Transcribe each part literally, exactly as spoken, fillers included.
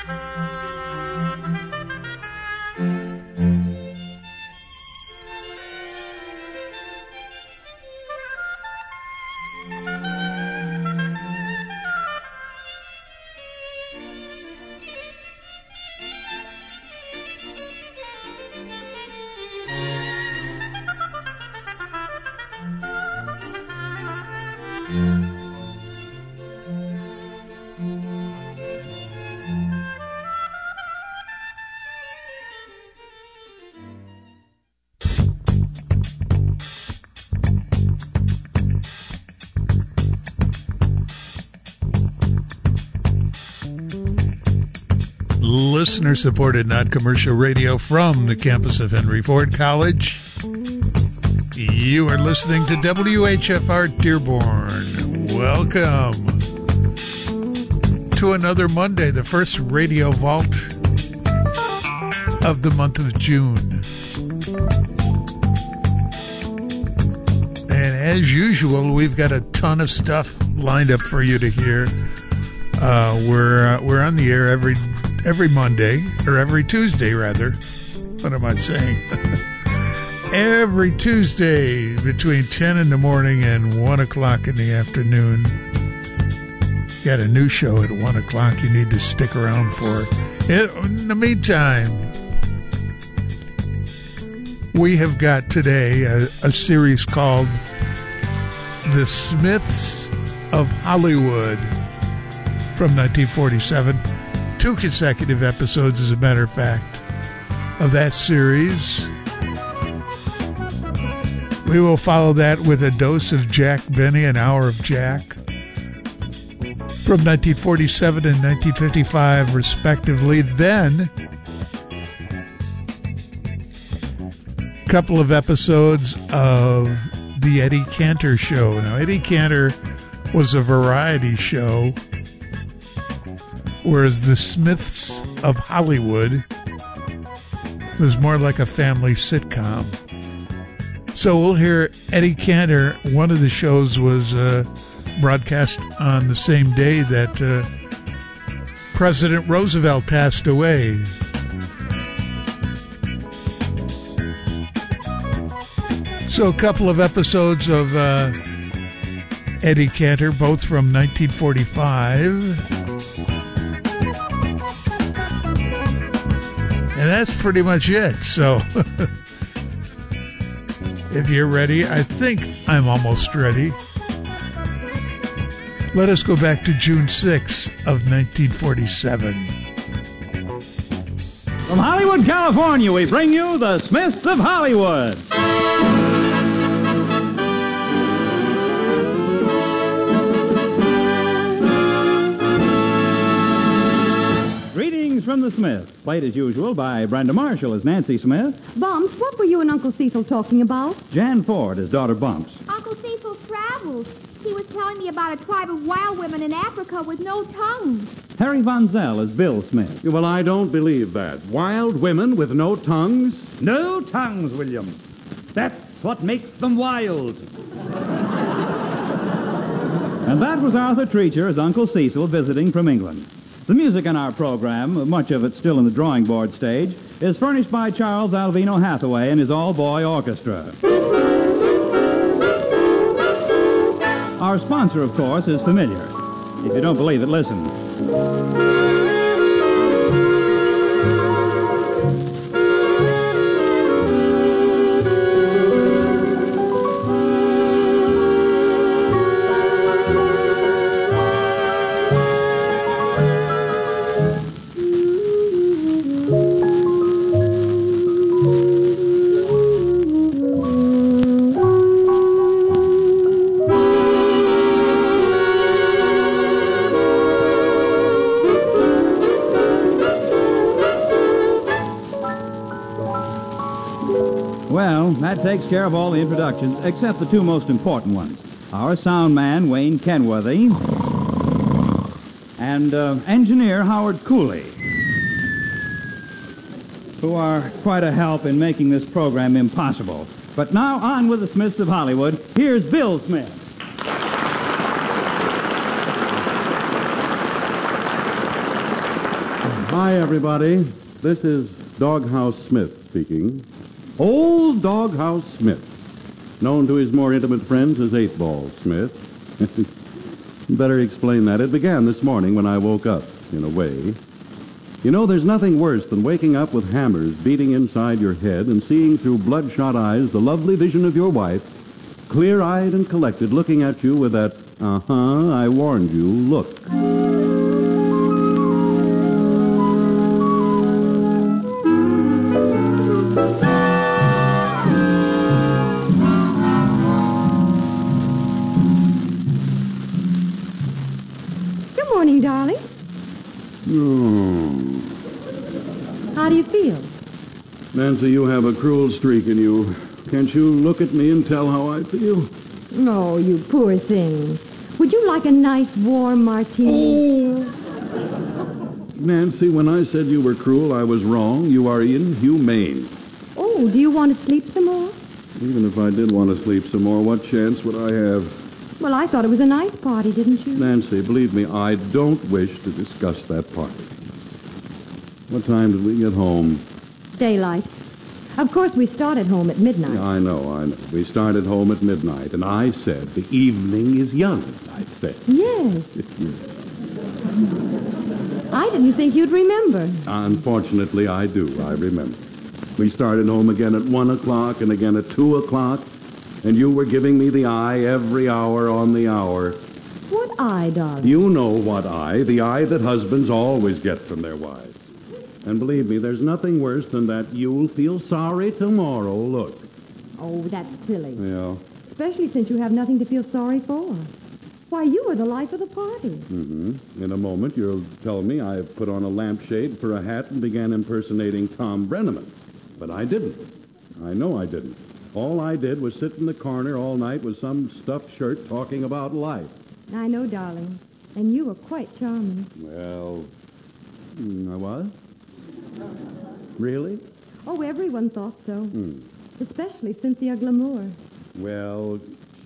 Listener-supported non-commercial radio from the campus of Henry Ford College. You are listening to W H F R Dearborn. Welcome to another Monday, the first Radio Vault of the month of June. And as usual, we've got a ton of stuff lined up for you to hear. Uh, we're uh, we're on the air every every Monday, or every Tuesday, rather. What am I saying? Every Tuesday between ten in the morning and one o'clock in the afternoon. Got a new show at one o'clock you need to stick around for. In the meantime, we have got today a, a series called The Smiths of Hollywood from nineteen forty-seven. Two consecutive episodes, as a matter of fact, of that series. We will follow that with a dose of Jack Benny, an hour of Jack, from nineteen forty-seven and nineteen fifty-five, respectively. Then, a couple of episodes of The Eddie Cantor Show. Now, Eddie Cantor was a variety show, whereas The Smiths of Hollywood was more like a family sitcom. So we'll hear Eddie Cantor. One of the shows was uh, broadcast on the same day that uh, President Roosevelt passed away. So a couple of episodes of uh, Eddie Cantor, both from nineteen forty-five. And that's pretty much it. So if you're ready, I think I'm almost ready. Let us go back to June sixth of nineteen forty-seven. From Hollywood, California, we bring you the Smiths of Hollywood. Greetings from the Smiths, played as usual by Brenda Marshall as Nancy Smith. Bumps, what were you and Uncle Cecil talking about? Jan Ford as daughter Bumps. Uncle Cecil's travels. He was telling me about a tribe of wild women in Africa with no tongues. Harry Von Zell as Bill Smith. Well, I don't believe that. Wild women with no tongues? No tongues, William. That's what makes them wild. And that was Arthur Treacher as Uncle Cecil visiting from England. The music in our program, much of it still in the drawing board stage, is furnished by Charles Alvino Hathaway and his all-boy orchestra. Our sponsor, of course, is familiar. If you don't believe it, listen. That takes care of all the introductions, except the two most important ones. Our sound man, Wayne Kenworthy, and uh, engineer Howard Cooley, who are quite a help in making this program impossible. But now on with the Smiths of Hollywood. Here's Bill Smith. Hi, everybody. This is Doghouse Smith speaking. Old Doghouse Smith, known to his more intimate friends as Eight Ball Smith. Better explain that. It began this morning when I woke up, in a way. You know, there's nothing worse than waking up with hammers beating inside your head and seeing through bloodshot eyes the lovely vision of your wife, clear-eyed and collected, looking at you with that, uh-huh, I warned you, look. Good morning, darling. Oh. How do you feel? Nancy, you have a cruel streak in you. Can't you look at me and tell how I feel? Oh, you poor thing. Would you like a nice warm martini? Oh! Nancy, when I said you were cruel, I was wrong. You are inhumane. Oh, do you want to sleep some more? Even if I did want to sleep some more, what chance would I have? Well, I thought it was a nice party, didn't you? Nancy, believe me, I don't wish to discuss that party. What time did we get home? Daylight. Of course, we started home at midnight. Yeah, I know, I know. We started home at midnight, and I said the evening is young, I said. Yes. I didn't think you'd remember. Unfortunately, I do. I remember. We started home again at one o'clock and again at two o'clock, and you were giving me the eye every hour on the hour. What eye, darling? You know what eye, the eye that husbands always get from their wives. And believe me, there's nothing worse than that you'll feel sorry tomorrow look. Oh, that's silly. Yeah. Especially since you have nothing to feel sorry for. Why, you were the life of the party. Mm-hmm. In a moment, you'll tell me I put on a lampshade for a hat and began impersonating Tom Brenneman. But I didn't. I know I didn't. All I did was sit in the corner all night with some stuffed shirt talking about life. I know, darling. And you were quite charming. Well, mm, I was? Really? Oh, everyone thought so. Hmm. Especially Cynthia Glamour. Well,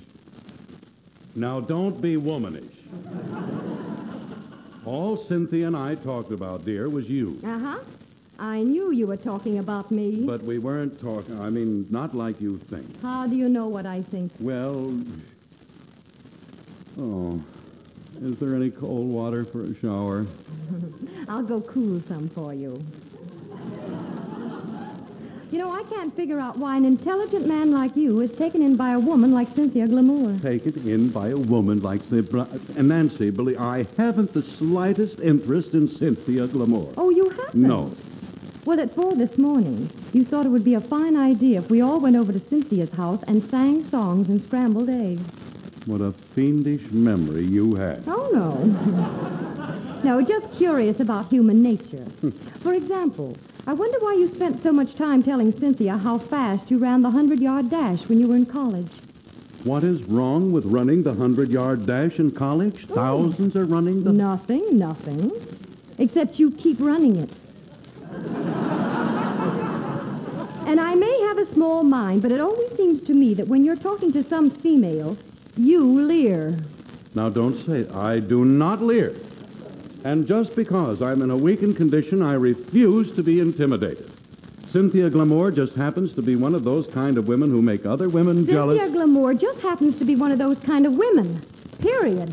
now don't be womanish. All Cynthia and I talked about, dear, was you. Uh-huh. I knew you were talking about me. But we weren't talking, I mean, not like you think. How do you know what I think? Well, oh, is there any cold water for a shower? I'll go cool some for you. You know, I can't figure out why an intelligent man like you is taken in by a woman like Cynthia Glamour. Taken in by a woman like Cynthia. And Nancy, believe I haven't the slightest interest in Cynthia Glamour. Oh, you haven't? No. Well, at four this morning, you thought it would be a fine idea if we all went over to Cynthia's house and sang songs and scrambled eggs. What a fiendish memory you had. Oh, no. No, just curious about human nature. For example, I wonder why you spent so much time telling Cynthia how fast you ran the hundred-yard dash when you were in college. What is wrong with running the hundred-yard dash in college? Oh. Thousands are running the... Nothing, nothing. Except you keep running it. And I may have a small mind, but it always seems to me that when you're talking to some female, you leer. Now, don't say it. I do not leer. And just because I'm in a weakened condition, I refuse to be intimidated. Cynthia Glamour just happens to be one of those kind of women who make other women jealous. Cynthia Glamour just happens to be one of those kind of women. Period.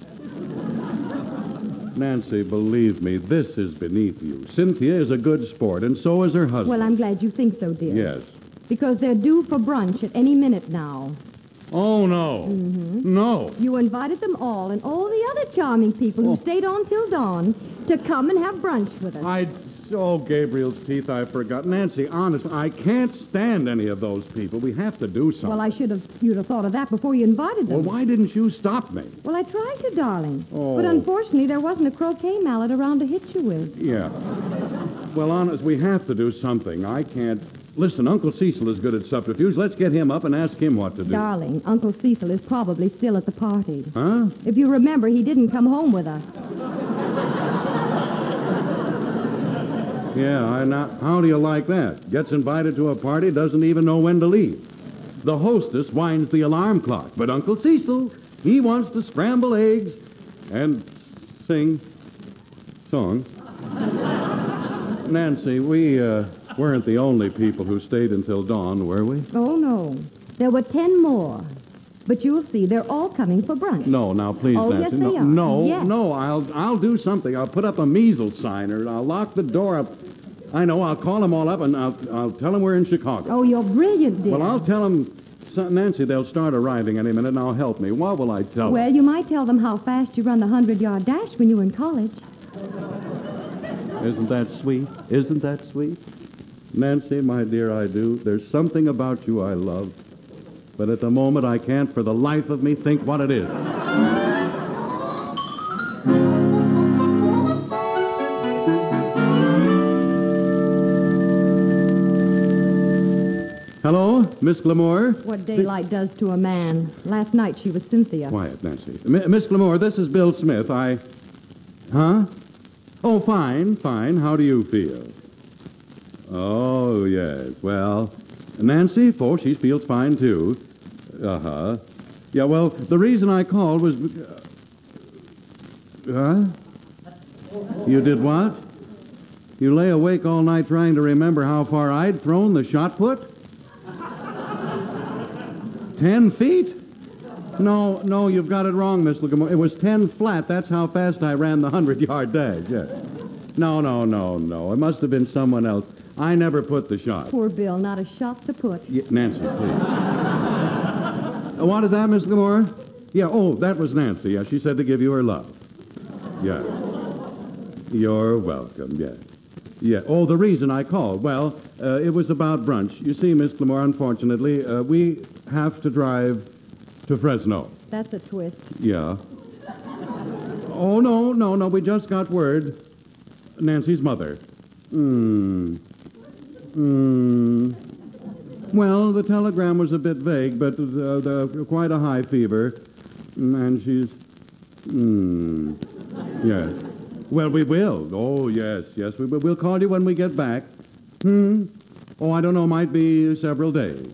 Nancy, believe me, this is beneath you. Cynthia is a good sport, and so is her husband. Well, I'm glad you think so, dear. Yes. Because they're due for brunch at any minute now. Oh, no. Mm-hmm. No. You invited them all and all the other charming people Oh. who stayed on till dawn to come and have brunch with us. I... Oh, Gabriel's teeth, I forgot. Nancy, honest, I can't stand any of those people. We have to do something. Well, I should have... You'd have thought of that before you invited them. Well, why didn't you stop me? Well, I tried to, darling. Oh. But unfortunately, there wasn't a croquet mallet around to hit you with. Yeah. Well, honest, we have to do something. I can't... Listen, Uncle Cecil is good at subterfuge. Let's get him up and ask him what to do. Darling, Uncle Cecil is probably still at the party. Huh? If you remember, he didn't come home with us. Yeah, I not. How do you like that? Gets invited to a party, doesn't even know when to leave. The hostess winds the alarm clock, but Uncle Cecil, he wants to scramble eggs and sing songs. Nancy, we uh, weren't the only people who stayed until dawn, were we? Oh, no. There were ten more. But you'll see, they're all coming for brunch. No, now, please, Oh, Nancy. yes, no, they are. no, Yes. no, I'll, I'll do something. I'll put up a measles sign, or I'll lock the door up. I know, I'll call them all up, and I'll, I'll tell them we're in Chicago. Oh, you're brilliant, dear. Well, I'll tell them, Nancy, they'll start arriving any minute, and I'll help me. What will I tell Well, them? you might tell them how fast you run the hundred-yard dash when you were in college. Isn't that sweet? Isn't that sweet? Nancy, my dear, I do. There's something about you I love. But at the moment, I can't for the life of me think what it is. Hello, Miss Glamore? What daylight does to a man. Last night she was Cynthia. Quiet, Nancy. M- Miss Glamore, this is Bill Smith. I... Huh? Oh, fine, fine. How do you feel? Oh, yes. Well, Nancy, oh, she feels fine, too. Uh-huh. Yeah, well, the reason I called was... Huh? You did what? You lay awake all night trying to remember how far I'd thrown the shot put? Ten feet? No, no, you've got it wrong, Miss Glamore. It was ten flat. That's how fast I ran the hundred-yard dash, yes. No, no, no, no. It must have been someone else. I never put the shot. Poor Bill, not a shot to put. Yeah, Nancy, please. Uh, what is that, Miss Glamore? Yeah, oh, that was Nancy. Yeah, she said to give you her love. Yeah. You're welcome, yes. Yeah. Oh, the reason I called. Well, uh, it was about brunch. You see, Miss Glamore, unfortunately, uh, we have to drive to Fresno. That's a twist. Yeah. Oh, no, no, no. We just got word. Nancy's mother. Hmm. Hmm. Well, the telegram was a bit vague, but uh, the, quite a high fever. And she's... Hmm. Yes. Well, we will. Oh, yes, yes. We will. We'll call you when we get back. Hmm? Oh, I don't know. Might be several days.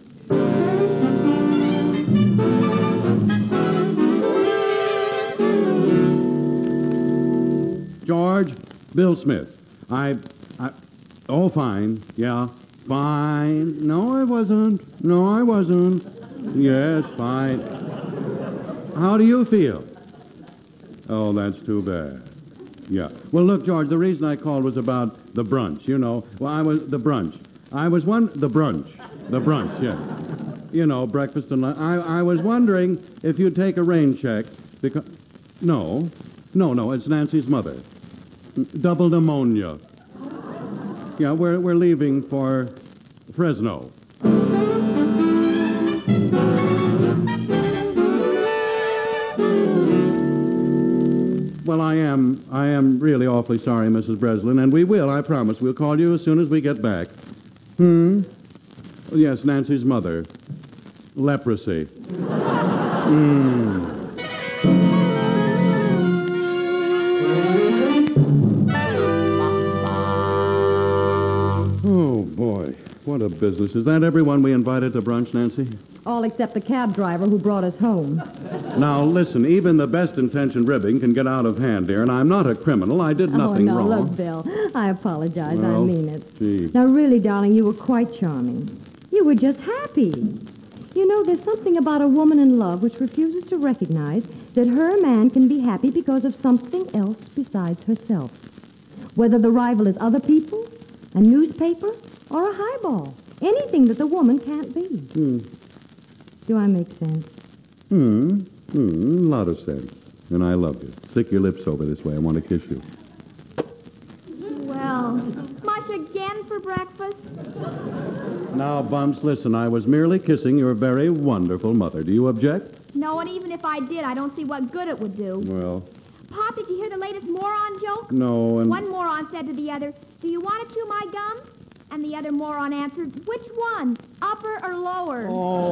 George, Bill Smith. I... I... Oh, fine. Yeah. Fine. No, I wasn't. No, I wasn't. Yes, fine. How do you feel? Oh, that's too bad. Yeah. Well, look, George, the reason I called was about the brunch, you know. Well, I was... The brunch. I was one... The brunch. The brunch, yeah. You know, breakfast and lunch. I, I was wondering if you'd take a rain check, because... No. No, no, it's Nancy's mother. Double pneumonia. Yeah, we're, we're leaving for Fresno. Well, I am, I am really awfully sorry, Missus Breslin, and we will, I promise. We'll call you as soon as we get back. Hmm? Oh, yes, Nancy's mother. Leprosy. Hmm. Oh, boy. What a business. Is that everyone we invited to brunch, Nancy? All except the cab driver who brought us home. Now, listen, even the best-intentioned ribbing can get out of hand, dear, and I'm not a criminal. I did nothing oh, no, wrong. look, Bill, I apologize. Well, I mean it. gee. Now, really, darling, you were quite charming. You were just happy. You know, there's something about a woman in love which refuses to recognize that her man can be happy because of something else besides herself. Whether the rival is other people, a newspaper, or a highball. Anything that the woman can't be. Hmm. Do I make sense? Hmm. Hmm. A lot of sense. And I love you. Stick your lips over this way. I want to kiss you. Well, mush again for breakfast? Now, Bumps, listen. I was merely kissing your very wonderful mother. Do you object? No, and even if I did, I don't see what good it would do. Well, Pop, did you hear the latest moron joke? no, and... One moron said to the other, "Do you want to chew my gums?" And the other moron answered, "Which one, upper or lower?"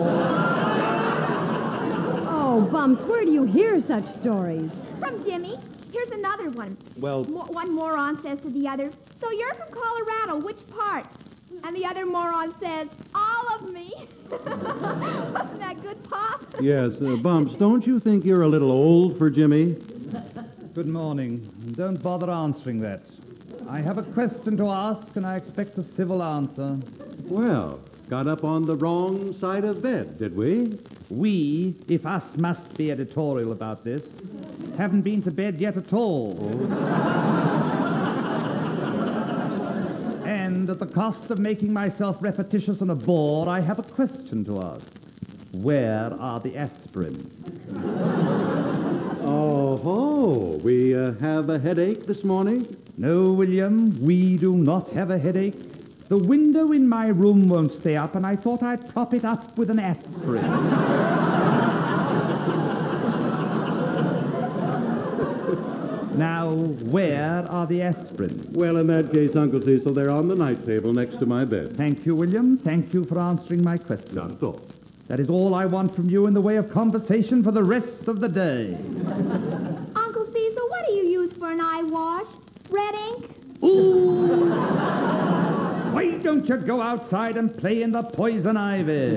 Oh, Bumps, where do you hear such stories? From Jimmy. Here's another one. Well... Mo- one moron says to the other, "So you're from Colorado, which part?" And the other moron says, "All of me." Wasn't that good, Pop? Yes, uh, Bumps, don't you think you're a little old for Jimmy? Good morning. Don't bother answering that. I have a question to ask, and I expect a civil answer. Well, got up on the wrong side of bed, did we? We, if us must be editorial about this, haven't been to bed yet at all. And at the cost of making myself repetitious and a bore, I have a question to ask. Where are the aspirin? Oh, ho. We uh, have a headache this morning? No, William, we do not have a headache. The window in my room won't stay up, and I thought I'd prop it up with an aspirin. Now, where are the aspirin? Well, in that case, Uncle Cecil, they're on the night table next to my bed. Thank you, William. Thank you for answering my question. Not at all. That is all I want from you in the way of conversation for the rest of the day. Uncle Cecil, what do you use for an eye wash? Red ink? Ooh! Why don't you go outside and play in the poison ivy?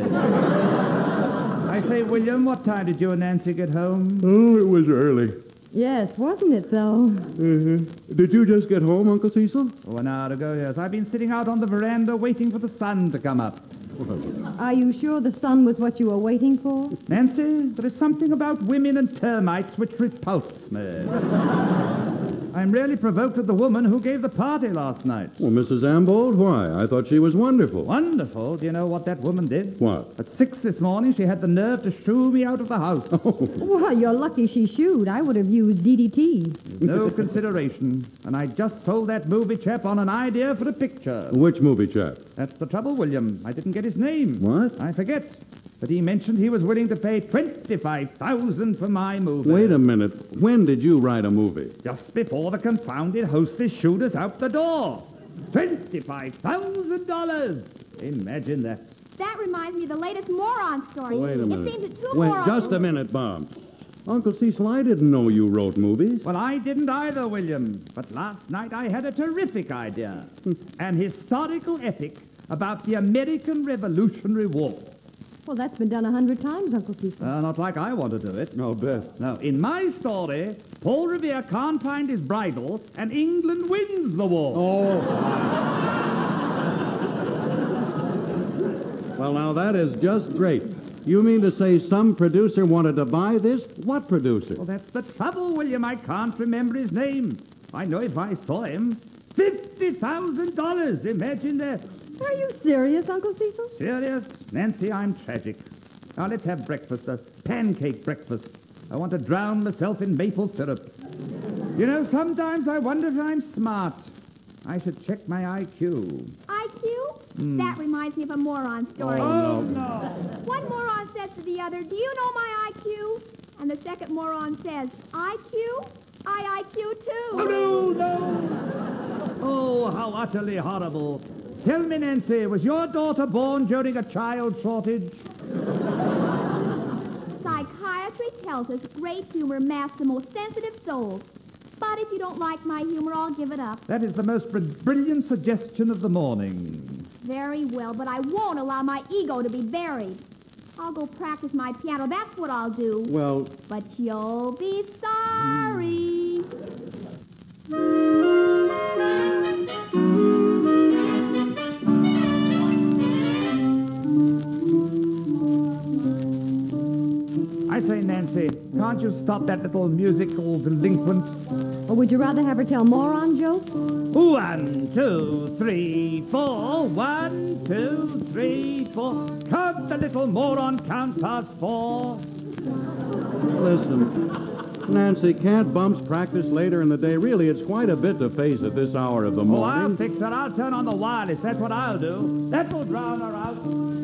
I say, William, what time did you and Nancy get home? Oh, it was early. Yes, wasn't it, though? Uh-huh. Did you just get home, Uncle Cecil? Oh, an hour ago, yes. I've been sitting out on the veranda waiting for the sun to come up. Are you sure the sun was what you were waiting for? Nancy, there is something about women and termites which repulses me. I'm really provoked at the woman who gave the party last night. Well, Missus Ambold, why? I thought she was wonderful. Wonderful? Do you know what that woman did? What? At six this morning, she had the nerve to shoo me out of the house. Oh. Well, you're lucky she shooed. I would have used D D T. No consideration. And I just sold that movie chap on an idea for a picture. Which movie chap? That's the trouble, William. I didn't get his name. What? I forget. But he mentioned he was willing to pay twenty-five thousand dollars for my movie. Wait a minute. When did you write a movie? Just before the confounded hostess shooed us out the door. twenty-five thousand dollars. Imagine that. That reminds me of the latest moron story. Wait a minute. It seems that two Wait, morons... just a minute, Bob. Uncle Cecil, I didn't know you wrote movies. Well, I didn't either, William. But last night I had a terrific idea. An historical epic about the American Revolutionary War. Well, that's been done a hundred times, Uncle Cecil. Uh, not like I want to do it. No, bet. No, in my story, Paul Revere can't find his bridle, and England wins the war. Oh. Well, now, that is just great. You mean to say some producer wanted to buy this? What producer? Well, that's the trouble, William. I can't remember his name. I know if I saw him. fifty thousand dollars. Imagine that. Are you serious, Uncle Cecil? Serious? Nancy, I'm tragic. Now, let's have breakfast, a pancake breakfast. I want to drown myself in maple syrup. You know, sometimes I wonder if I'm smart. I should check my I Q. I Q? Mm. That reminds me of a moron story. Oh, no. One moron says to the other, do you know my I Q? And the second moron says, I Q? I I Q too. Oh, no, no. Oh, how utterly horrible. Tell me, Nancy, was your daughter born during a child shortage? Psychiatry tells us great humor masks the most sensitive souls. But if you don't like my humor, I'll give it up. That is the most br- brilliant suggestion of the morning. Very well, but I won't allow my ego to be buried. I'll go practice my piano. That's what I'll do. Well... But you'll be sorry. I say, Nancy, can't you stop that little musical delinquent? Or would you rather have her tell moron jokes? One, two, three, four. One, two, three, four. Count the little moron, count past four. Listen, Nancy, can't bumps practice later in the day? Really, it's quite a bit to face at this hour of the Oh, I'll morning. fix it. I'll turn on the wireless. That's what I'll do. That will drown her out.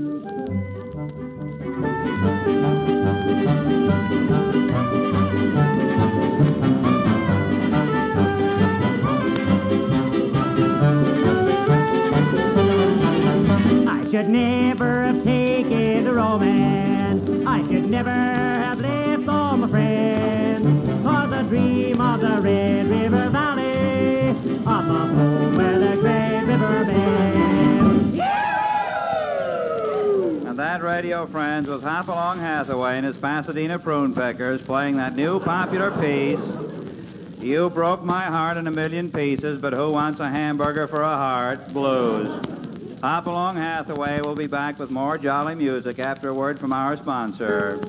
I should never have taken the romance. I should never have left all my friends. For the dream of the Red River Valley, of the home where the great river bends. And that, radio friends, was Hopalong Hathaway and his Pasadena Prune Pickers playing that new popular piece, You broke my heart in a million pieces, but who wants a hamburger for a heart? Blues. Hop Along Hathaway will be back with more jolly music after a word from our sponsor.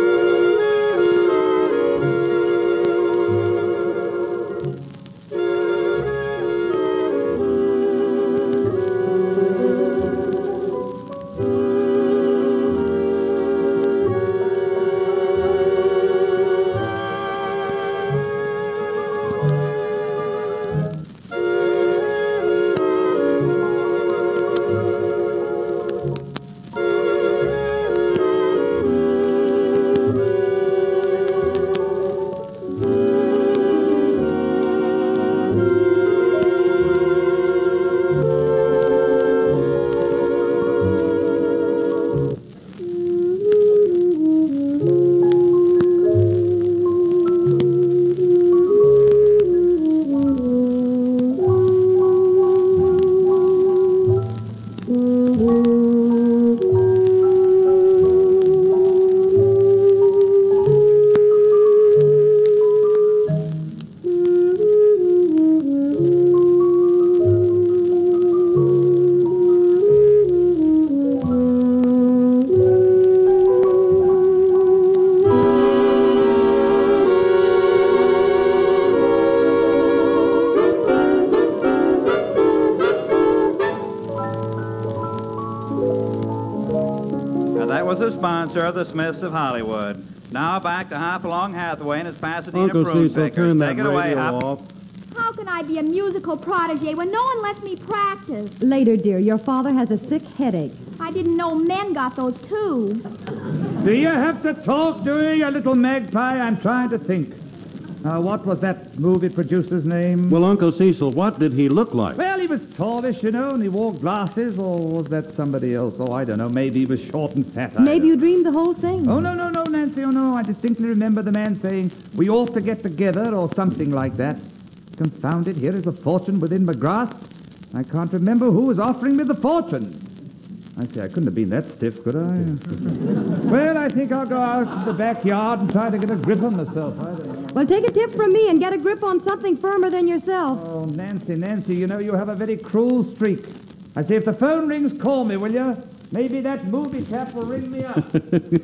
Sponsor of the Smiths of Hollywood. Now back to Hop Along Hathaway and his Pasadena Uncle Prune Cecil, Pickers. turn that Take it away, radio Hop. off. How can I be a musical protege when no one lets me practice? Later, dear, your father has a sick headache. I didn't know men got those, too. Do you have to talk, do you, you little magpie? I'm trying to think. Now, what was that movie producer's name? Well, Uncle Cecil, what did he look like? Well, he was tallish, you know, and he wore glasses, or was that somebody else? Oh, I don't know. Maybe he was short and fat. I Maybe don't- you dreamed the whole thing. Oh, no, no, no, Nancy, oh, no. I distinctly remember the man saying, we ought to get together, or something like that. Confound it, here is a fortune within my grasp. I can't remember who was offering me the fortune. I say, I couldn't have been that stiff, could I? Well, I think I'll go out to the backyard and try to get a grip on myself. I don't know. Well, take a tip from me and get a grip on something firmer than yourself. Oh, Nancy, Nancy, you know you have a very cruel streak. I say, if the phone rings, call me, will you? Maybe that movie chap will ring me up.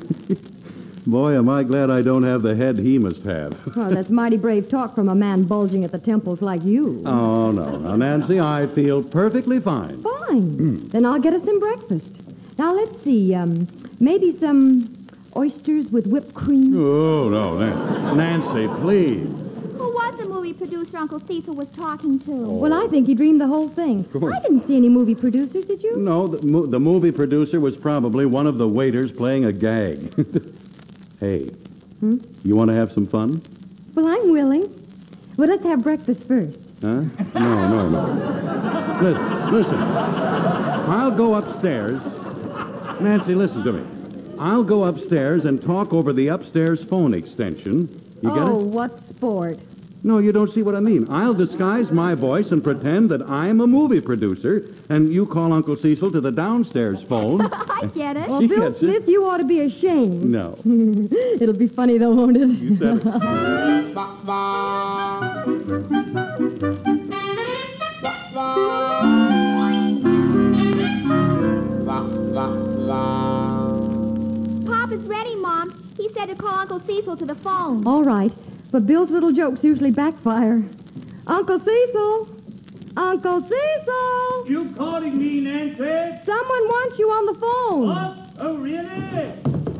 Boy, am I glad I don't have the head he must have. Well, that's mighty brave talk from a man bulging at the temples like you. Oh, no. Now, Nancy, I feel perfectly fine. Fine. Then I'll get us some breakfast. Now, let's see. Um, maybe some oysters with whipped cream. Oh, no. Nan- Nancy, please. Who was the movie producer Uncle Cecil was talking to? Well, I think he dreamed the whole thing. course. I didn't see any movie producers, did you? No, the, mo- the movie producer was probably one of the waiters playing a gag. Hey, Hmm? you want to have some fun? Well, I'm willing. Well, let's have breakfast first. Huh? No, no, no. Listen, listen. I'll go upstairs. Nancy, listen to me. I'll go upstairs and talk over the upstairs phone extension. You get oh, it? what sport. No, you don't see what I mean. I'll disguise my voice and pretend that I'm a movie producer, and you call Uncle Cecil to the downstairs phone. I get it. Well, She Bill gets it. Smith, you ought to be ashamed. No. It'll be funny, though, won't it? You said it. Pop is ready, Mom. He said to call Uncle Cecil to the phone. All right, but Bill's little jokes usually backfire. Uncle Cecil! Uncle Cecil! You calling me, Nancy? Someone wants you on the phone. What? Oh, really?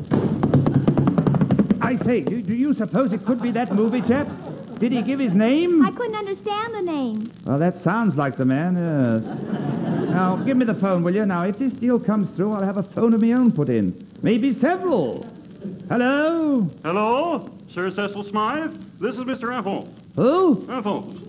I say, do, do you suppose it could be that movie chap? Did he give his name? I couldn't understand the name. Well, that sounds like the man, yes. Now, give me the phone, will you? Now, if this deal comes through, I'll have a phone of my own put in. Maybe several. Hello? Hello, Sir Cecil Smythe. This is Mister Alphonse. Who? Alphonse.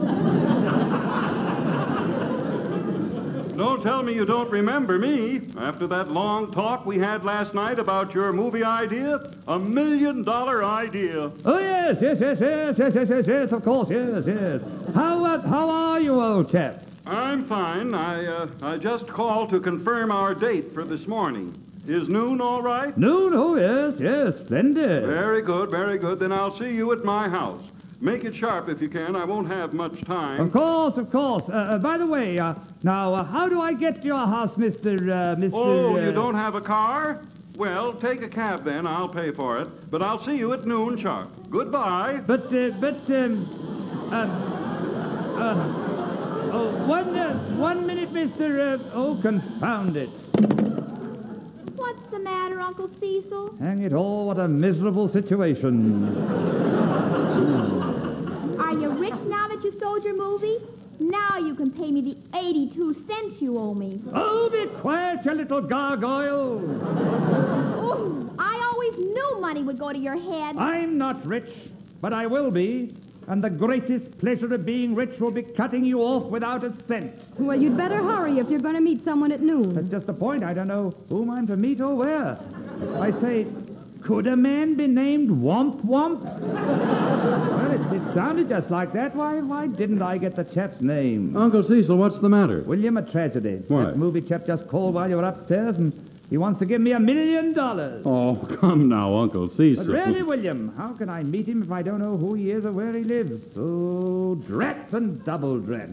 Don't tell me you don't remember me. After that long talk we had last night about your movie idea, a million dollar idea. Oh, yes, yes, yes, yes, yes, yes, yes, yes, of course, yes, yes. How, uh, how are you, old chap? I'm fine. I, uh, I just called to confirm our date for this morning. Is noon all right? Noon? Oh, yes, yes, splendid. Very good, very good. Then I'll see you at my house. Make it sharp if you can. I won't have much time. Of course, of course. Uh, uh, by the way, uh, now, uh, how do I get to your house, Mister Uh, Mister Oh, uh, you don't have a car? Well, take a cab then. I'll pay for it. But I'll see you at noon sharp. Goodbye. But, uh, but, um, uh, uh, oh, one, uh, one minute, Mister Uh, oh, confound it. What's the matter, Uncle Cecil? Hang it all, what a miserable situation. Are you rich now that you sold your movie? Now you can pay me the eighty-two cents you owe me. Oh, be quiet, you little gargoyle. Oh, I always knew money would go to your head. I'm not rich, but I will be. And the greatest pleasure of being rich will be cutting you off without a cent. Well, you'd better hurry if you're going to meet someone at noon. That's just the point. I don't know whom I'm to meet or where. I say, could a man be named Womp Womp? Well, it, it sounded just like that. Why why didn't I get the chap's name? Uncle Cecil, what's the matter? William, a tragedy. Why? That movie chap just called while you were upstairs, and he wants to give me a million dollars. Oh, come now, Uncle Cecil. But really, William, how can I meet him if I don't know who he is or where he lives? Oh, drat and double drat.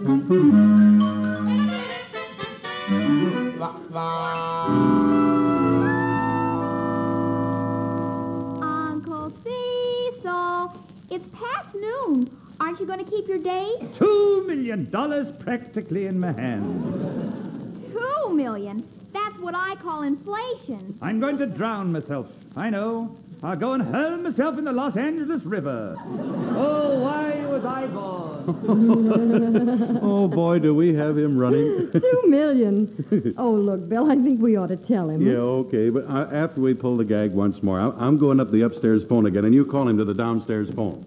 Uncle Cecil, it's past noon. Aren't you going to keep your date? Two million dollars practically in my hand. Two million? That's what I call inflation. I'm going to drown myself. I know. I'll go and hurl myself in the Los Angeles River. Oh, why was I born? Oh, boy, do we have him running. Two million. Oh, look, Bill, I think we ought to tell him. Yeah, okay, but uh, after we pull the gag once more, I- I'm going up the upstairs phone again, and you call him to the downstairs phone.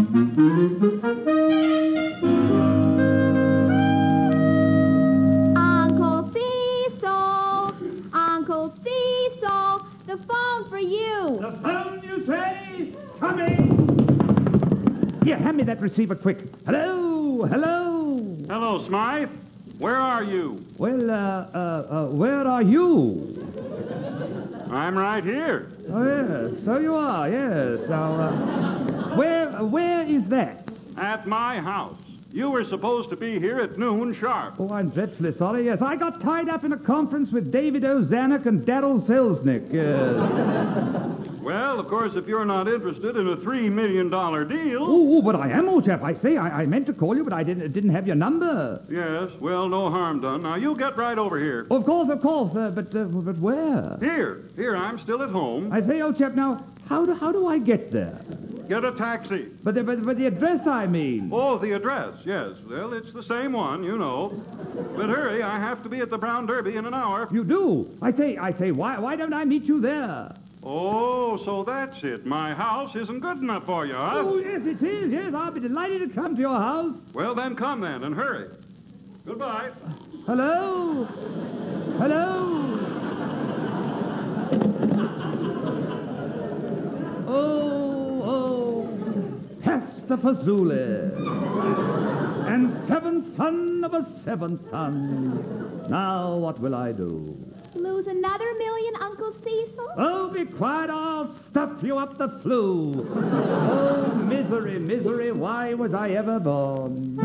Uncle Cecil! Uncle Cecil! The phone for you! The phone, you say? Coming! Here, hand me that receiver quick. Hello? Hello? Hello, Smythe. Where are you? Well, uh, uh, uh, where are you? I'm right here. Oh, yes, so you are, yes. Now, uh, where, where is that? At my house. You were supposed to be here at noon sharp. Oh, I'm dreadfully sorry, yes. I got tied up in a conference with David O. Zanuck and Darrell Selznick, yes. Well, of course, if you're not interested in a three million dollars deal... Oh, but I am, old chap. I say, I, I meant to call you, but I didn't didn't have your number. Yes, well, no harm done. Now, you get right over here. Of course, of course, uh, but uh, but where? Here. Here, I'm still at home. I say, old chap, now, how do, how do I get there? Get a taxi. But the, but, but the address, I mean. Oh, the address, yes. Well, it's the same one, you know. But hurry, I have to be at the Brown Derby in an hour. You do? I say, I say, why why don't I meet you there? Oh, so that's it. My house isn't good enough for you, huh? Oh, yes, it is, yes. I'll be delighted to come to your house. Well, then come then, and hurry. Goodbye. Hello? Hello? Oh, oh, Pastafazuli. And seventh son of a seventh son. Now what will I do? Lose another million, Uncle Cecil? Oh, be quiet, I'll stuff you up the flue. Oh, misery, misery, why was I ever born?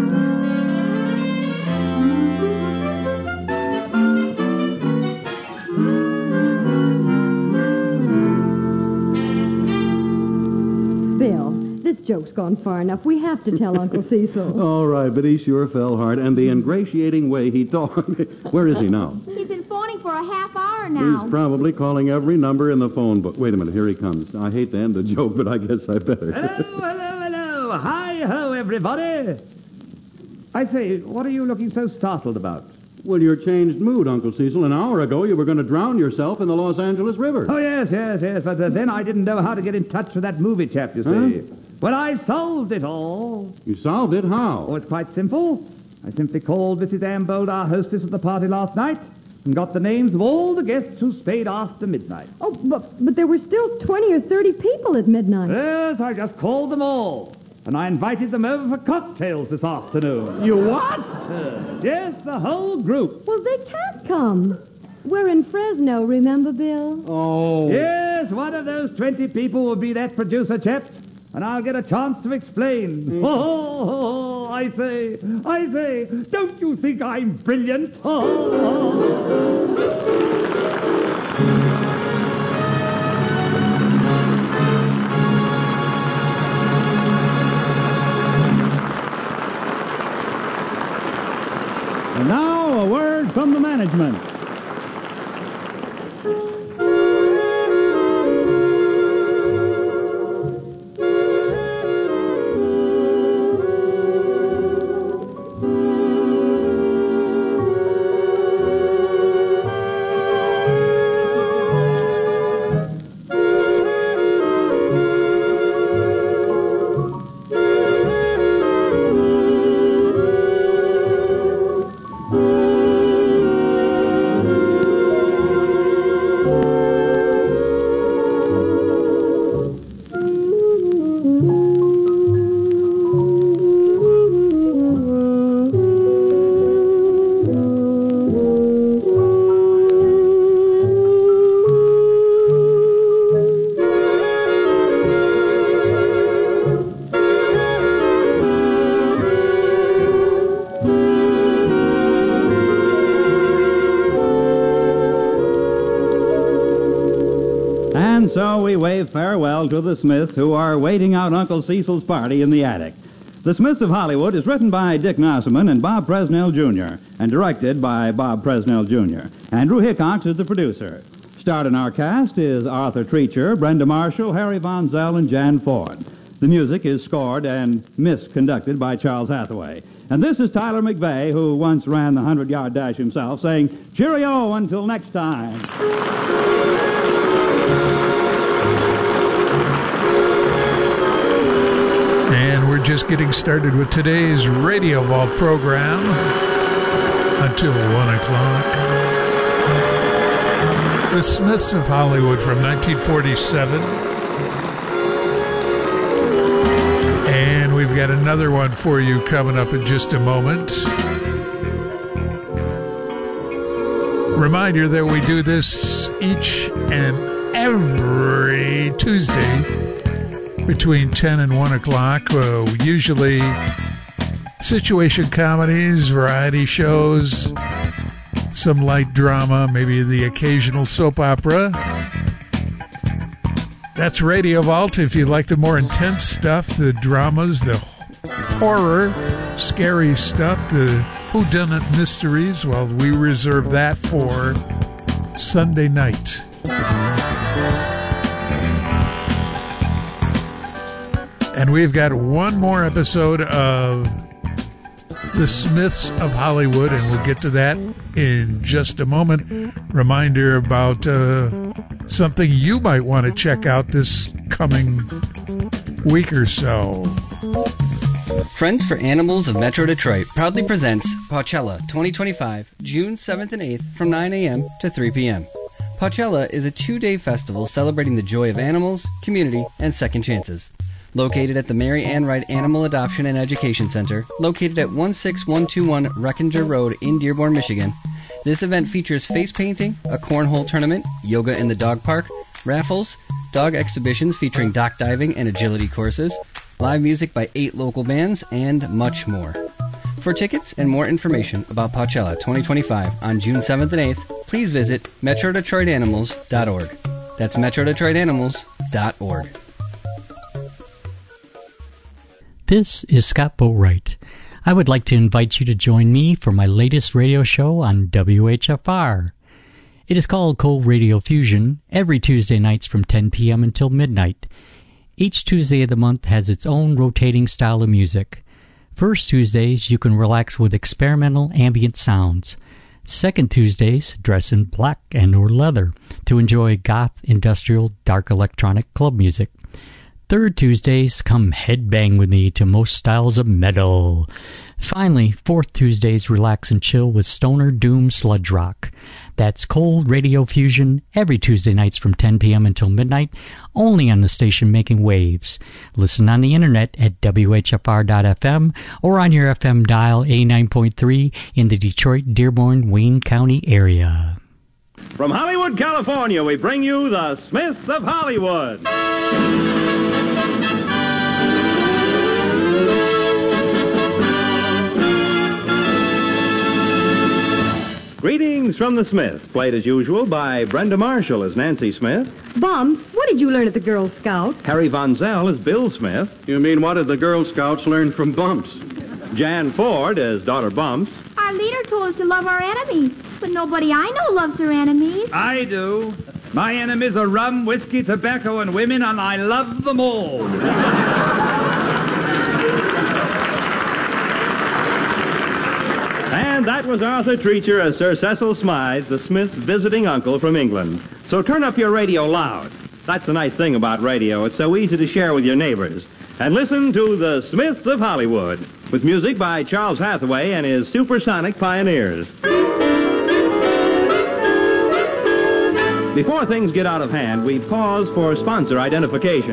Bill, this joke's gone far enough. We have to tell Uncle Cecil. All right, but he sure fell hard, and the ingratiating way he talked. Where is he now? He's been phoning for a half hour now. He's probably calling every number in the phone book. Wait a minute, here he comes. I hate to end the joke, but I guess I better. Hello, hello, hello. Hi-ho, everybody. I say, what are you looking so startled about? Well, your changed mood, Uncle Cecil. An hour ago, you were going to drown yourself in the Los Angeles River. Oh, yes, yes, yes, but uh, then I didn't know how to get in touch with that movie chap, you see. Huh? Well, I've solved it all. You solved it? How? Oh, it's quite simple. I simply called Missus Ambold, our hostess of the party last night, and got the names of all the guests who stayed after midnight. Oh, but, but there were still twenty or thirty people at midnight. Yes, I just called them all. And I invited them over for cocktails this afternoon. You what? Uh, yes, the whole group. Well, they can't come. We're in Fresno, remember, Bill? Oh. Yes, one of those twenty people will be that producer chap. and I'll get a chance to explain. Mm. Oh, I say, I say, don't you think I'm brilliant? And now, a word from the management. And so we wave farewell to the Smiths, who are waiting out Uncle Cecil's party in the attic. The Smiths of Hollywood is written by Dick Nosserman and Bob Presnell Junior and directed by Bob Presnell Junior Andrew Hickox is the producer. Starred in our cast is Arthur Treacher, Brenda Marshall, Harry Von Zell, and Jan Ford. The music is scored and misconducted by Charles Hathaway. And this is Tyler McVeigh, who once ran the hundred-yard dash himself, saying, cheerio until next time. And we're just getting started with today's Radio Vault program until one o'clock. The Smiths of Hollywood from nineteen forty-seven. And we've got another one for you coming up in just a moment. Reminder that we do this each and every Tuesday between ten and one o'clock. Uh, usually situation comedies, variety shows, some light drama, maybe the occasional soap opera. That's Radio Vault. If you like the more intense stuff, the dramas, the horror, scary stuff, the whodunit mysteries, well, we reserve that for Sunday night. And we've got one more episode of The Smiths of Hollywood, and we'll get to that in just a moment. Reminder about uh, something you might want to check out this coming week or so. Friends for Animals of Metro Detroit proudly presents Pawchella twenty twenty-five, June seventh and eighth from nine a.m. to three p.m. Pawchella is a two-day festival celebrating the joy of animals, community, and second chances. Located at the Mary Ann Wright Animal Adoption and Education Center, located at one six one two one Reckinger Road in Dearborn, Michigan. This event features face painting, a cornhole tournament, yoga in the dog park, raffles, dog exhibitions featuring dock diving and agility courses, live music by eight local bands, and much more. For tickets and more information about Pawchella twenty twenty-five on June seventh and eighth, please visit metro detroit animals dot org. That's metro detroit animals dot org. This is Scott Boatwright. I would like to invite you to join me for my latest radio show on W H F R. It is called Cold Radio Fusion, every Tuesday nights from ten p.m. until midnight. Each Tuesday of the month has its own rotating style of music. First Tuesdays, you can relax with experimental ambient sounds. Second Tuesdays, dress in black and or leather to enjoy goth, industrial, dark electronic club music. Third Tuesdays, come headbang with me to most styles of metal. Finally, fourth Tuesdays, relax and chill with stoner doom sludge rock. That's Cold Radio Fusion every Tuesday nights from ten p.m. until midnight, only on the station making waves. Listen on the internet at w h f r dot f m or on your F M dial eighty-nine point three in the Detroit, Dearborn, Wayne County area. From Hollywood, California, we bring you the Smiths of Hollywood. Greetings from the Smiths, played as usual by Brenda Marshall as Nancy Smith, Bumps, what did you learn at the Girl Scouts? Harry Von Zell as Bill Smith. You mean, what did the Girl Scouts learn from Bumps? Jan Ford as Daughter Bumps. Our leader told us to love our enemies, but nobody I know loves their enemies. I do. My enemies are rum, whiskey, tobacco, and women, and I love them all. And that was Arthur Treacher as Sir Cecil Smythe, the Smiths' visiting uncle from England. So turn up your radio loud. That's the nice thing about radio. It's so easy to share with your neighbors. And listen to the Smiths of Hollywood, with music by Charles Hathaway and his Supersonic Pioneers. Before things get out of hand, we pause for sponsor identification.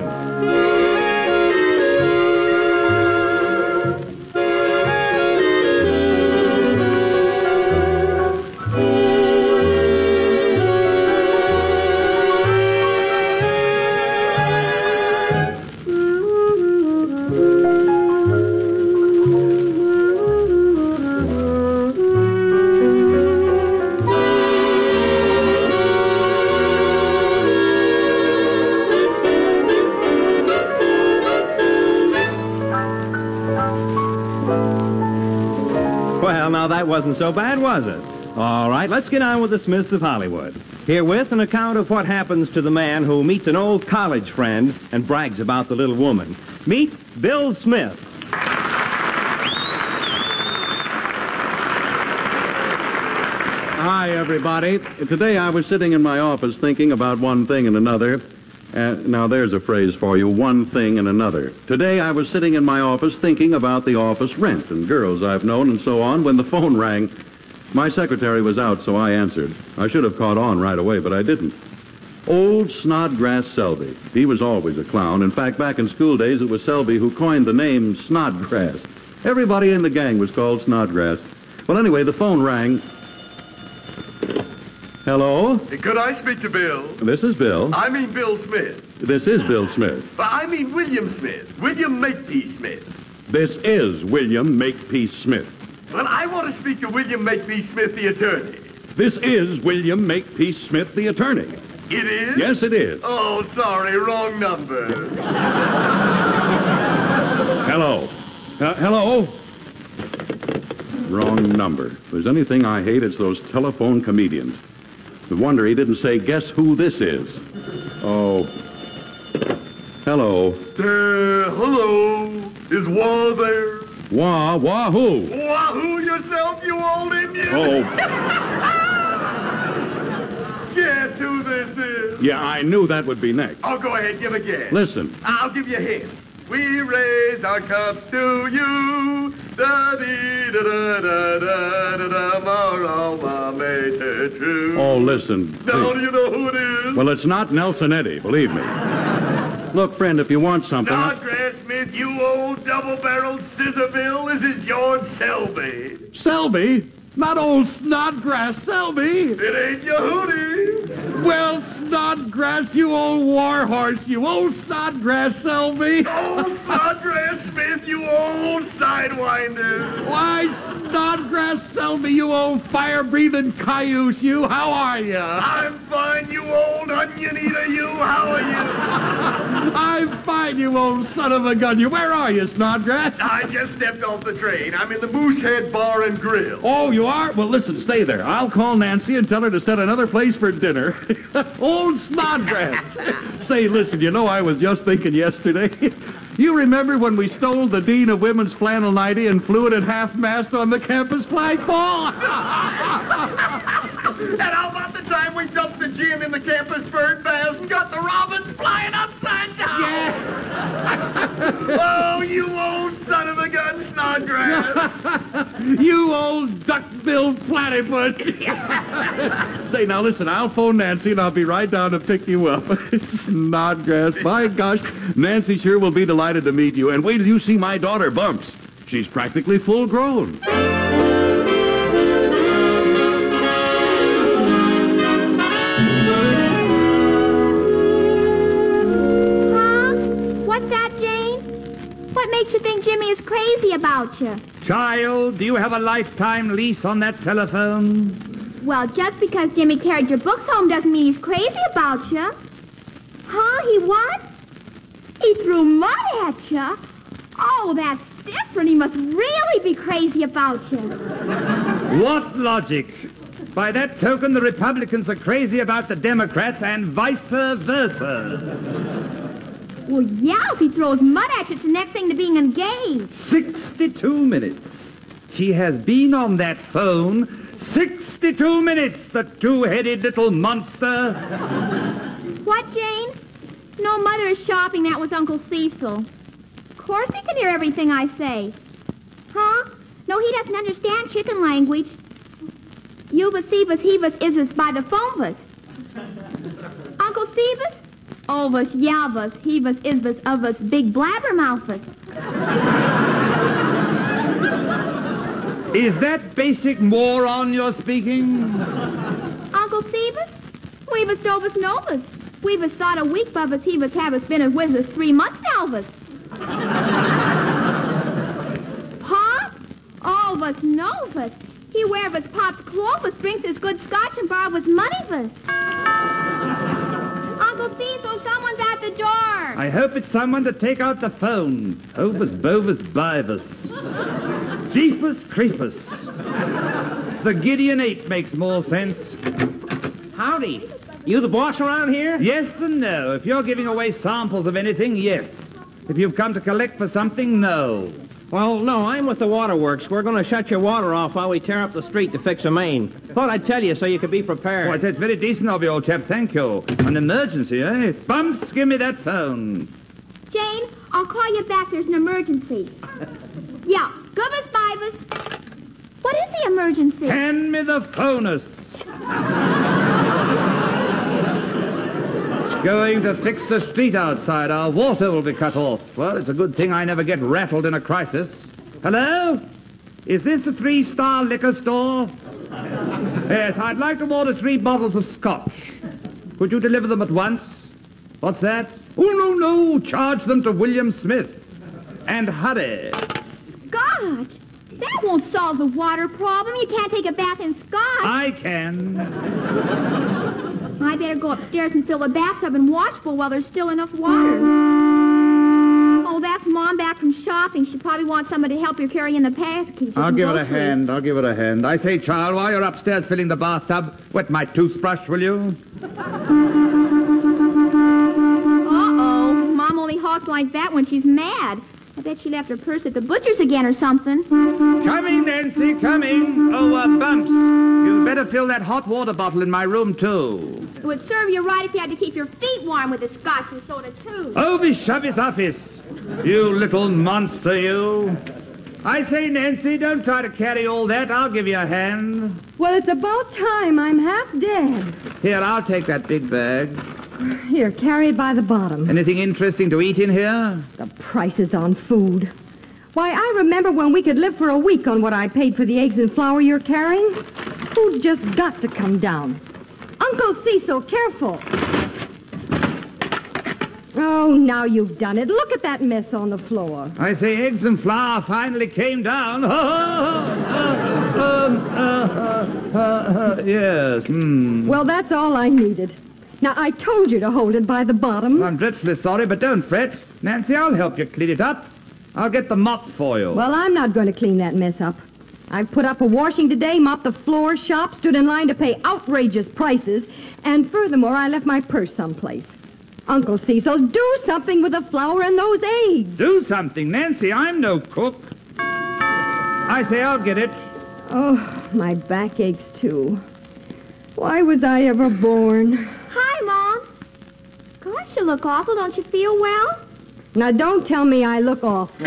Well, now that wasn't so bad, was it? All right, let's get on with the Smiths of Hollywood. Herewith an account of what happens to the man who meets an old college friend and brags about the little woman. Meet Bill Smith. Hi, everybody. Today I was sitting in my office thinking about one thing and another. Uh, now, there's a phrase for you, one thing and another. Today I was sitting in my office thinking about the office rent and girls I've known and so on when the phone rang. My secretary was out, so I answered. I should have caught on right away, but I didn't. Old Snodgrass Selby. He was always a clown. In fact, back in school days, it was Selby who coined the name Snodgrass. Everybody in the gang was called Snodgrass. Well, anyway, the phone rang. Hello? Could I speak to Bill? This is Bill. I mean Bill Smith. This is Bill Smith. But I mean William Smith. William Makepeace Smith. This is William Makepeace Smith. Well, I want to speak to William Makepeace Smith, the attorney. This is William Makepeace Smith, the attorney. It is? Yes, it is. Oh, sorry, wrong number. Hello. Uh, hello? Wrong number. If there's anything I hate, it's those telephone comedians. No wonder he didn't say, guess who this is. Oh. Hello. Uh, hello. Is Wah there? Wah, wahoo. Wahoo yourself, you old Indian. Oh. Guess who this is? Yeah, I knew that would be next. Oh, go ahead, give a guess. Listen. I'll give you a hint. We raise our cups to you. Da-dee-da-da-da-da-da-da, tomorrow, my mate, true. Oh, listen. Now, please. do you know who it is? Well, it's not Nelson Eddy, believe me. Look, friend, if you want something... Snodgrass Smith, you old double-barreled scissorbill. This is George Selby. Selby? Not old Snodgrass Selby. It ain't Yehudi. Well, Snodgrass, you old warhorse, you old Snodgrass Selby. Old Snodgrass Smith, you old sidewinder. Why, Snodgrass Selby, you old fire-breathing cayuse, you. How are you? I'm fine, you old onion eater, you. How are you? I'm fine, you old son of a gun. You. Where are you, Snodgrass? I just stepped off the train. I'm in the Moosehead Bar and Grill. Oh, you are? Well, listen, stay there. I'll call Nancy and tell her to set another place for dinner. Old Snodgrass. Say, listen, you know, I was just thinking yesterday. You remember when we stole the Dean of Women's flannel nightie and flew it at half-mast on the campus flagpole? And how about the time we dumped the gin in the campus bird bath and got the robins flying upside down? Yeah. Oh, you old son of a gun, Snodgrass. You old duck-billed platypus. Say, now listen, I'll phone Nancy and I'll be right down to pick you up. Snodgrass, my gosh. Nancy sure will be delighted to meet you. And wait till you see my daughter, Bumps. She's practically full grown. What makes you think Jimmy is crazy about you? Child, do you have a lifetime lease on that telephone? Well, just because Jimmy carried your books home doesn't mean he's crazy about you. Huh? He what? He threw mud at you? Oh, that's different. He must really be crazy about you. What logic? By that token, the Republicans are crazy about the Democrats and vice versa. Well, yeah, if he throws mud at you, it's the next thing to being engaged. sixty-two minutes. She has been on that phone sixty-two minutes, the two-headed little monster. What, Jane? No, Mother is shopping. That was Uncle Cecil. Of course he can hear everything I say. Huh? No, he doesn't understand chicken language. Yubus, Sebus, Hebus, Isus by the phonebus. Uncle Sebus? Ovus, Yavus, Hebus, Isbus, Ovus, Big Blabbermouthus. Is that basic moron you're speaking? Uncle Sebus? Weebus, Dovus, Novus. Weebus thought a week, Bubus, Hebus, Habus, been a with us three months now, Bus. Huh? Ovus, Novus. He wearvus, pops clovis, drinks his good scotch, and borrows moneybus. Uncle Cecil, someone's at the door. I hope it's someone to take out the phone. Ovus, Bovus, Bivus. Jeepus, Creepus. The Gideon Ape makes more sense. Howdy. You the boss around here? Yes and no. If you're giving away samples of anything, yes. If you've come to collect for something, no. Well, no, I'm with the waterworks. We're going to shut your water off while we tear up the street to fix a main. Thought I'd tell you so you could be prepared. Oh, it's, it's very decent of you, old chap. Thank you. An emergency, eh? Bumps, give me that phone. Jane, I'll call you back. There's an emergency. Yeah, Gubus Bivus. What is the emergency? Hand me the phonus. Going to fix the street outside. Our water will be cut off. Well, it's a good thing I never get rattled in a crisis. Hello? Is this the three-star liquor store? Yes, I'd like to order three bottles of scotch. Could you deliver them at once? What's that? Oh, no, no. Charge them to William Smith. And hurry. Scotch? That won't solve the water problem. You can't take a bath in scotch. I can. I better go upstairs and fill the bathtub and washbowl while there's still enough water. Oh, that's Mom back from shopping. She probably wants somebody to help her carry in the packages. I'll give it a groceries. hand. I'll give it a hand. I say, child, while you're upstairs filling the bathtub, wet my toothbrush, will you? Uh-oh. Mom only hawks like that when she's mad. I bet she left her purse at the butcher's again or something. Coming, Nancy, coming. Oh, uh, Bumps, you better fill that hot water bottle in my room, too. It would serve you right if you had to keep your feet warm with the scotch and soda, too. Oh, be shove his office. You little monster, you. I say, Nancy, don't try to carry all that. I'll give you a hand. Well, it's about time. I'm half dead. Here, I'll take that big bag. Here, carry it by the bottom. Anything interesting to eat in here? The prices on food. Why, I remember when we could live for a week on what I paid for the eggs and flour you're carrying. Food's just got to come down. Uncle Cecil, careful. Oh, now you've done it. Look at that mess on the floor. I say eggs and flour finally came down. uh, uh, uh, uh, yes. Hmm. Well, that's all I needed. Now, I told you to hold it by the bottom. I'm dreadfully sorry, but don't fret. Nancy, I'll help you clean it up. I'll get the mop for you. Well, I'm not going to clean that mess up. I've put up a washing today, mopped the floor, shop, stood in line to pay outrageous prices, and furthermore, I left my purse someplace. Uncle Cecil, do something with the flour and those eggs. Do something, Nancy. I'm no cook. I say I'll get it. Oh, my back aches, too. Why was I ever born? Hi, Mom. Gosh, you look awful. Don't you feel well? Now, don't tell me I look awful.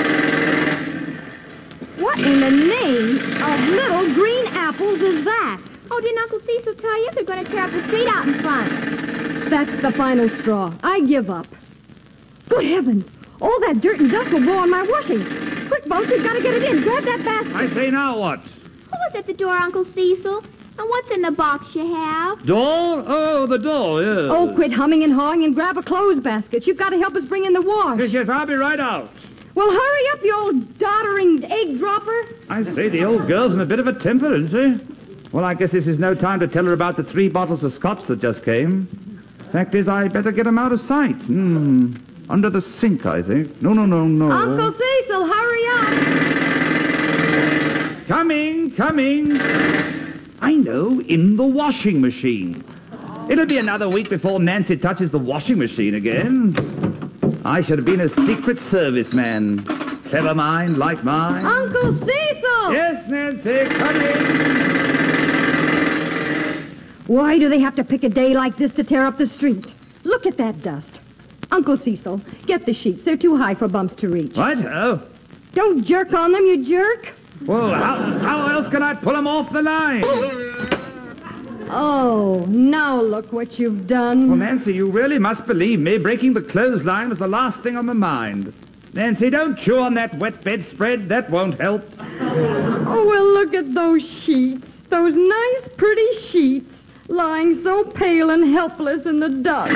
What in the name of little green apples is that? Oh, didn't Uncle Cecil tell you they're going to tear up the street out in front? That's the final straw. I give up. Good heavens. All that dirt and dust will blow on my washing. Quick, Bumps, we've got to get it in. Grab that basket. I say now what? Who is at the door, Uncle Cecil? And what's in the box you have? Door? Oh, the door, yes. Oh, quit humming and hawing and grab a clothes basket. You've got to help us bring in the wash. Yes, yes, I'll be right out. Well, hurry up, you old doddering egg dropper. I say, the old girl's in a bit of a temper, isn't she? Well, I guess this is no time to tell her about the three bottles of scotch that just came. Fact is, I better get 'em out of sight. Hmm. Under the sink, I think. No, no, no, no. Uncle Cecil, hurry up! Coming, coming. I know, in the washing machine. It'll be another week before Nancy touches the washing machine again. I should have been a Secret Service man. Clever mind like mine. Uncle Cecil! Yes, Nancy, come in. Why do they have to pick a day like this to tear up the street? Look at that dust. Uncle Cecil, get the sheets. They're too high for Bumps to reach. What? Oh. Don't jerk on them, you jerk. Well, how, how else can I pull them off the line? Oh, now look what you've done. Well, Nancy, you really must believe me. Breaking the clothesline was the last thing on my mind. Nancy, don't chew on that wet bedspread. That won't help. Oh, well, look at those sheets. Those nice, pretty sheets lying so pale and helpless in the dust.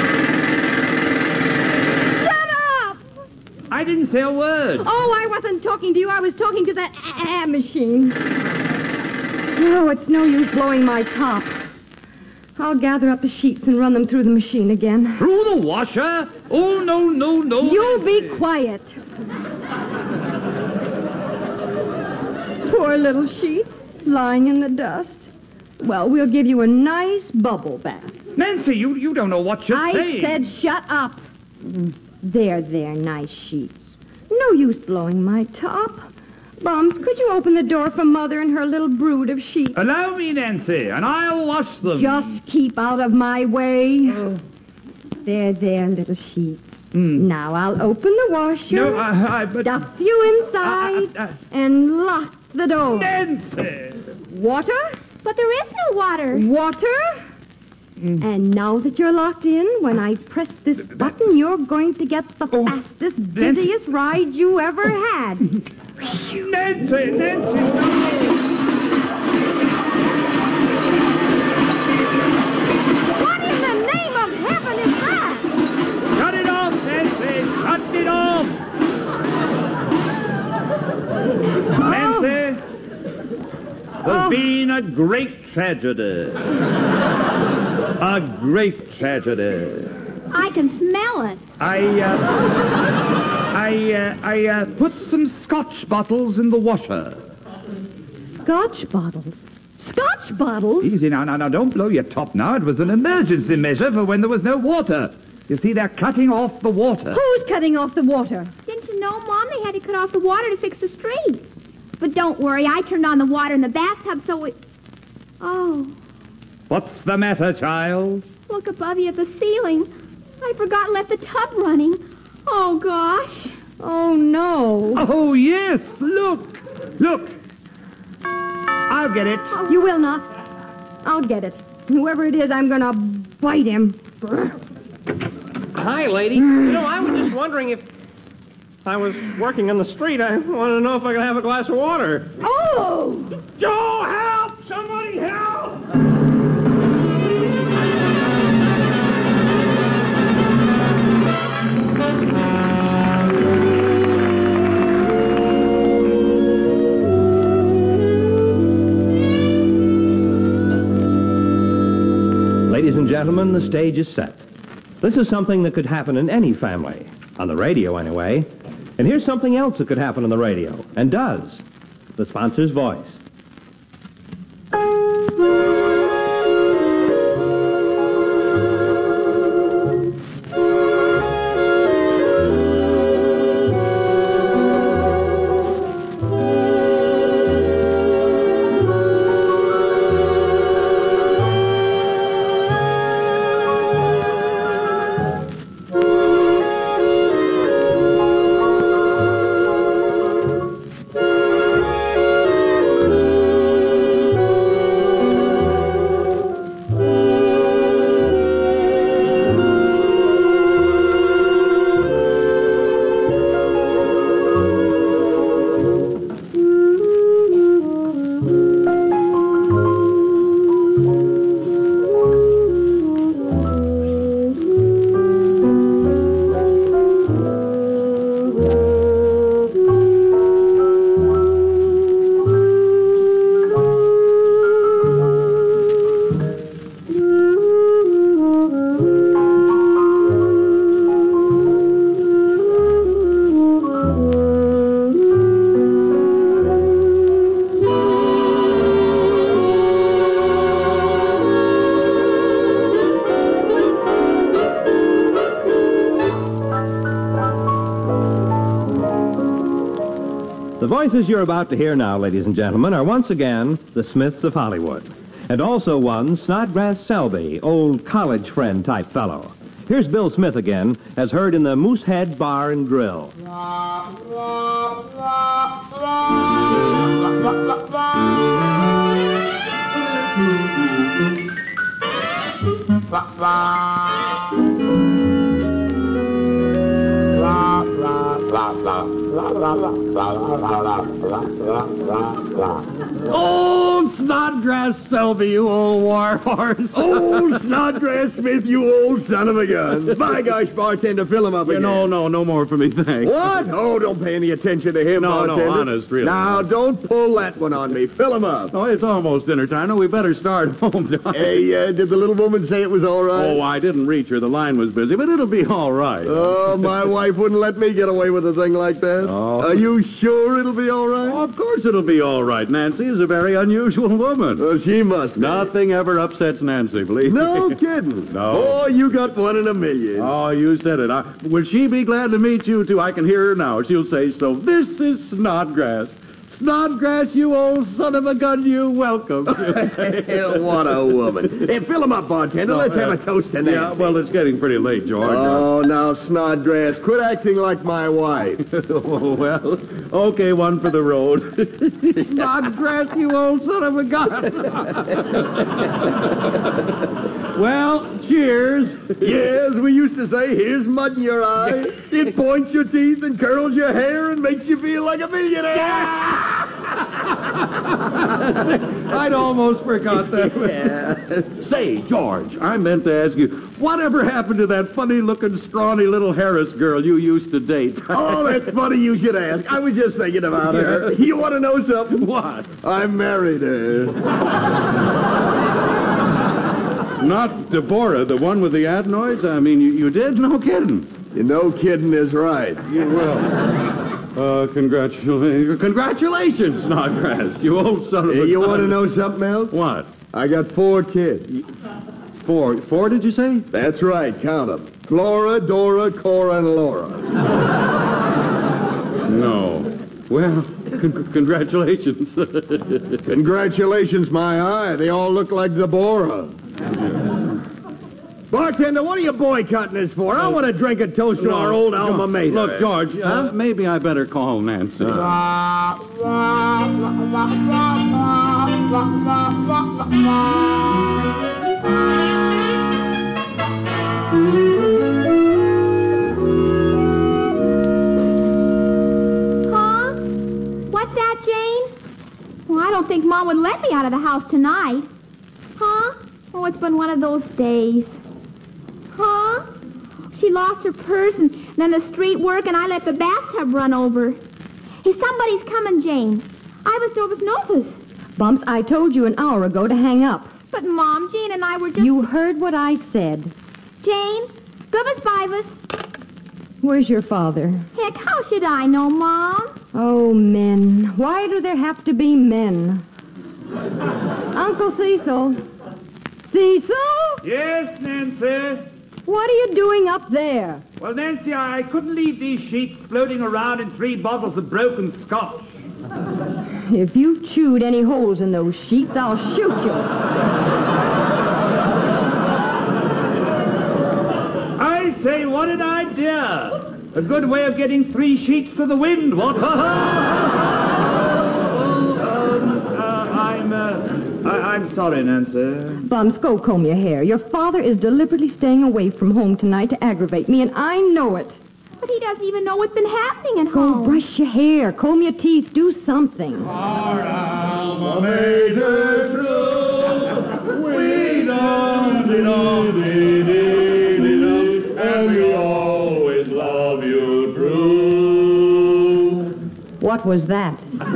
Shut up! I didn't say a word. Oh, I wasn't talking to you. I was talking to that ah machine. No, it's no use blowing my top. I'll gather up the sheets and run them through the machine again. Through the washer? Oh, no, no, no. You be quiet. Poor little sheets, lying in the dust. Well, we'll give you a nice bubble bath. Nancy, you, you don't know what you're I saying. I said shut up. There, there, nice sheets. No use blowing my top. Bums, could you open the door for Mother and her little brood of sheep? Allow me, Nancy, and I'll wash them. Just keep out of my way. Oh. There, there, little sheep. Mm. Now I'll open the washer, no, uh, I, but... stuff you inside, uh, uh, uh, and lock the door. Nancy! Water? But there is no water. Water? Mm. And now that you're locked in, when I press this button, you're going to get the oh, fastest, dizziest Nancy. ride you ever had. Nancy, Nancy, no. What in the name of heaven is that? Shut it off, Nancy. Shut it off. Oh. Nancy, there's oh. been a great tragedy. A great tragedy. I can smell it. I, uh... I, uh, I, uh, put some scotch bottles in the washer. Scotch bottles? Scotch bottles? Easy now, now, now, don't blow your top now. It was an emergency measure for when there was no water. You see, they're cutting off the water. Who's cutting off the water? Didn't you know, Mom? They had to cut off the water to fix the street. But don't worry, I turned on the water in the bathtub so it... Oh. What's the matter, child? Look above you at the ceiling. I forgot and left the tub running. Oh, gosh. Oh, no. Oh, yes. Look. Look. I'll get it. Oh, you will not. I'll get it. Whoever it is, I'm going to bite him. Hi, lady. You know, I was just wondering if I was working on the street. I wanted to know if I could have a glass of water. Oh! Joe, help! Somebody help! Ladies and gentlemen, the stage is set. This is something that could happen in any family. On the radio, anyway. And here's something else that could happen on the radio, and does. The sponsor's voice. voices you're about to hear now, ladies and gentlemen, are once again the Smiths of Hollywood. And also one Snodgrass Selby, old college friend type fellow. Here's Bill Smith again, as heard in the Moosehead Bar and Grill. Oh, Snodgrass Selby, you old war horse. Oh, Snodgrass Smith, you old son of a gun. By gosh, bartender, fill him up Yeah, again. no, no, no more for me, thanks. What? Oh, don't pay any attention to him, No, no, bartender. honest, really. Now, don't pull that one on me. Fill him up. Oh, it's almost dinner time. No, we better start home, Doc. Hey, uh, did the little woman say it was all right? Oh, I didn't reach her. The line was busy, but it'll be all right. Oh, my wife wouldn't let me get away with a thing like that. Oh. Are you sure it'll be all right? Oh, of course it'll be all right. Nancy is a very unusual woman. Well, she must be. Nothing ever upsets Nancy, believe No me. kidding. No. Oh, you got one in a million. Oh, you said it. I, will she be glad to meet you, too? I can hear her now. She'll say so. This is Snodgrass. Snodgrass, you old son of a gun, you welcome. What a woman. Hey, fill him up, bartender. No, Let's uh, have a toast to Nancy. Yeah, well, it's getting pretty late, George. Oh, now, Snodgrass, quit acting like my wife. Oh, well, okay, one for the road. Snodgrass, you old son of a gun. Well, cheers. Yes, we used to say, here's mud in your eye. It points your teeth and curls your hair and makes you feel like a millionaire. I'd almost forgot that. Yeah. Say, George, I meant to ask you, whatever happened to that funny-looking, scrawny little Harris girl you used to date? Oh, that's funny you should ask. I was just thinking about her. You want to know something? What? I married her. Not Deborah, the one with the adenoids? I mean, you, you did? No kidding. You know kidding is right. You will. Uh, congratulations. Congratulations, Snodgrass, you old son of Hey, a you gun. want to know something else? What? I got four kids. Four. Four, did you say? That's right, count them. Flora, Dora, Cora, and Laura. No. Well, con- congratulations. Congratulations, my eye. They all look like Deborah. Bartender, what are you boycotting this for? I want to drink a toast to No, our old George, alma mater. Look, George, uh, maybe I better call Nancy. Huh? What's that, Jane? Well, I don't think Mom would let me out of the house tonight. Huh? Oh, it's been one of those days. Huh? She lost her purse and then the street work and I let the bathtub run over. Hey, somebody's coming, Jane. Ivas Novus Novus. Bumps, I told you an hour ago to hang up. But Mom, Jane and I were just... You heard what I said. Jane, give us Bivas. Where's your father? Heck, how should I know, Mom? Oh, men. Why do there have to be men? Uncle Cecil. Cecil? Yes, Nancy? What are you doing up there? Well, Nancy, I couldn't leave these sheets floating around in three bottles of broken scotch. If you've chewed any holes in those sheets, I'll shoot you. I say, what an idea! A good way of getting three sheets to the wind, what? oh, um, uh, I'm, uh, I- I'm sorry, Nancy. Bums, go comb your hair. Your father is deliberately staying away from home tonight to aggravate me, and I know it. But he doesn't even know what's been happening at Go home. brush your hair, comb your teeth, do something. Our alma mater true, we don't and we always love you true. What was that?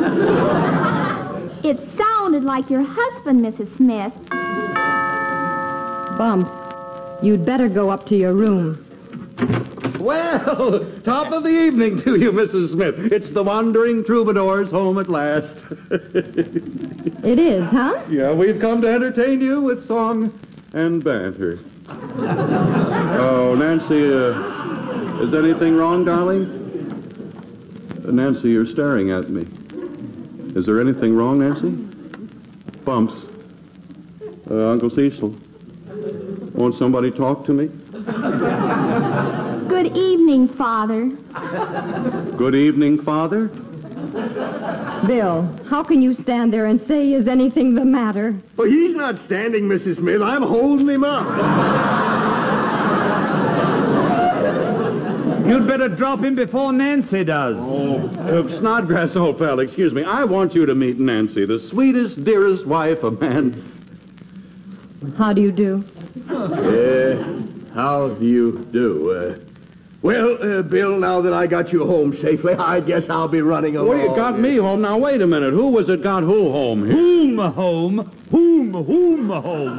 It sounded like your husband, Missus Smith. Bumps, you'd better go up to your room. Well, top of the evening to you, Missus Smith. It's the Wandering Troubadours home at last. It is, huh? Yeah, we've come to entertain you with song and banter. Oh, Nancy, uh, is anything wrong, darling? Uh, Nancy, you're staring at me. Is there anything wrong, Nancy? Bumps. Uh, Uncle Cecil. Won't somebody talk to me? Good evening, Father. Good evening, Father. Bill, how can you stand there and say, is anything the matter? Well, he's not standing, Missus Smith. I'm holding him up. You'd better drop him before Nancy does. Oh, uh, Snodgrass, old pal, excuse me. I want you to meet Nancy, the sweetest, dearest wife a man... How do you do? Uh, how do you do? Uh, well, uh, Bill, now that I got you home safely, I guess I'll be running along. Well, you got me home. Now, wait a minute. Who was it got who home here? Whom home? Whom, whom home?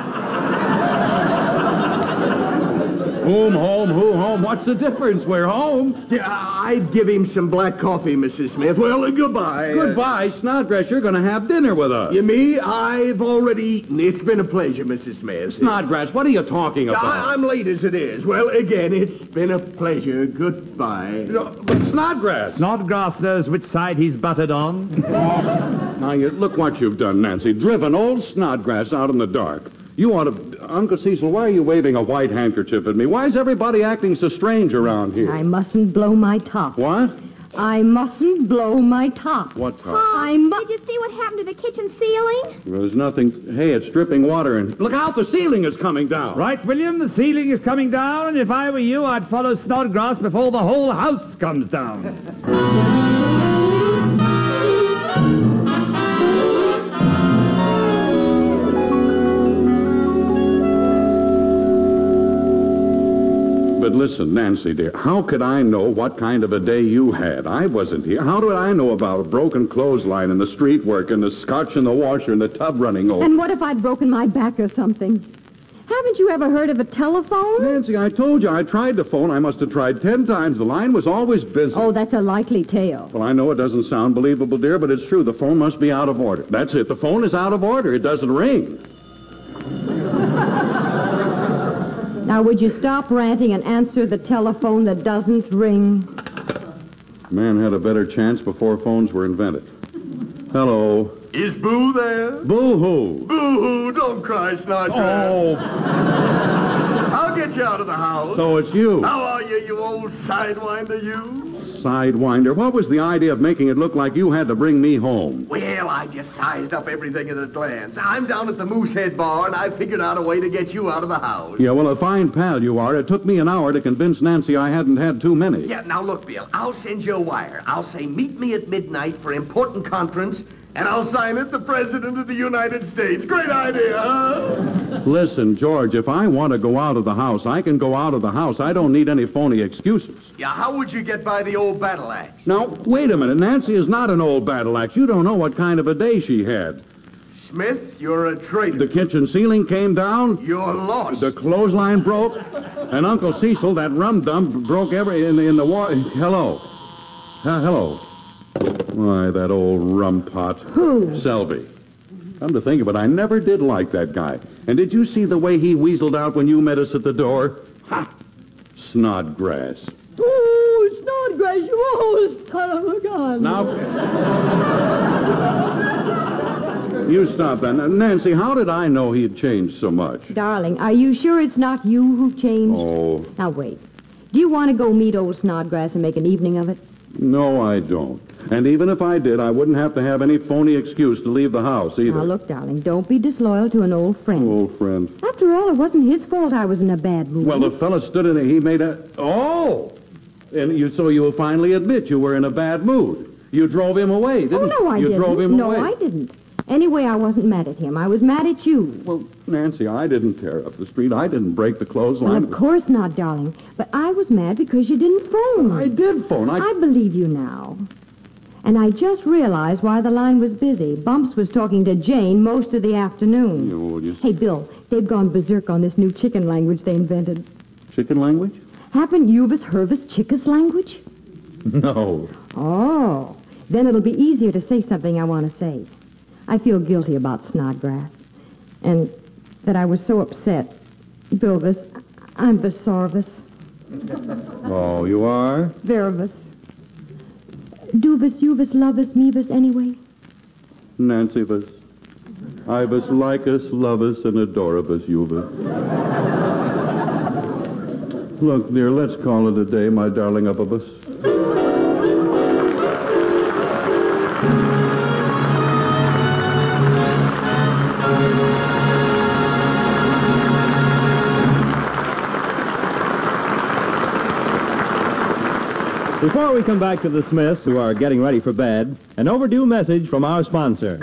Whom home, who home? What's the difference? We're home. Yeah, I'd give him some black coffee, Missus Smith. Well, uh, goodbye. Goodbye, Snodgrass. You're going to have dinner with us. You me? I've already eaten. It's been a pleasure, Missus Smith. Snodgrass, what are you talking about? I, I'm late as it is. Well, again, it's been a pleasure. Goodbye. No, but Snodgrass. Snodgrass knows which side he's butted on. Now, you, look what you've done, Nancy. Driven old Snodgrass out in the dark. You ought to... Uncle Cecil, why are you waving a white handkerchief at me? Why is everybody acting so strange around here? I mustn't blow my top. What? I mustn't blow my top. What top? I mu- Did you see what happened to the kitchen ceiling? There's nothing... Hey, it's dripping water and... Look out, the ceiling is coming down. Right, William, the ceiling is coming down, and if I were you, I'd follow Snodgrass before the whole house comes down. But listen, Nancy, dear, how could I know what kind of a day you had? I wasn't here. How did I know about a broken clothesline and the street work and the scotch in the washer and the tub running over? And what if I'd broken my back or something? Haven't you ever heard of a telephone? Nancy, I told you I tried the phone. I must have tried ten times. The line was always busy. Oh, that's a likely tale. Well, I know it doesn't sound believable, dear, but it's true. The phone must be out of order. That's it. The phone is out of order. It doesn't ring. Now, would you stop ranting and answer the telephone that doesn't ring? Man had a better chance before phones were invented. Hello. Is Boo there? Boo-hoo. Boo-hoo, don't cry, Snodgrass. Oh. I'll get you out of the house. So it's you. How are you, you old sidewinder, you? Sidewinder. What was the idea of making it look like you had to bring me home? Well, I just sized up everything at a glance. I'm down at the Moosehead Bar, and I figured out a way to get you out of the house. Yeah, well, a fine pal you are. It took me an hour to convince Nancy I hadn't had too many. Yeah, now look, Bill, I'll send you a wire. I'll say, meet me at midnight for important conference, and I'll sign it the President of the United States. Great idea, huh? Listen, George, if I want to go out of the house, I can go out of the house. I don't need any phony excuses. Yeah, how would you get by the old battle axe? Now, wait a minute. Nancy is not an old battle axe. You don't know what kind of a day she had. Smith, you're a traitor. The kitchen ceiling came down. You're lost. The clothesline broke. And Uncle Cecil, that rum-dum, broke every... in the, in the war... Hello. Uh, hello. Why, that old rum pot. Who? Selby. Come to think of it, I never did like that guy. And did you see the way he weaseled out when you met us at the door? Ha! Snodgrass. Oh, Snodgrass, you old son of a gun. Now... You stop that. Now, Nancy, how did I know he'd changed so much? Darling, are you sure it's not you who changed? Oh. Now, wait. Do you want to go meet old Snodgrass and make an evening of it? No, I don't. And even if I did, I wouldn't have to have any phony excuse to leave the house, either. Now, look, darling, don't be disloyal to an old friend. Old friend. After all, it wasn't his fault I was in a bad mood. Well, the fella stood in it. He made a... Oh! And you, so you'll finally admit you were in a bad mood. You drove him away, didn't you? Oh, no, I you didn't. drove him no, away. I didn't. Anyway, I wasn't mad at him. I was mad at you. Well, Nancy, I didn't tear up the street. I didn't break the clothesline. Well, of course not, darling. But I was mad because you didn't phone. I did phone. I... I believe you now. And I just realized why the line was busy. Bumps was talking to Jane most of the afternoon. Oh, just... Hey, Bill, they've gone berserk on this new chicken language they invented. Chicken language? Haven't you heard of Chicka's language? No. Oh, then it'll be easier to say something I want to say. I feel guilty about Snodgrass. And that I was so upset. Bilvis, I'm besorvous. Oh, you are? Vervis. Duvis, Uvis, Lovis, Mevis, anyway? Nancivus, Ibus, Lycus, Lovus, and Adorabus, Uvus. Look, dear, let's call it a day, my darling Uppabus. Before we come back to the Smiths, who are getting ready for bed, an overdue message from our sponsor.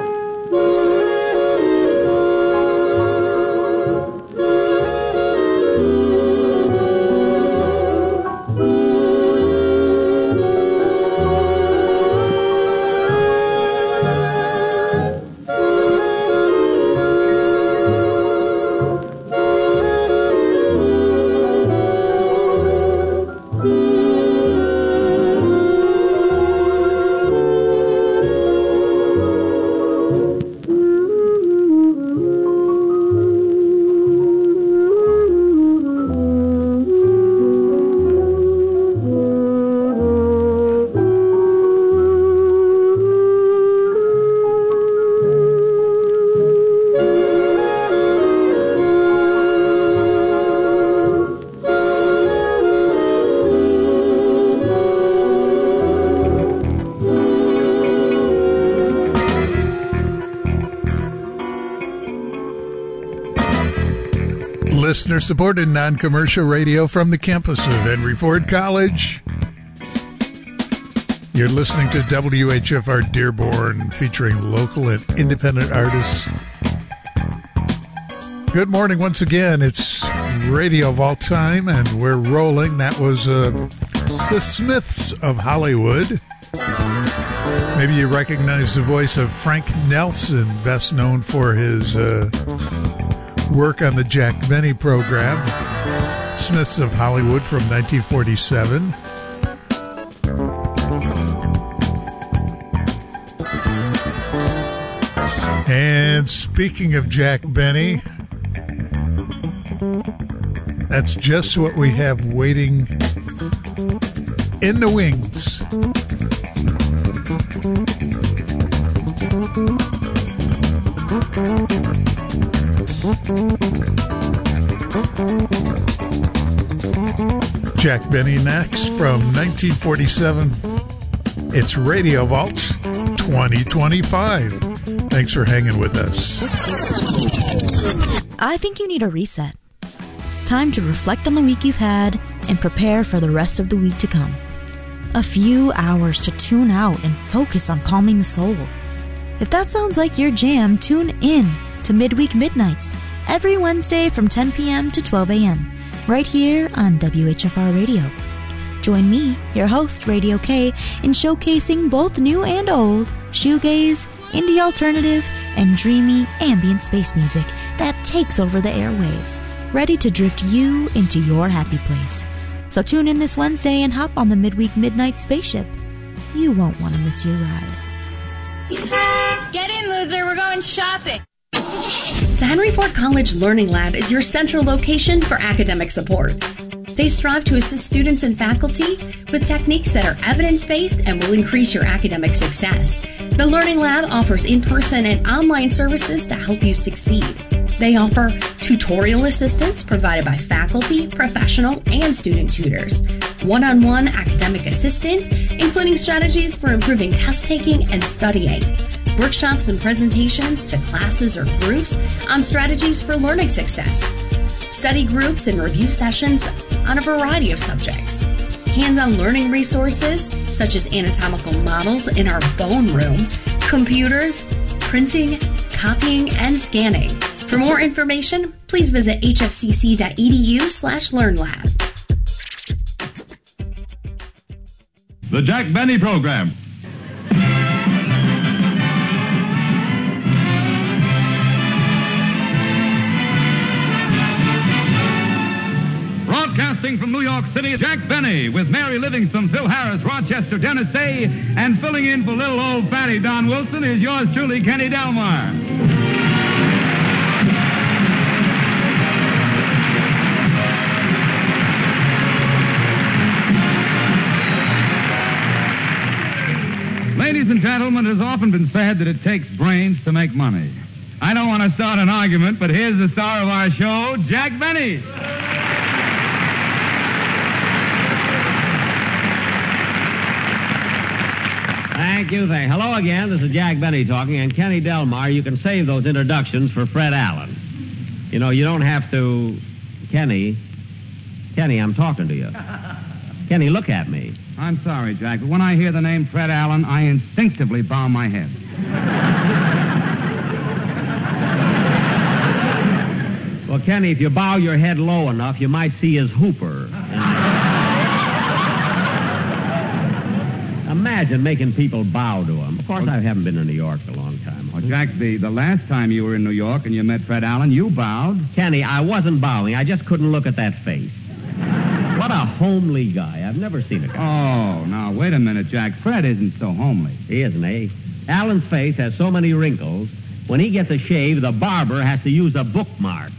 Listener-supported non-commercial radio from the campus of Henry Ford College. You're listening to W H F R Dearborn, featuring local and independent artists. Good morning once again. It's Radio Vault time, and we're rolling. That was uh, the Smiths of Hollywood. Maybe you recognize the voice of Frank Nelson, best known for his Uh, work on the Jack Benny program, Smiths of Hollywood from nineteen forty-seven. And speaking of Jack Benny, that's just what we have waiting in the wings. Jack Benny next from nineteen forty-seven. It's Radio Vault twenty twenty-five. Thanks for hanging with us. I think you need a reset. Time to reflect on the week you've had and prepare for the rest of the week to come. A few hours to tune out and focus on calming the soul. If that sounds like your jam, tune in to Midweek Midnights every Wednesday from ten p.m. to twelve a.m. right here on W H F R Radio. Join me, your host, Radio K, in showcasing both new and old shoegaze, indie alternative, and dreamy ambient space music that takes over the airwaves, ready to drift you into your happy place. So tune in this Wednesday and hop on the Midweek Midnight spaceship. You won't want to miss your ride. Get in, loser. We're going shopping. The Henry Ford College Learning Lab is your central location for academic support. They strive to assist students and faculty with techniques that are evidence-based and will increase your academic success. The Learning Lab offers in-person and online services to help you succeed. They offer tutorial assistance provided by faculty, professional, and student tutors, one-on-one academic assistance, including strategies for improving test taking and studying, workshops and presentations to classes or groups on strategies for learning success, study groups and review sessions on a variety of subjects, hands-on learning resources such as anatomical models in our bone room, computers, printing, copying, and scanning. For more information, please visit h f c c dot e d u slash learn lab. The Jack Benny Program. Broadcasting from New York City, Jack Benny with Mary Livingston, Phil Harris, Rochester, Dennis Day, and filling in for little old fatty Don Wilson is yours truly, Kenny Delmar. Ladies and gentlemen, as often often been said that it takes brains to make money. I don't want to start an argument, but here's the star of our show, Jack Benny. Thank you. Thank. Hello again. This is Jack Benny talking, and Kenny Delmar. You can save those introductions for Fred Allen. You know, you don't have to... Kenny, Kenny, I'm talking to you. Kenny, look at me. I'm sorry, Jack, but when I hear the name Fred Allen, I instinctively bow my head. Well, Kenny, if you bow your head low enough, you might see his hooper. Imagine making people bow to him. Of course, I haven't been in New York a long time. Well, Jack, the, the last time you were in New York and you met Fred Allen, you bowed. Kenny, I wasn't bowing. I just couldn't look at that face. What a homely guy. I've never seen a guy. Oh, now, wait a minute, Jack. Fred isn't so homely. He isn't, eh? Allen's face has so many wrinkles, when he gets a shave, the barber has to use a bookmark.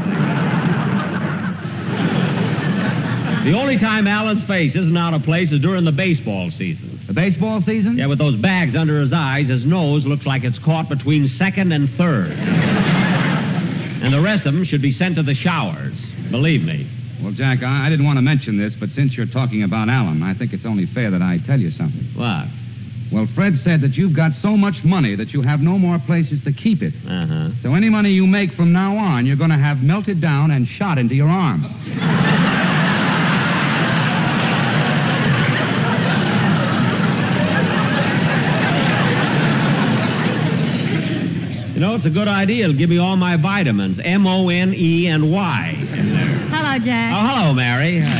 The only time Allen's face isn't out of place is during the baseball season. The baseball season? Yeah, with those bags under his eyes, his nose looks like it's caught between second and third. And the rest of them should be sent to the showers. Believe me. Well, Jack, I, I didn't want to mention this, but since you're talking about Allen, I think it's only fair that I tell you something. What? Well, Fred said that you've got so much money that you have no more places to keep it. Uh-huh. So any money you make from now on, you're going to have melted down and shot into your arm. You know, it's a good idea. It'll give me all my vitamins, M O N E and Y in there. Hello, Jack. Oh, hello, Mary. Hi.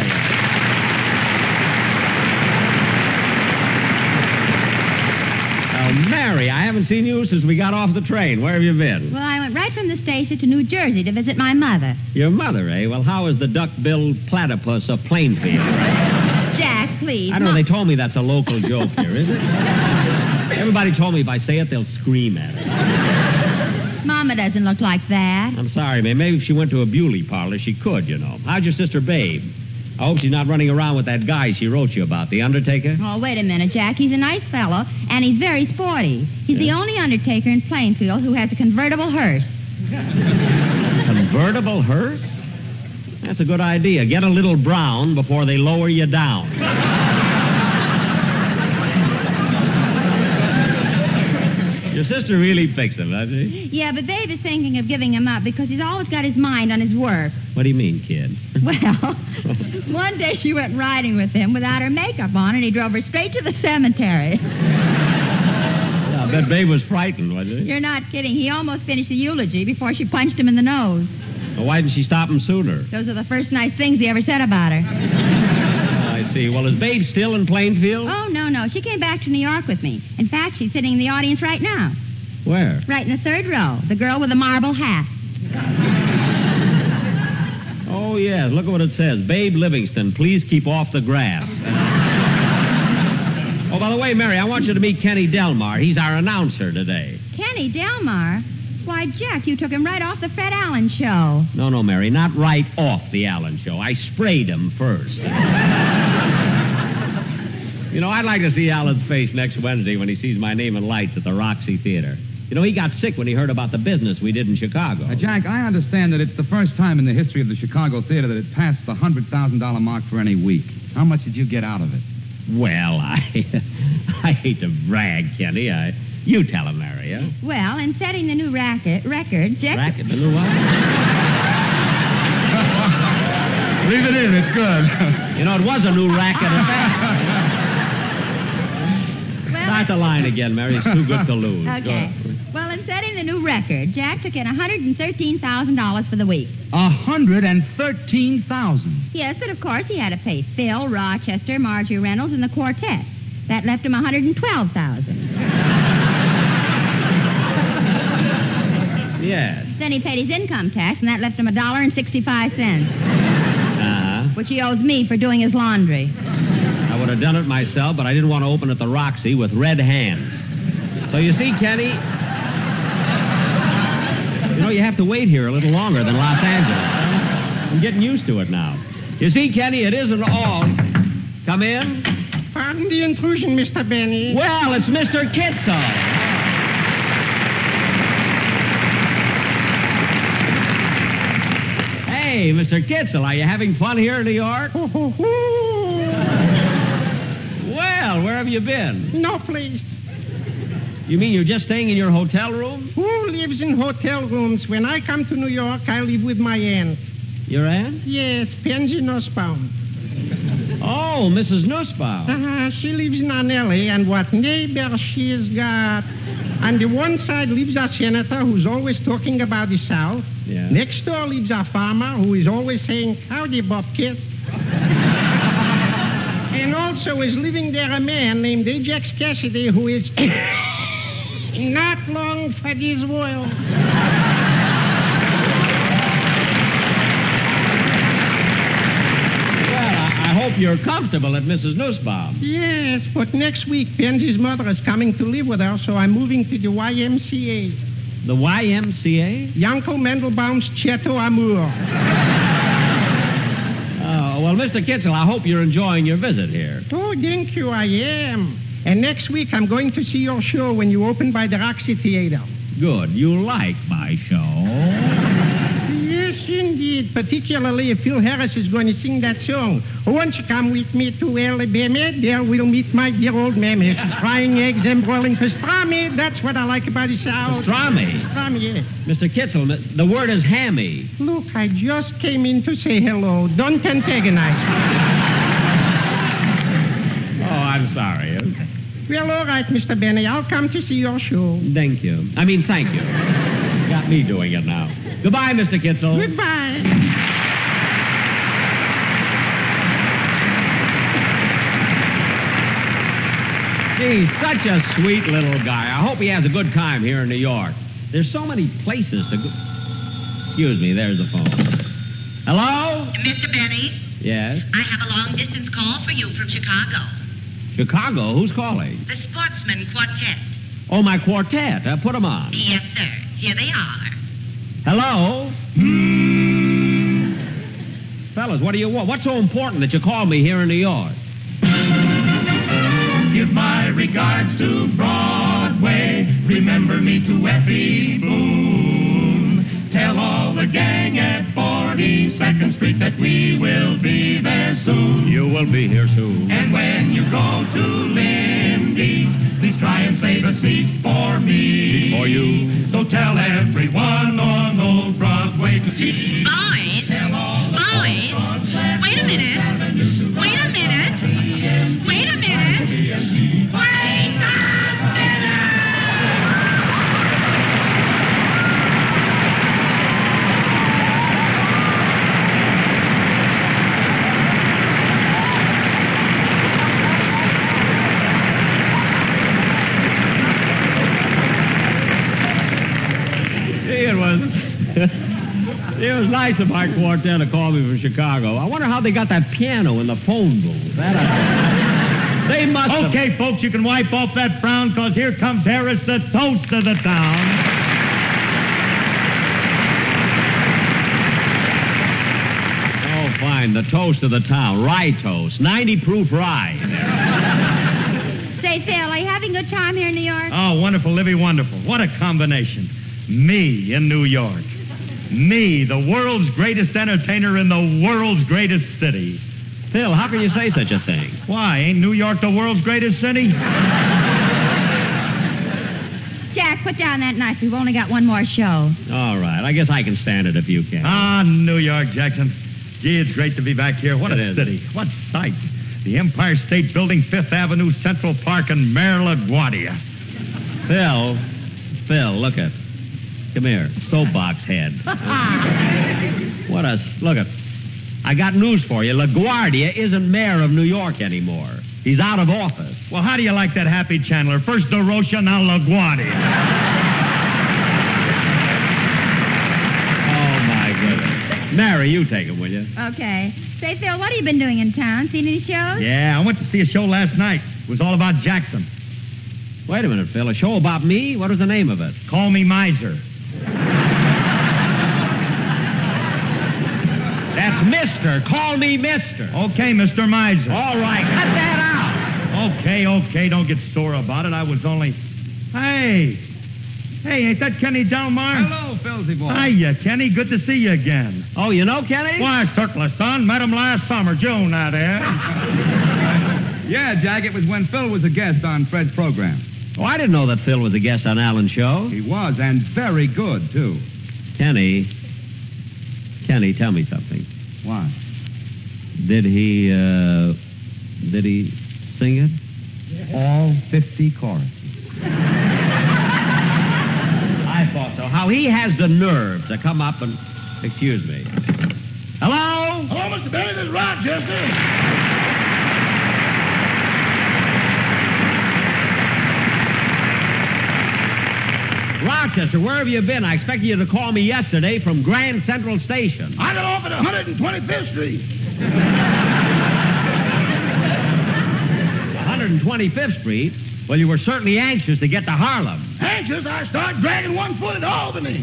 Oh, Mary, I haven't seen you since we got off the train. Where have you been? Well, I went right from the station to New Jersey to visit my mother. Your mother, eh? Well, how is the duck-billed platypus of Plainfield? Jack, please. I don't know. They told me that's a local joke here, is it? Everybody told me if I say it, they'll scream at it. Mama doesn't look like that. I'm sorry, man. Maybe if she went to a beauty parlor, she could, you know. How's your sister, Babe? I hope she's not running around with that guy she wrote you about, the Undertaker. Oh, wait a minute, Jack. He's a nice fellow, and he's very sporty. He's the only Undertaker in Plainfield who has a convertible hearse. Convertible hearse? That's a good idea. Get a little brown before they lower you down. Your sister really picks him, doesn't she? Yeah, but Babe is thinking of giving him up because he's always got his mind on his work. What do you mean, kid? Well, one day she went riding with him without her makeup on, and he drove her straight to the cemetery. Yeah, I bet Babe was frightened, wasn't he? You're not kidding. He almost finished the eulogy before she punched him in the nose. Well, why didn't she stop him sooner? Those are the first nice things he ever said about her. Oh, I see. Well, is Babe still in Plainfield? Oh, no, no. She came back to New York with me. In fact, she's sitting in the audience right now. Where? Right in the third row. The girl with the marble hat. Oh, yes. Look at what it says. Babe Livingston, please keep off the grass. Oh, by the way, Mary, I want you to meet Kenny Delmar. He's our announcer today. Kenny Delmar? Why, Jack, you took him right off the Fred Allen show. No, no, Mary, not right off the Allen show. I sprayed him first. You know, I'd like to see Allen's face next Wednesday when he sees my name in lights at the Roxy Theater. You know, he got sick when he heard about the business we did in Chicago. Uh, Jack, I understand that it's the first time in the history of the Chicago Theater that it passed the one hundred thousand dollars mark for any week. How much did you get out of it? Well, I I hate to brag, Kenny. I, you tell him, Mary, huh? Well, in setting the new racket, record, Jack... Racket? The new what? Leave it in. It's good. You know, it was a new racket at that. Start the line again, Mary. It's too good to lose. Okay. Well, in setting the new record, Jack took in one hundred thirteen thousand dollars for the week. one hundred thirteen thousand dollars? Yes, but of course he had to pay Phil, Rochester, Marjorie Reynolds, and the quartet. That left him one hundred twelve thousand dollars. Yes. Then he paid his income tax, and that left him a dollar and sixty-five cents. Uh-huh. Which he owes me for doing his laundry. I would have done it myself, but I didn't want to open at the Roxy with red hands. So you see, Kenny, you know, you have to wait here a little longer than Los Angeles. I'm getting used to it now. You see, Kenny, it isn't all. Come in. Pardon the intrusion, Mister Benny. Well, it's Mister Kitso. Hey, Mister Kitzel, are you having fun here in New York? Well, where have you been? No place. You mean you're just staying in your hotel room? Who lives in hotel rooms? When I come to New York, I live with my aunt. Your aunt? Yes, Pansy Nussbaum. Oh, Missus Nussbaum. Uh-huh. She lives in Anelli, and what neighbor she's got. On the one side lives our senator, who's always talking about the South. Yeah. Next door lives our farmer, who is always saying, howdy, Bobcat. And also is living there a man named Ajax Cassidy, who is not long for this world. I hope you're comfortable at Missus Nussbaum. Yes, but next week, Pansy's mother is coming to live with her, so I'm moving to the Y M C A. The Y M C A? Yankel Mendelbaum's Chateau Amour. Oh, well, Mister Kitzel, I hope you're enjoying your visit here. Oh, thank you, I am. And next week, I'm going to see your show when you open by the Roxy Theater. Good. You like my show. Yes, indeed. Particularly if Phil Harris is going to sing that song. Won't you come with me to Alabama? There we'll meet my dear old mammy. She's frying eggs and boiling pastrami. That's what I like about the South. Pastrami? Pastrami, yes. Mister Kitzel, the word is hammy. Look, I just came in to say hello. Don't antagonize me. Oh, I'm sorry. Well, all right, Mister Benny. I'll come to see your show. Thank you. I mean, thank you. Got me doing it now. Goodbye, Mister Kitzel. Goodbye. He's such a sweet little guy. I hope he has a good time here in New York. There's so many places to go. Excuse me, there's the phone. Hello? Mister Benny, Yes? I have a long-distance call for you from Chicago. Chicago? Who's calling? The Sportsman Quartet. Oh, my quartet. Uh, put them on. Yes, sir. Here they are. Hello? Fellas, what do you want? What's so important that you call me here in New York? Give my regards to Broadway. Remember me to Effie Boone. Tell all the gang at forty-second Street that we will be there soon. You will be here soon. And when you go to Lindy's, please try and save a seat for me. For you. So tell everyone on old Broadway to see. Boys? Boys? Wait a minute. Wait a minute. Wait a minute. Wait a minute. It was, it was nice of my quartet to call me from Chicago. I wonder how they got that piano in the phone booth. That, uh, they must have... Okay, folks, you can wipe off that frown, because here comes Harris, the toast of the town. Oh, fine, the toast of the town. Rye toast. ninety proof rye. Say, Phil, are you having a good time here in New York? Oh, wonderful, Livy, wonderful. What a combination. Me in New York. Me, the world's greatest entertainer in the world's greatest city. Phil, how can you say such a thing? Why, ain't New York the world's greatest city? Jack, put down that knife. We've only got one more show. All right, I guess I can stand it if you can. Ah, New York, Jackson. Gee, it's great to be back here. What It a is. city. What sights. The Empire State Building, Fifth Avenue, Central Park, and Mayor LaGuardia. Phil, Phil, look at. Come here, soapbox head. What a look at. I got news for you. LaGuardia isn't mayor of New York anymore. He's out of office. Well, how do you like that, Happy Chandler? First DeRocha, now LaGuardia. Oh my goodness. Mary, you take it, will you? Okay. Say, Phil, what have you been doing in town? Seen any shows? Yeah, I went to see a show last night. It was all about Jackson. Wait a minute, Phil. A show about me? What was the name of it? Call Me Miser. That's Mister. Call me Mister. Okay, Mister Miser. All right, cut that out. Okay, okay, don't get sore about it. I was only... Hey! Hey, ain't that Kenny Delmar? Hello, Philsy boy. Hiya, Kenny. Good to see you again. Oh, you know Kenny? Why, certainly, son. Met him last summer. June, that is. Yeah, Jack, it was when Phil was a guest on Fred's program. Oh, I didn't know that Phil was a guest on Alan's show. He was, and very good, too. Kenny. Kenny, tell me something. What? Did he, uh... Did he sing it? All fifty choruses. I thought so. How he has the nerve to come up and... Excuse me. Hello? Hello, Mister Benny. This is Rochester. Rochester, where have you been? I expected you to call me yesterday from Grand Central Station. I got off at one hundred twenty-fifth Street. one hundred twenty-fifth Street? Well, you were certainly anxious to get to Harlem. Anxious? I start dragging one foot at Albany.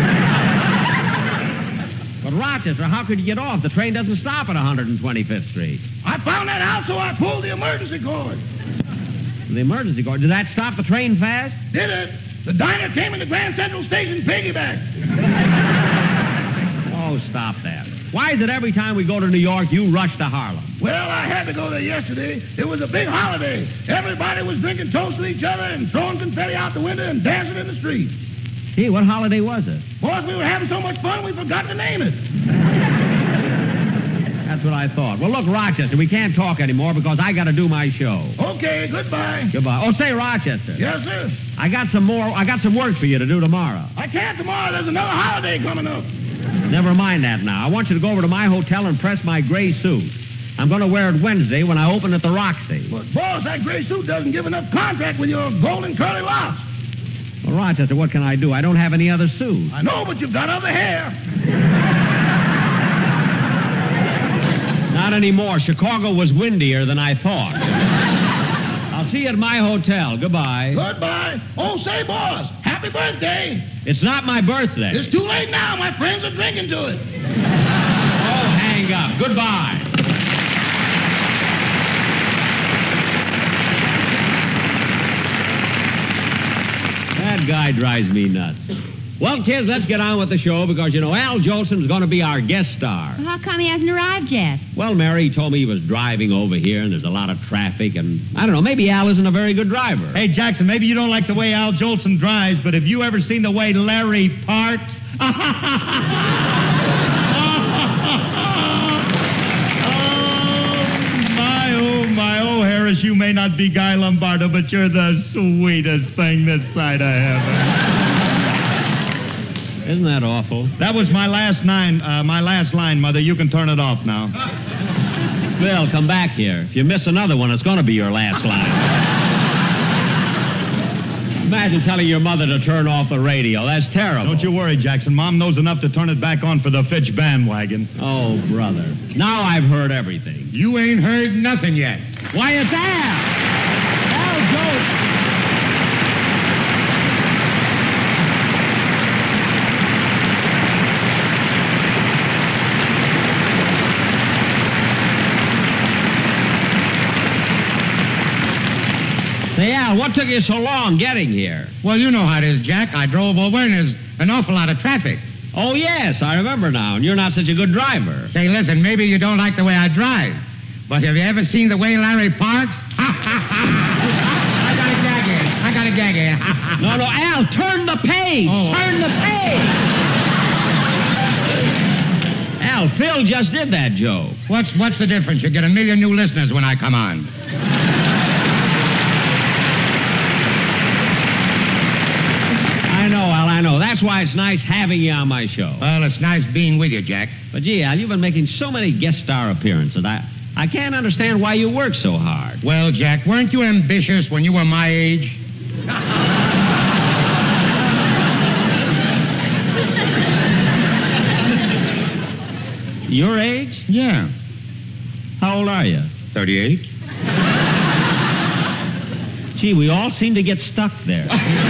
But, Rochester, how could you get off? The train doesn't stop at one hundred twenty-fifth Street. I found that out, so I pulled the emergency cord. The emergency cord? Did that stop the train fast? Did it? The diner came in the Grand Central Station piggyback. Oh, stop that. Why is it every time we go to New York, you rush to Harlem? Well, I had to go there yesterday. It was a big holiday. Everybody was drinking toast with each other and throwing confetti out the window and dancing in the street. Gee, what holiday was it? Boys, we were having so much fun we forgot to name it. That's what I thought. Well, look, Rochester, we can't talk anymore because I got to do my show. Okay, goodbye. Goodbye. Oh, say, Rochester. Yes, sir. I got some more. I got some work for you to do tomorrow. I can't tomorrow. There's another holiday coming up. Never mind that now. I want you to go over to my hotel and press my gray suit. I'm going to wear it Wednesday when I open at the Roxy. But, boss, that gray suit doesn't give enough contract with your golden curly locks. Well, Rochester, what can I do? I don't have any other suit. I know, but you've got other hair. Not anymore. Chicago was windier than I thought. I'll see you at my hotel. Goodbye. Goodbye. Oh, say, boss, happy birthday. It's not my birthday. It's too late now. My friends are drinking to it. Oh, hang up. Goodbye. That guy drives me nuts. Well, kids, let's get on with the show because, you know, Al Jolson's going to be our guest star. Well, how come he hasn't arrived yet? Well, Mary, he told me he was driving over here and there's a lot of traffic and, I don't know, maybe Al isn't a very good driver. Hey, Jackson, maybe you don't like the way Al Jolson drives, but have you ever seen the way Larry parks? Oh, my, oh, my, oh, Harris, you may not be Guy Lombardo, but you're the sweetest thing this side of heaven. Isn't that awful? That was my last line, uh, my last line, Mother. You can turn it off now. Bill, come back here. If you miss another one, it's going to be your last line. Imagine telling your mother to turn off the radio. That's terrible. Don't you worry, Jackson. Mom knows enough to turn it back on for the Fitch bandwagon. Oh, brother. Now I've heard everything. You ain't heard nothing yet. Why, it's Al! Al Jolson! Say, Al, what took you so long getting here? Well, you know how it is, Jack. I drove over and there's an awful lot of traffic. Oh, yes, I remember now. And you're not such a good driver. Say, listen, maybe you don't like the way I drive. But have you ever seen the way Larry parks? Ha, ha, ha. I got a gag here. I got a gag here. No, no, Al, turn the page. Oh. Turn the page. Al, Phil just did that joke. What's, what's the difference? You get a million new listeners when I come on. I know, Al, I know. That's why it's nice having you on my show. Well, it's nice being with you, Jack. But, gee, Al, you've been making so many guest star appearances. I, I can't understand why you work so hard. Well, Jack, weren't you ambitious when you were my age? Your age? Yeah. How old are you? thirty-eight. Gee, we all seem to get stuck there.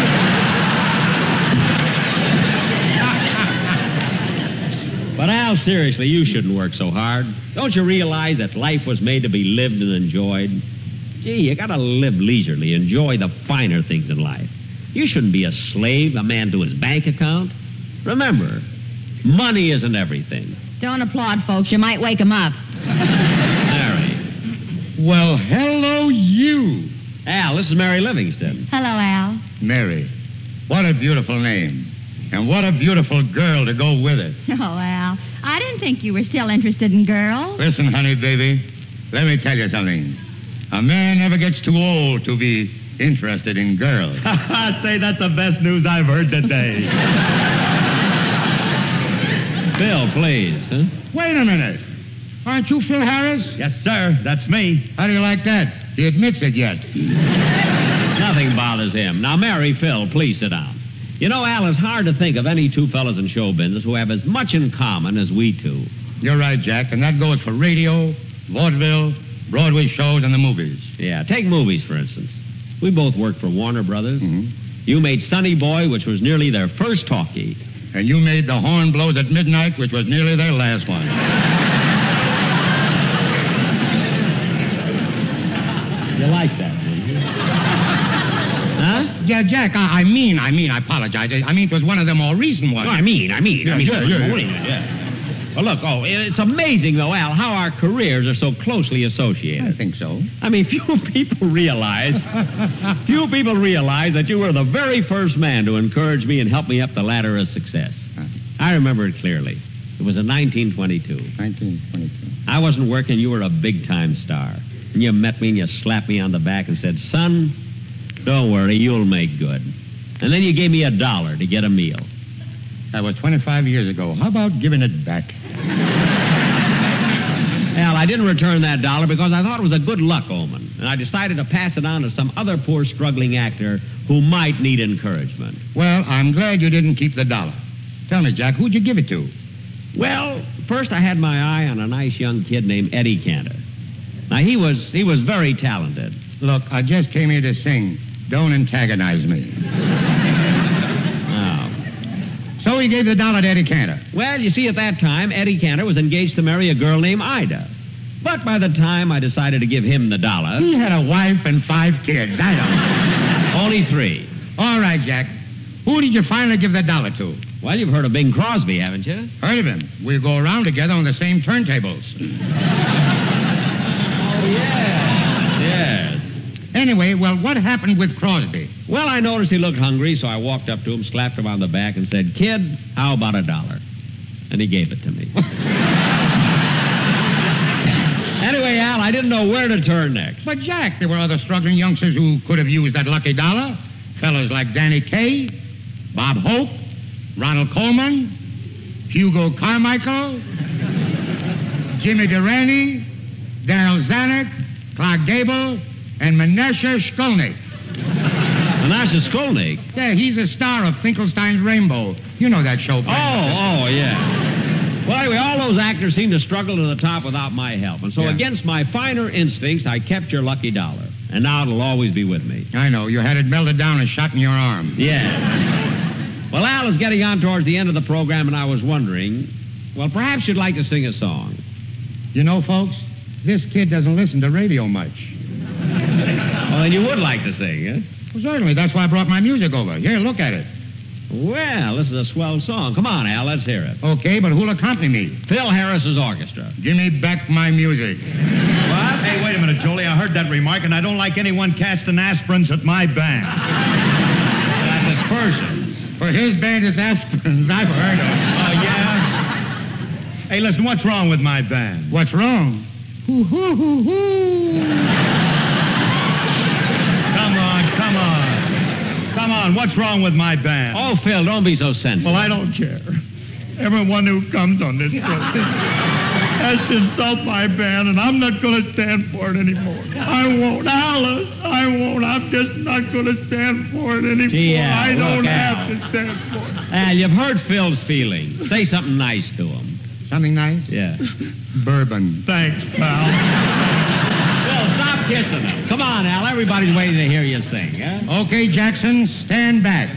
But, Al, seriously, you shouldn't work so hard. Don't you realize that life was made to be lived and enjoyed? Gee, you gotta live leisurely, enjoy the finer things in life. You shouldn't be a slave, a man to his bank account. Remember, money isn't everything. Don't applaud, folks. You might wake 'em up. Mary. Well, hello, you. Al, this is Mary Livingston. Hello, Al. Mary, what a beautiful name. And what a beautiful girl to go with it. Oh, Al. I didn't think you were still interested in girls. Listen, honey, baby, let me tell you something. A man never gets too old to be interested in girls. I'd say that's the best news I've heard today. Phil, please. Huh? Wait a minute. Aren't you Phil Harris? Yes, sir. That's me. How do you like that? He admits it yet. Nothing bothers him. Now, Mary, Phil, please sit down. You know, Al, it's hard to think of any two fellas in show business who have as much in common as we two. You're right, Jack, and that goes for radio, vaudeville, Broadway shows, and the movies. Yeah, take movies, for instance. We both worked for Warner Brothers. Mm-hmm. You made Sonny Boy, which was nearly their first talkie. And you made The Horn Blows at Midnight, which was nearly their last one. You like that, didn't you? Huh? Yeah, Jack, I, I mean, I mean, I apologize. I, I mean, it was one of the more recent ones. No, I mean, I mean, Yeah, I mean, yeah, yeah, yeah, yeah. Well, look, oh, it's amazing, though, Al, how our careers are so closely associated. I think so. I mean, few people realize, few people realize that you were the very first man to encourage me and help me up the ladder of success. I remember it clearly. It was in nineteen twenty-two. nineteen twenty-two. I wasn't working. You were a big-time star. And you met me and you slapped me on the back and said, son, don't worry, you'll make good. And then you gave me a dollar to get a meal. That was twenty-five years ago. How about giving it back? Al, I didn't return that dollar because I thought it was a good luck omen. And I decided to pass it on to some other poor struggling actor who might need encouragement. Well, I'm glad you didn't keep the dollar. Tell me, Jack, who'd you give it to? Well, first I had my eye on a nice young kid named Eddie Cantor. Now, he was he was very talented. Look, I just came here to sing. Don't antagonize me. Oh. So he gave the dollar to Eddie Cantor. Well, you see, at that time, Eddie Cantor was engaged to marry a girl named Ida. But by the time I decided to give him the dollar... He had a wife and five kids. I don't know. Only three. All right, Jack. Who did you finally give the dollar to? Well, you've heard of Bing Crosby, haven't you? Heard of him. We go around together on the same turntables. Oh, yeah. Yes. Anyway, well, what happened with Crosby? Well, I noticed he looked hungry, so I walked up to him, slapped him on the back, and said, kid, how about a dollar? And he gave it to me. Anyway, Al, I didn't know where to turn next. But, Jack, there were other struggling youngsters who could have used that lucky dollar. Fellas like Danny Kaye, Bob Hope, Ronald Coleman, Hugo Carmichael, Jimmy Durante, Daryl Zanuck, Clark Gable, and Menashe Skolnick. Menashe Skolnick? Yeah, he's a star of Finkelstein's Rainbow. You know that show. Oh, oh, yeah. Well, anyway, all those actors seemed to struggle to the top without my help. And so Yeah. against my finer instincts, I kept your lucky dollar. And now it'll always be with me. I know. You had it melted down and shot in your arm. Yeah. Well, Al is getting on towards the end of the program, and I was wondering, well, perhaps you'd like to sing a song. You know, folks, this kid doesn't listen to radio much. Well, then you would like to sing, huh? Well, certainly. That's why I brought my music over. Here, look at it. Well, this is a swell song. Come on, Al, let's hear it. Okay, but who'll accompany me? Phil Harris's orchestra. Give me back my music. What? Hey, wait a minute, Jolie. I heard that remark, and I don't like anyone casting aspirins at my band. That's aspersions. For his band is aspirins. I've heard of it. Oh, yeah? Hey, listen, what's wrong with my band? What's wrong? Hoo, hoo, hoo, hoo. Come on, come on. Come on, what's wrong with my band? Oh, Phil, don't be so sensitive. Well, I don't care. Everyone who comes on this program has to insult my band, and I'm not going to stand for it anymore. I won't. Alice, I won't. I'm just not going to stand for it anymore. Gee, Al, I don't look, have Al. to stand for it. Al, you've hurt Phil's feelings. Say something nice to him. Something nice? Yeah. Bourbon. Thanks, pal. Phil, stop kissing him. Come on, Al. Everybody's waiting to hear you sing, huh? Okay, Jackson, stand back.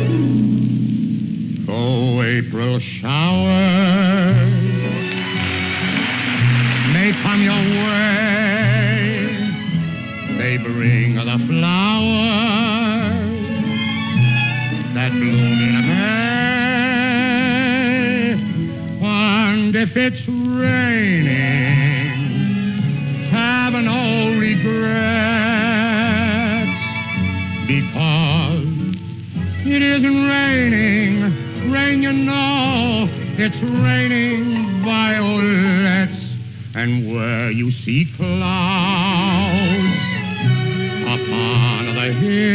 Oh, April shower come your way. They bring the flowers that bloom in May. And if it's raining, have no regrets, because it isn't raining. Rain, you know, it's raining violets. And where you see clouds upon the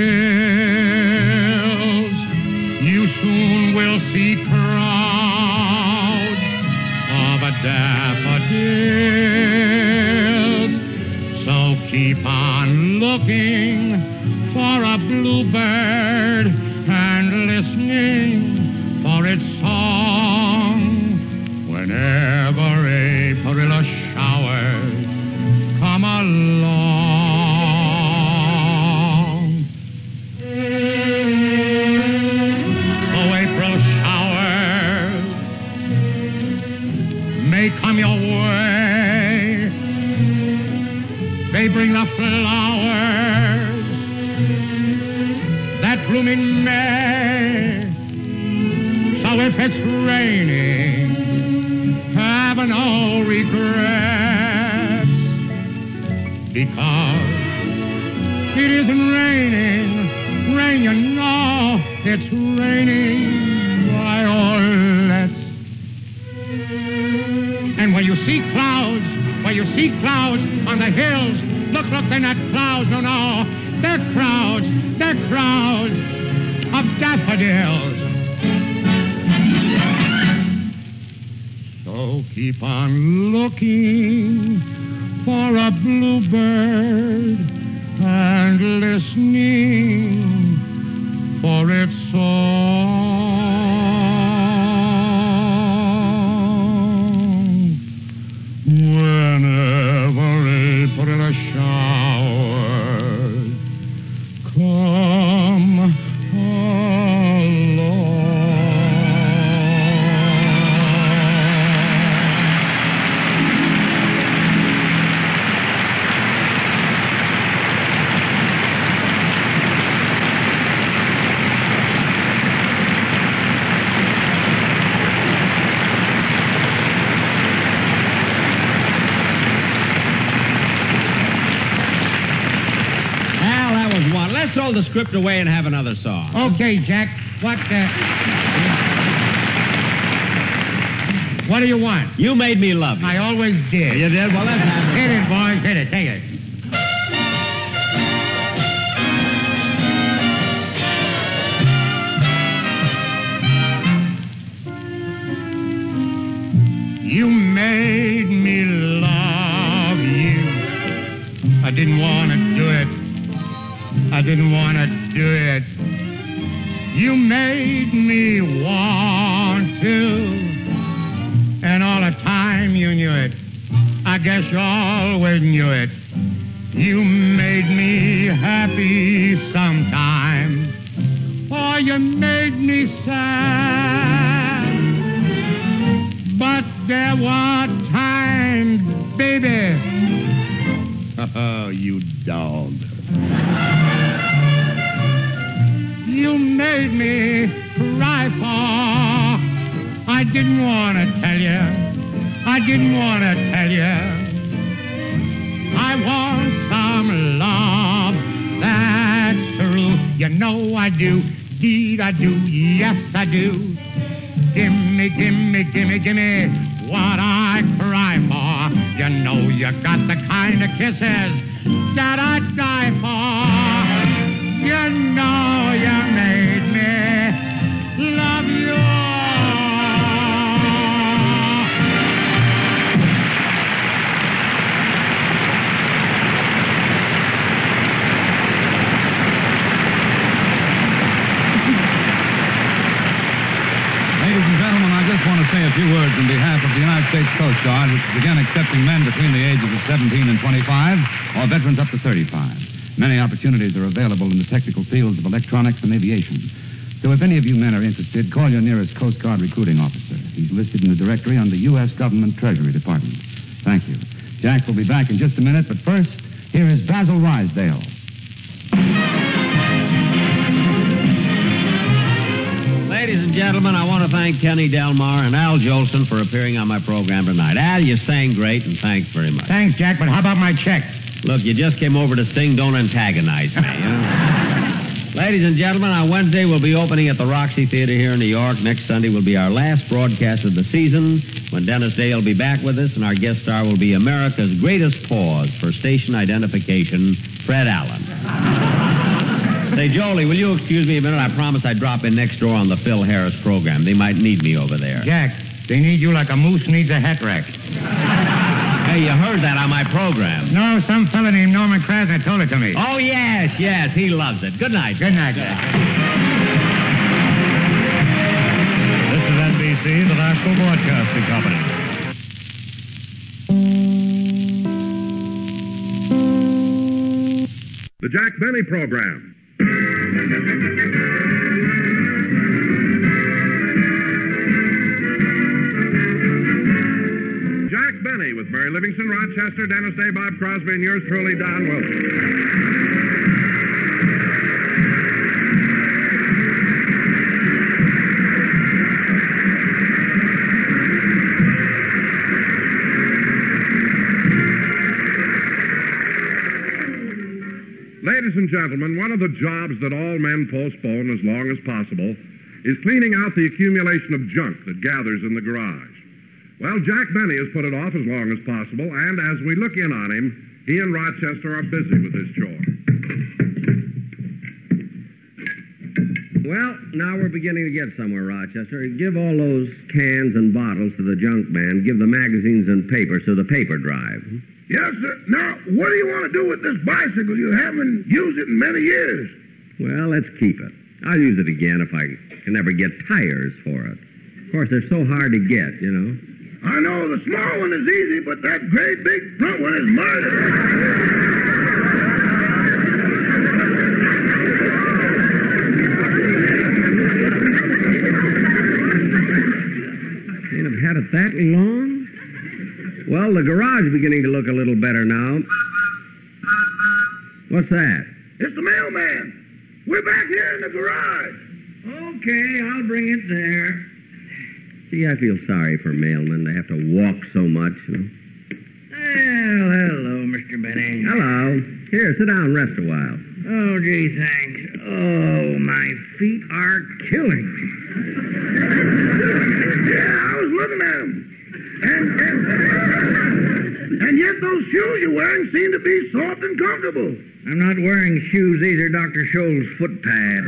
hills, you soon will see crowds of daffodils. So keep on looking for a bluebird and listening for its song whenever April showers come along. Oh, April showers may come your way. They bring the flowers that bloom in May. So if it's raining, have no regrets, because it isn't raining. Rain, you know, it's raining violets. And when you see clouds, when you see clouds on the hills, look, look, they're not clouds, no, no. They're crowds, they're crowds of daffodils. So keep on looking for a bluebird and listening for its song whenever April showers come along. Let's throw the script away and have another song. Okay, Jack. What, uh... What do you want? You made me love you. I always did. You did? Well, let's have it. Hit it, boys. Hit it. Take it. You made me love you. I didn't want to do it. I didn't want to do it. You made me want to. And all the time you knew it. I guess you always knew it. You made me happy sometimes. Or you made me sad. But there were times, baby. Oh, you dog. You made me cry for. I didn't want to tell you. I didn't want to tell you. I want some love that's true. You know I do. Deed I do. Yes, I do. Gimme, gimme, gimme, gimme what I cry for. You know you got the kind of kisses that I'd die for. You know you made me love you. Ladies and gentlemen, I just want to say a few words on behalf of the United States Coast Guard, which began accepting men between the ages of seventeen and twenty-five, or veterans up to thirty-five. Many opportunities are available in the technical fields of electronics and aviation. So if any of you men are interested, call your nearest Coast Guard recruiting officer. He's listed in the directory on the U S Government Treasury Department. Thank you. Jack will be back in just a minute, but first, here is Basil Rysdale. Ladies and gentlemen, I want to thank Kenny Delmar and Al Jolson for appearing on my program tonight. Al, you sang great, and thanks very much. Thanks, Jack, but how about my check? Look, you just came over to sing. Don't antagonize me. You know? Ladies and gentlemen, on Wednesday we'll be opening at the Roxy Theater here in New York. Next Sunday will be our last broadcast of the season, when Dennis Day will be back with us, and our guest star will be America's greatest pause for station identification, Fred Allen. Say, Jolie, will you excuse me a minute? I promised I'd drop in next door on the Phil Harris program. They might need me over there. Jack, they need you like a moose needs a hat rack. Hey, you heard that on my program. No, some fella named Norman Krasner told it to me. Oh, yes, yes, he loves it. Good night. Good night, Jack. This is N B C, the National Broadcasting Company. The Jack Benny Program. Jack Benny with Mary Livingston, Rochester, Dennis Day, Bob Crosby, and yours truly, Don Wilson. Ladies and gentlemen, one of the jobs that all men postpone as long as possible is cleaning out the accumulation of junk that gathers in the garage. Well, Jack Benny has put it off as long as possible, and as we look in on him, he and Rochester are busy with this chore. Well, now we're beginning to get somewhere, Rochester. Give all those cans and bottles to the junk man. Give the magazines and paper to the paper drive. Yes, sir. Now, what do you want to do with this bicycle? You haven't used it in many years. Well, let's keep it. I'll use it again if I can ever get tires for it. Of course, they're so hard to get, you know. I know the small one is easy, but that great big front one is murder. Can't have had it that long? Well, the garage is beginning to look a little better now. What's that? It's the mailman. We're back here in the garage. Okay, I'll bring it there. See, I feel sorry for mailmen. They have to walk so much. You know? Well, hello, Mister Benny. Hello. Here, sit down and rest a while. Oh, gee, thanks. Oh, my feet are killing me. Yeah, I was looking at them. And, and, and yet those shoes you're wearing seem to be soft and comfortable. I'm not wearing shoes. These are Doctor Scholl's foot pads.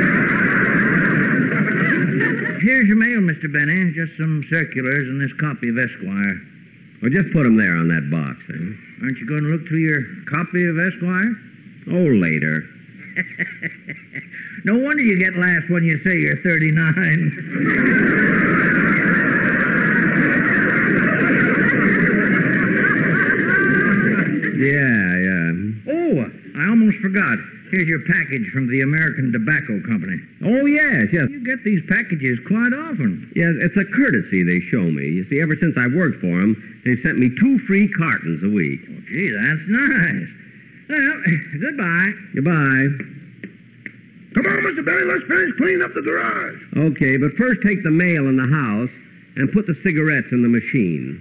Here's your mail, Mister Benny. Just some circulars and this copy of Esquire. Well, just put them there on that box, eh? Aren't you going to look through your copy of Esquire? Oh, later. No wonder you get laughs when you say you're thirty-nine. Yeah, yeah. Oh, I almost forgot. Here's your package from the American Tobacco Company. Oh, yes, yes. You get these packages quite often. Yes, it's a courtesy they show me. You see, ever since I worked for them, they've sent me two free cartons a week. Oh, gee, that's nice. Well, goodbye. Goodbye. Come on, Mister Benny, let's finish cleaning up the garage. Okay, but first take the mail in the house and put the cigarettes in the machine.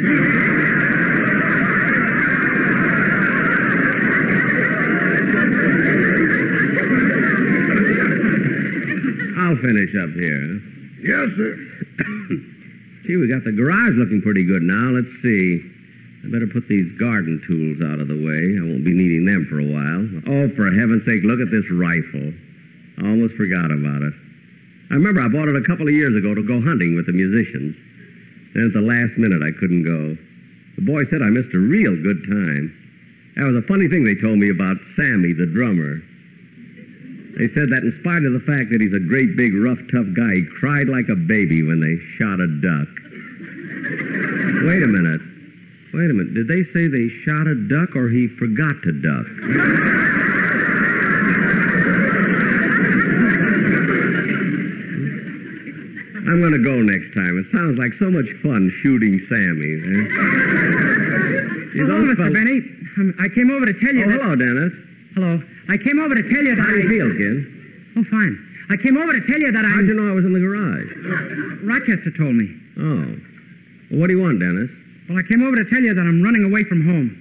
I'll finish up here. Yes, sir. Gee, we got the garage looking pretty good now. Let's see. I better put these garden tools out of the way. I won't be needing them for a while. Oh, for heaven's sake, look at this rifle. I almost forgot about it. I remember I bought it a couple of years ago to go hunting with the musicians. Then at the last minute, I couldn't go. The boy said I missed a real good time. That was a funny thing they told me about Sammy, the drummer. They said that in spite of the fact that he's a great, big, rough, tough guy, he cried like a baby when they shot a duck. Wait a minute. Wait a minute. Did they say they shot a duck or he forgot to duck? I'm going to go next time. It sounds like so much fun shooting Sammys. Eh? You hello, don't Mister spell- Benny. Um, I came over to tell you Oh, that... hello, Dennis. Hello. I came over to tell you that How do you I... feel, kid? Oh, fine. I came over to tell you that I... How'd you know I was in the garage? Rochester told me. Oh. Well, what do you want, Dennis? Well, I came over to tell you that I'm running away from home.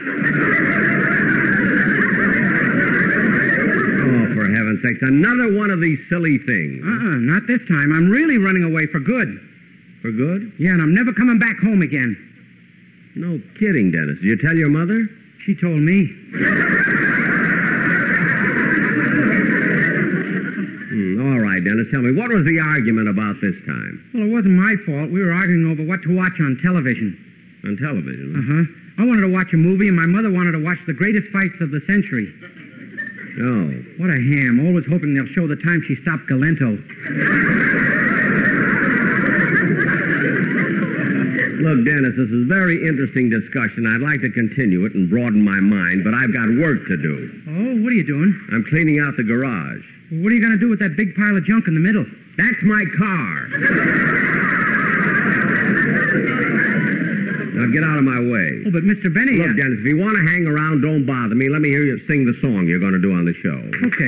Oh, for heaven's sakes, another one of these silly things. Uh-uh, not this time. I'm really running away for good. For good? Yeah, and I'm never coming back home again. No kidding, Dennis. Did you tell your mother? She told me. Hmm, all right, Dennis, tell me, what was the argument about this time? Well, it wasn't my fault. We were arguing over what to watch on television. On television? Uh-huh. I wanted to watch a movie, and my mother wanted to watch the greatest fights of the century. Oh. What a ham. Always hoping they'll show the time she stopped Galento. Look, Dennis, this is a very interesting discussion. I'd like to continue it and broaden my mind, but I've got work to do. Oh, what are you doing? I'm cleaning out the garage. What are you going to do with that big pile of junk in the middle? That's my car. Now get out of my way. Oh, but Mister Benny... Look, uh, Dennis, if you want to hang around, don't bother me. Let me hear you sing the song you're going to do on the show. Okay.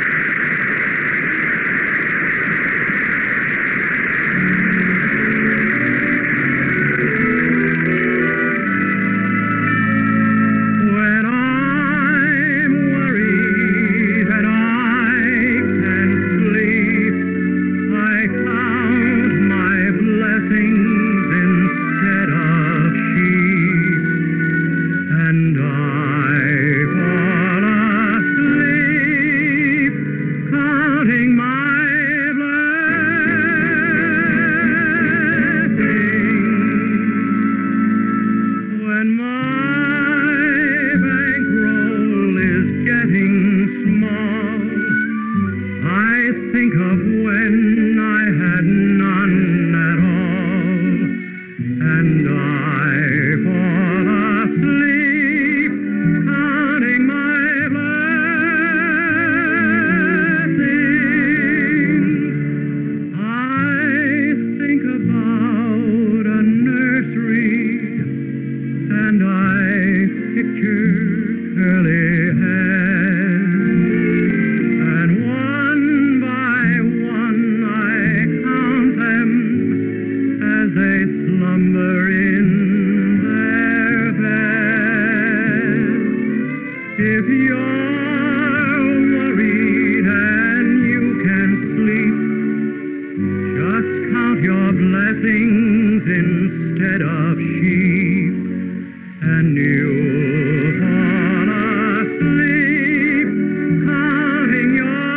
When I'm worried and I can't sleep, I count my blessings instead of sheep, and I fall asleep counting my blessings. When my bankroll is getting small, I think of when I had none at all, and I fall asleep counting my blessings. I think about a nursery, and I picture curly hair, and one by one I count them as they slumber in their bed. If you're worried and you can't sleep, just count your blessings instead of sheep, and you'll fall asleep counting your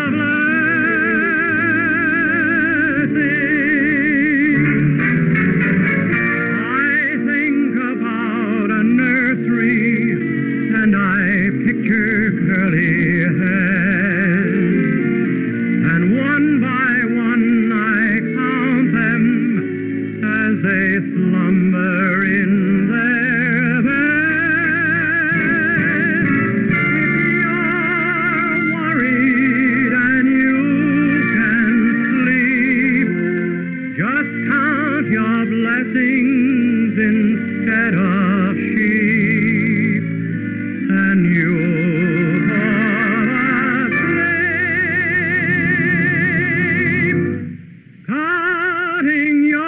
blessings. I think about a nursery, and I picture curly heads, and one by one I count them as they slumber in their beds. If you're worried and you can't sleep, just count your blessings instead of sheep, and you'll fall asleep counting your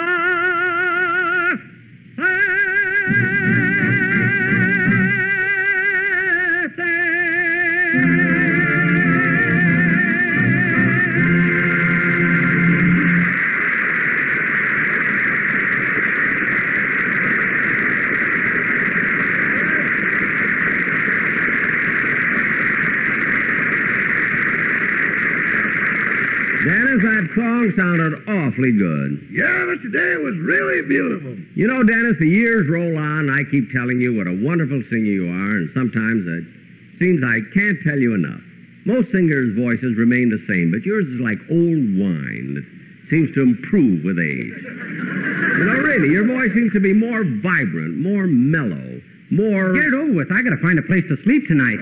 Dennis, that song sounded awfully good. Yeah, but today was really beautiful. You know, Dennis, the years roll on. I keep telling you what a wonderful singer you are, and sometimes it seems I can't tell you enough. Most singers' voices remain the same, but yours is like old wine that seems to improve with age. You know, really, your voice seems to be more vibrant, more mellow, more... Get it over with. I got to find a place to sleep tonight.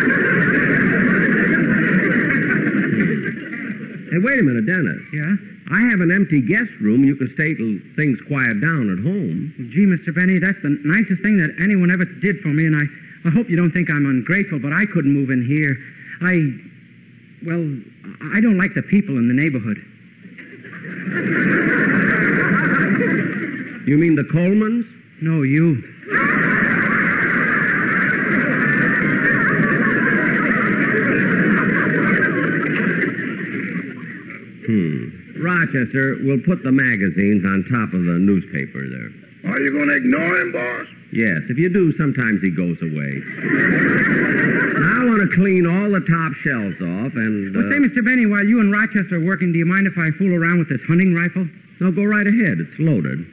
Hey, wait a minute, Dennis. Yeah? I have an empty guest room. You can stay till things quiet down at home. Well, gee, Mister Benny, that's the nicest thing that anyone ever did for me, and I, I hope you don't think I'm ungrateful, but I couldn't move in here. I, well, I don't like the people in the neighborhood. You mean the Colemans? No, you. Hmm. Rochester, we'll put the magazines on top of the newspaper there. Are you going to ignore him, boss? Yes, if you do, sometimes he goes away. Now I want to clean all the top shelves off and... Well, uh, say, Mister Benny, while you and Rochester are working, do you mind if I fool around with this hunting rifle? No, go right ahead. It's loaded.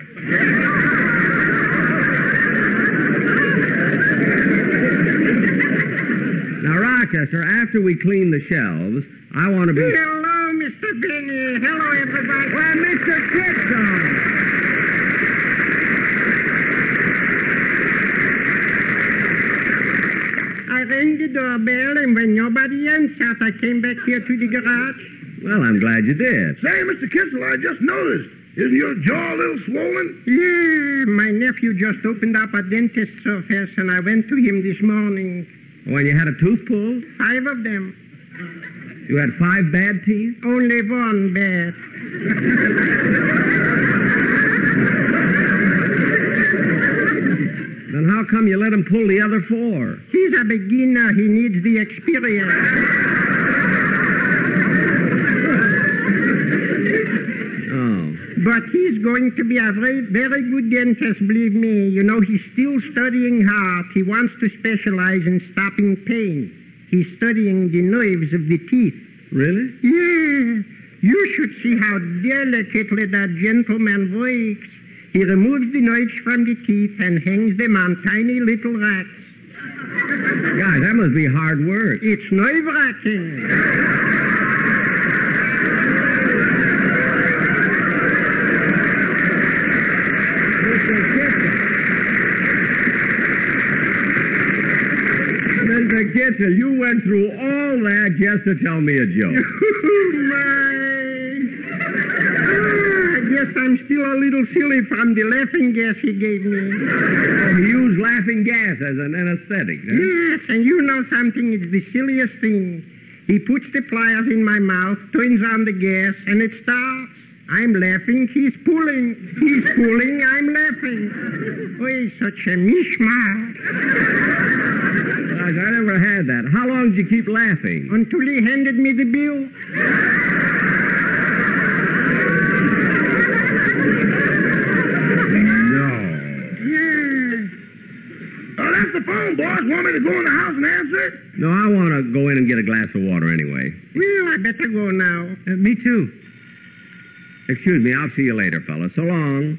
Now, Rochester, after we clean the shelves, I want to be... Hello, Mister Benny. Hello, everybody. Well, Mister Kitson. I rang the doorbell, and when nobody answered, I came back here to the garage. Well, I'm glad you did. Say, Mister Kitzel, I just noticed. Isn't your jaw a little swollen? Yeah, my nephew just opened up a dentist's office, and I went to him this morning. When you had a tooth pulled? Five of them. You had five bad teeth? Only one bad. Then how come you let him pull the other four? He's a beginner. He needs the experience. Oh. But he's going to be a very, very good dentist, believe me. You know, he's still studying hard. He wants to specialize in stopping pain. He's studying the nerves of the teeth. Really? Yeah. You should see how delicately that gentleman works. He removes the nerves from the teeth and hangs them on tiny little racks. Guys, that must be hard work. It's nerve-wracking. Mister Kitzel, you went through all that just to tell me a joke. My. I guess I'm still a little silly from the laughing gas he gave me. Oh, he used laughing gas as an anesthetic, huh? Yes, and you know something, it's the silliest thing. He puts the pliers in my mouth, turns on the gas, and it starts. I'm laughing, he's pulling. He's pulling, I'm laughing. Oh, he's such a mishmash. Gosh, I never had that. How long did you keep laughing? Until he handed me the bill. No. Yeah. Oh, that's the phone, boss. Want me to go in the house and answer it? No, I want to go in and get a glass of water anyway. Well, I better go now. Uh, me too. Excuse me, I'll see you later, fella. So long.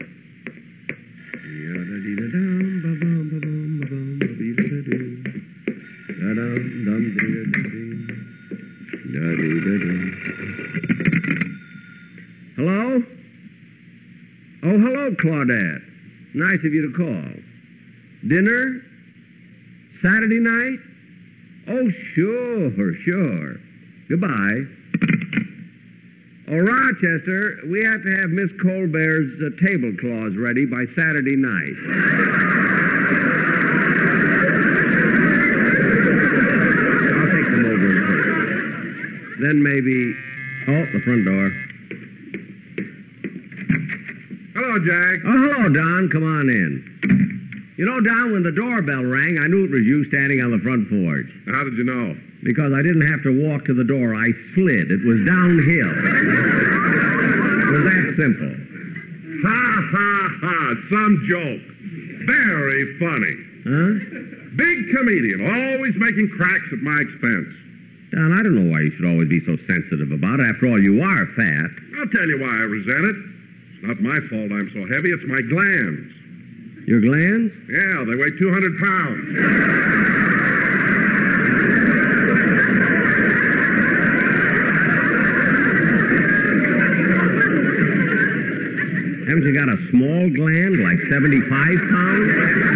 Hello? Oh, hello, Claudette. Nice of you to call. Dinner? Saturday night? Oh, sure, sure. Goodbye. Oh, Rochester, we have to have Miss Colbert's uh, tablecloths ready by Saturday night. I'll take them over and put them. Then maybe... Oh, the front door. Hello, Jack. Oh, hello, Don. Come on in. You know, Don, when the doorbell rang, I knew it was you standing on the front porch. How did you know? Because I didn't have to walk to the door. I slid. It was downhill. It was that simple. Ha, ha, ha. Some joke. Very funny. Huh? Big comedian, always making cracks at my expense. Don, I don't know why you should always be so sensitive about it. After all, you are fat. I'll tell you why I resent it. It's not my fault I'm so heavy. It's my glands. Your glands? Yeah, they weigh two hundred pounds. Haven't you got a small gland, like seventy-five pounds?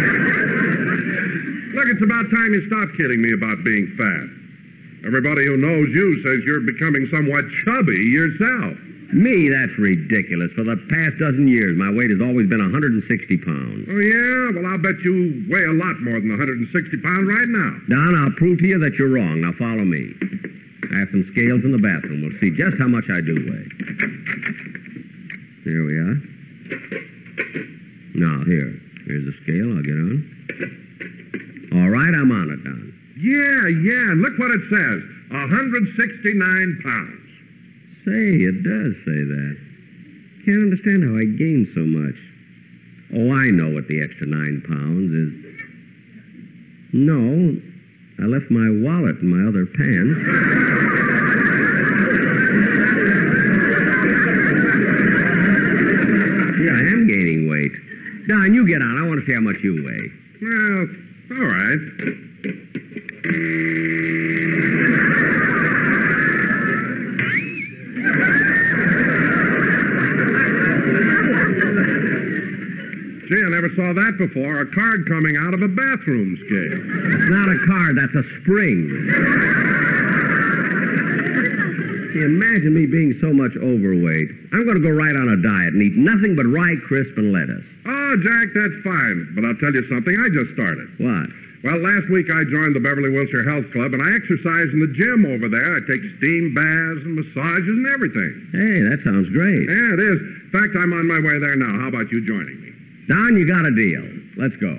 Look, it's about time you stop kidding me about being fat. Everybody who knows you says you're becoming somewhat chubby yourself. Me, that's ridiculous. For the past dozen years, my weight has always been one hundred sixty pounds. Oh, yeah? Well, I'll bet you weigh a lot more than one hundred sixty pounds right now. Don, I'll prove to you that you're wrong. Now follow me. I have some scales in the bathroom. We'll see just how much I do weigh. Here we are. Now, here. Here's the scale. I'll get on. All right, I'm on it, Don. Yeah, yeah. And look what it says. one hundred sixty-nine pounds. Say, it does say that. Can't understand how I gained so much. Oh, I know what the extra nine pounds is. No, I left my wallet in my other pants. Yeah, I am gaining weight. Don, you get on. I want to see how much you weigh. Well, all right. Gee, I never saw that before. A card coming out of a bathroom scale. It's not a card, that's a spring. See, imagine me being so much overweight. I'm going to go right on a diet and eat nothing but rye crisp and lettuce. Oh, Jack, that's fine. But I'll tell you something. I just started. What? Well, last week I joined the Beverly Wilshire Health Club, and I exercise in the gym over there. I take steam baths and massages and everything. Hey, that sounds great. Yeah, it is. In fact, I'm on my way there now. How about you joining me? Don, you got a deal. Let's go.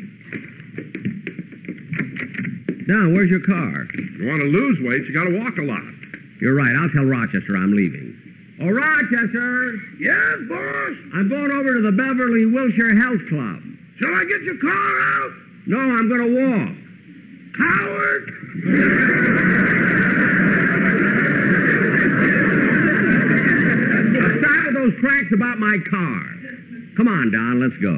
Don, where's your car? If you want to lose weight, you got to walk a lot. You're right. I'll tell Rochester I'm leaving. Oh, Rochester! Yes, boss? I'm going over to the Beverly Wilshire Health Club. Shall I get your car out? No, I'm going to walk. Coward! Now stop with those cracks about my car. Come on, Don, let's go.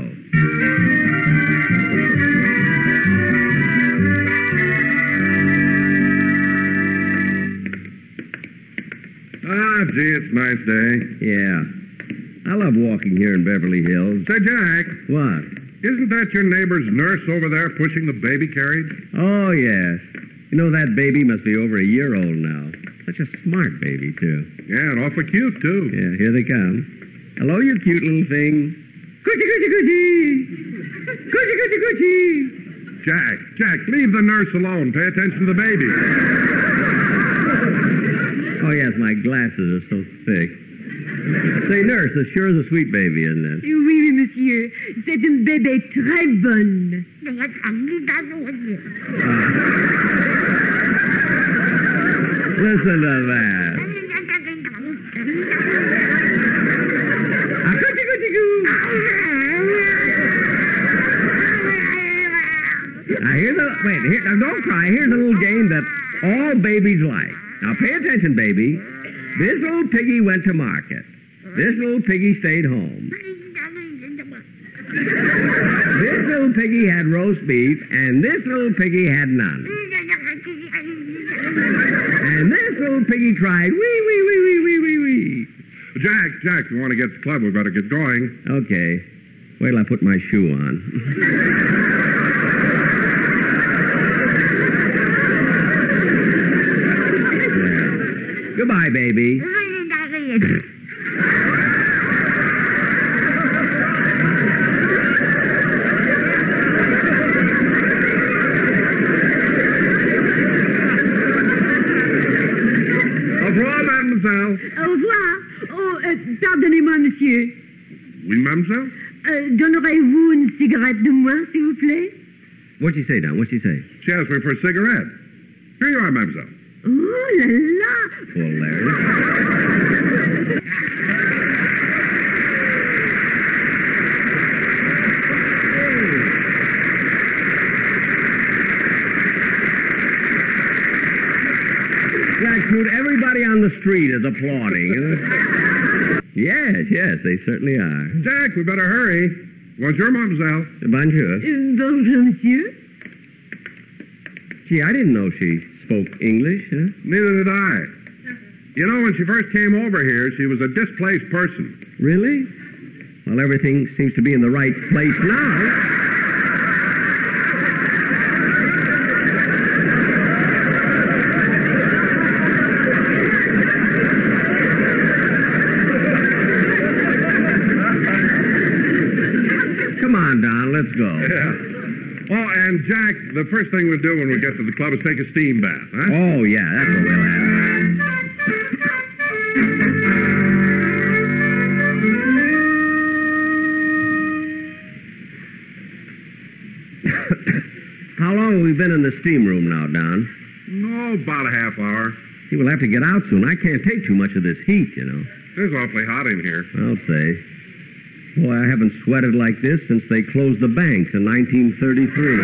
Ah, gee, it's a nice day. Yeah. I love walking here in Beverly Hills. Say, Jack. What? Isn't that your neighbor's nurse over there pushing the baby carriage? Oh, yes. You know, that baby must be over a year old now. Such a smart baby, too. Yeah, and awfully cute, too. Yeah, here they come. Hello, you cute little thing. Coochie, coochie, coochie. Coochie, coochie, coochie. Jack, Jack, leave the nurse alone. Pay attention to the baby. Oh, yes, my glasses are so thick. Say, nurse, this sure is a sweet baby, isn't it? Oui, monsieur. C'est une bébé très bonne. Listen to that. Now, here's a, wait, here, now don't cry. Here's a little game that all babies like. Now, pay attention, baby. This little piggy went to market. This little piggy stayed home. This little piggy had roast beef, and this little piggy had none. And this little piggy cried, wee, wee, wee, wee, wee, wee, wee. Jack, Jack, if you want to get to the club, we better get going. Okay. Wait till I put my shoe on. There. Goodbye, baby. Au revoir, mademoiselle. Au revoir. Oh, euh, pardonnez-moi, monsieur. Oui, mademoiselle? Euh, donnerez-vous une cigarette de moins, s'il vous plaît? What'd she say, Don? What'd she say? She asked me for a cigarette. Here you are, mademoiselle. Oh, la la. Hilarious. Gertrude, everybody on the street is applauding. Yes, yes, they certainly are. Jack, we better hurry. Bonjour, mademoiselle. Bonjour. Euh, bonjour, monsieur. Gee, I didn't know she spoke English, huh? Neither did I. You know, when she first came over here, she was a displaced person. Really? Well, everything seems to be in the right place now. let's go. Yeah. Oh, and Jack, the first thing we'll do when we get to the club is take a steam bath, huh? Oh, yeah, that's what we'll have. How long have we been in the steam room now, Don? No, about a half hour. See, we'll have to get out soon. I can't take too much of this heat, you know. It's awfully hot in here. I'll say. Boy, I haven't sweated like this since they closed the banks in nineteen thirty-three.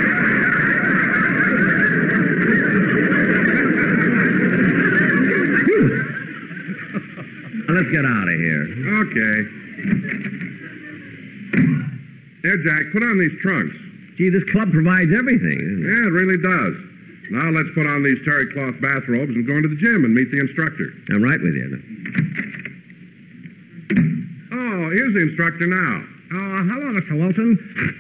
Now, let's get out of here. Okay. Here, Jack, put on these trunks. Gee, this club provides everything. Yeah, it really does. Now let's put on these terry cloth bathrobes and go into the gym and meet the instructor. I'm right with you. Oh, here's the instructor now. Uh, hello, Mister Wilson.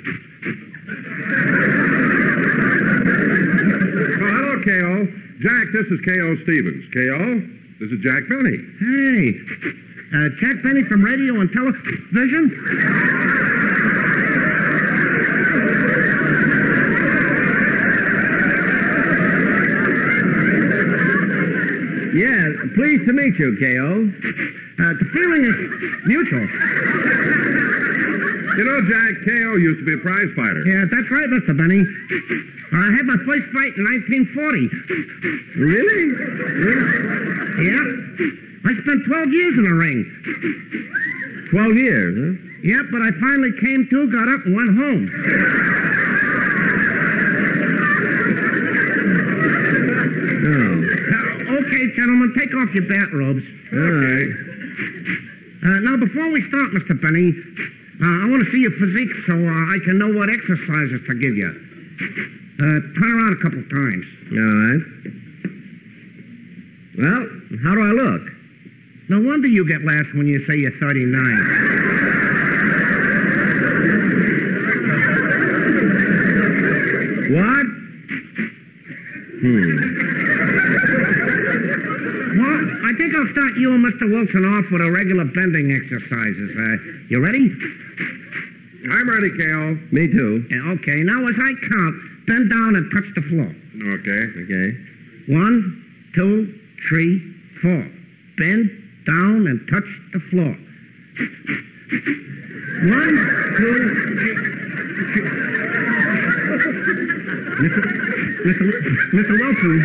Oh, hello, K O. Jack, this is K O Stevens. K O, this is Jack Benny. Hey, uh, Jack Benny from radio and television? Yeah, pleased to meet you, K O. Uh, the feeling is mutual. You know, Jack, K O used to be a prize fighter. Yeah, that's right, Mister Benny. I had my first fight in nineteen forty. Really? Yeah. I spent twelve years in the ring. Twelve years, huh? Yep, but I finally came to, got up, and went home. Oh. Uh, okay, gentlemen, take off your bathrobes. All right. Uh, now, before we start, Mister Benny, uh, I want to see your physique so uh, I can know what exercises to give you. Uh, turn around a couple times. All right. Well, how do I look? No wonder you get laughs when you say you're thirty-nine. What? Hmm. Well, I think I'll start you and Mister Wilson off with a regular bending exercises. Uh, you ready? I'm ready, K O. Me too. Yeah, okay, now as I count, bend down and touch the floor. Okay. Okay. One, two, three, four. Bend down and touch the floor. One, two, three. Mister Mister Mister Wilson.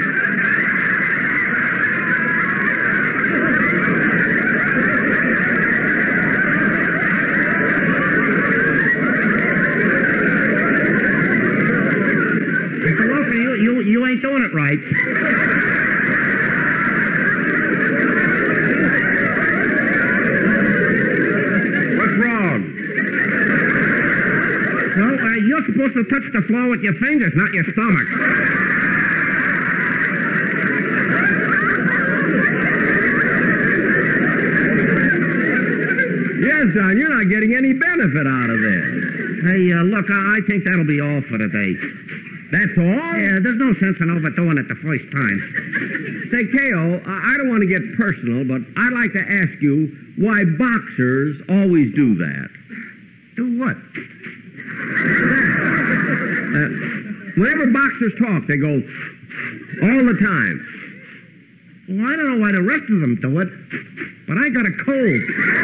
Mister Wilson, you, you, you ain't doing it right. What's wrong? Well, uh, you're supposed to touch the floor with your fingers, not your stomach. Yes, Don, you're not getting any benefit out of this. Hey, uh, look, I, I think that'll be all for today. That's all? Yeah, there's no sense in overdoing it the first time. Say, K O, I I don't want to get personal, but I'd like to ask you why boxers always do that. Do what? Uh, whenever boxers talk, they go all the time. Well, I don't know why the rest of them do it, but I got a cold.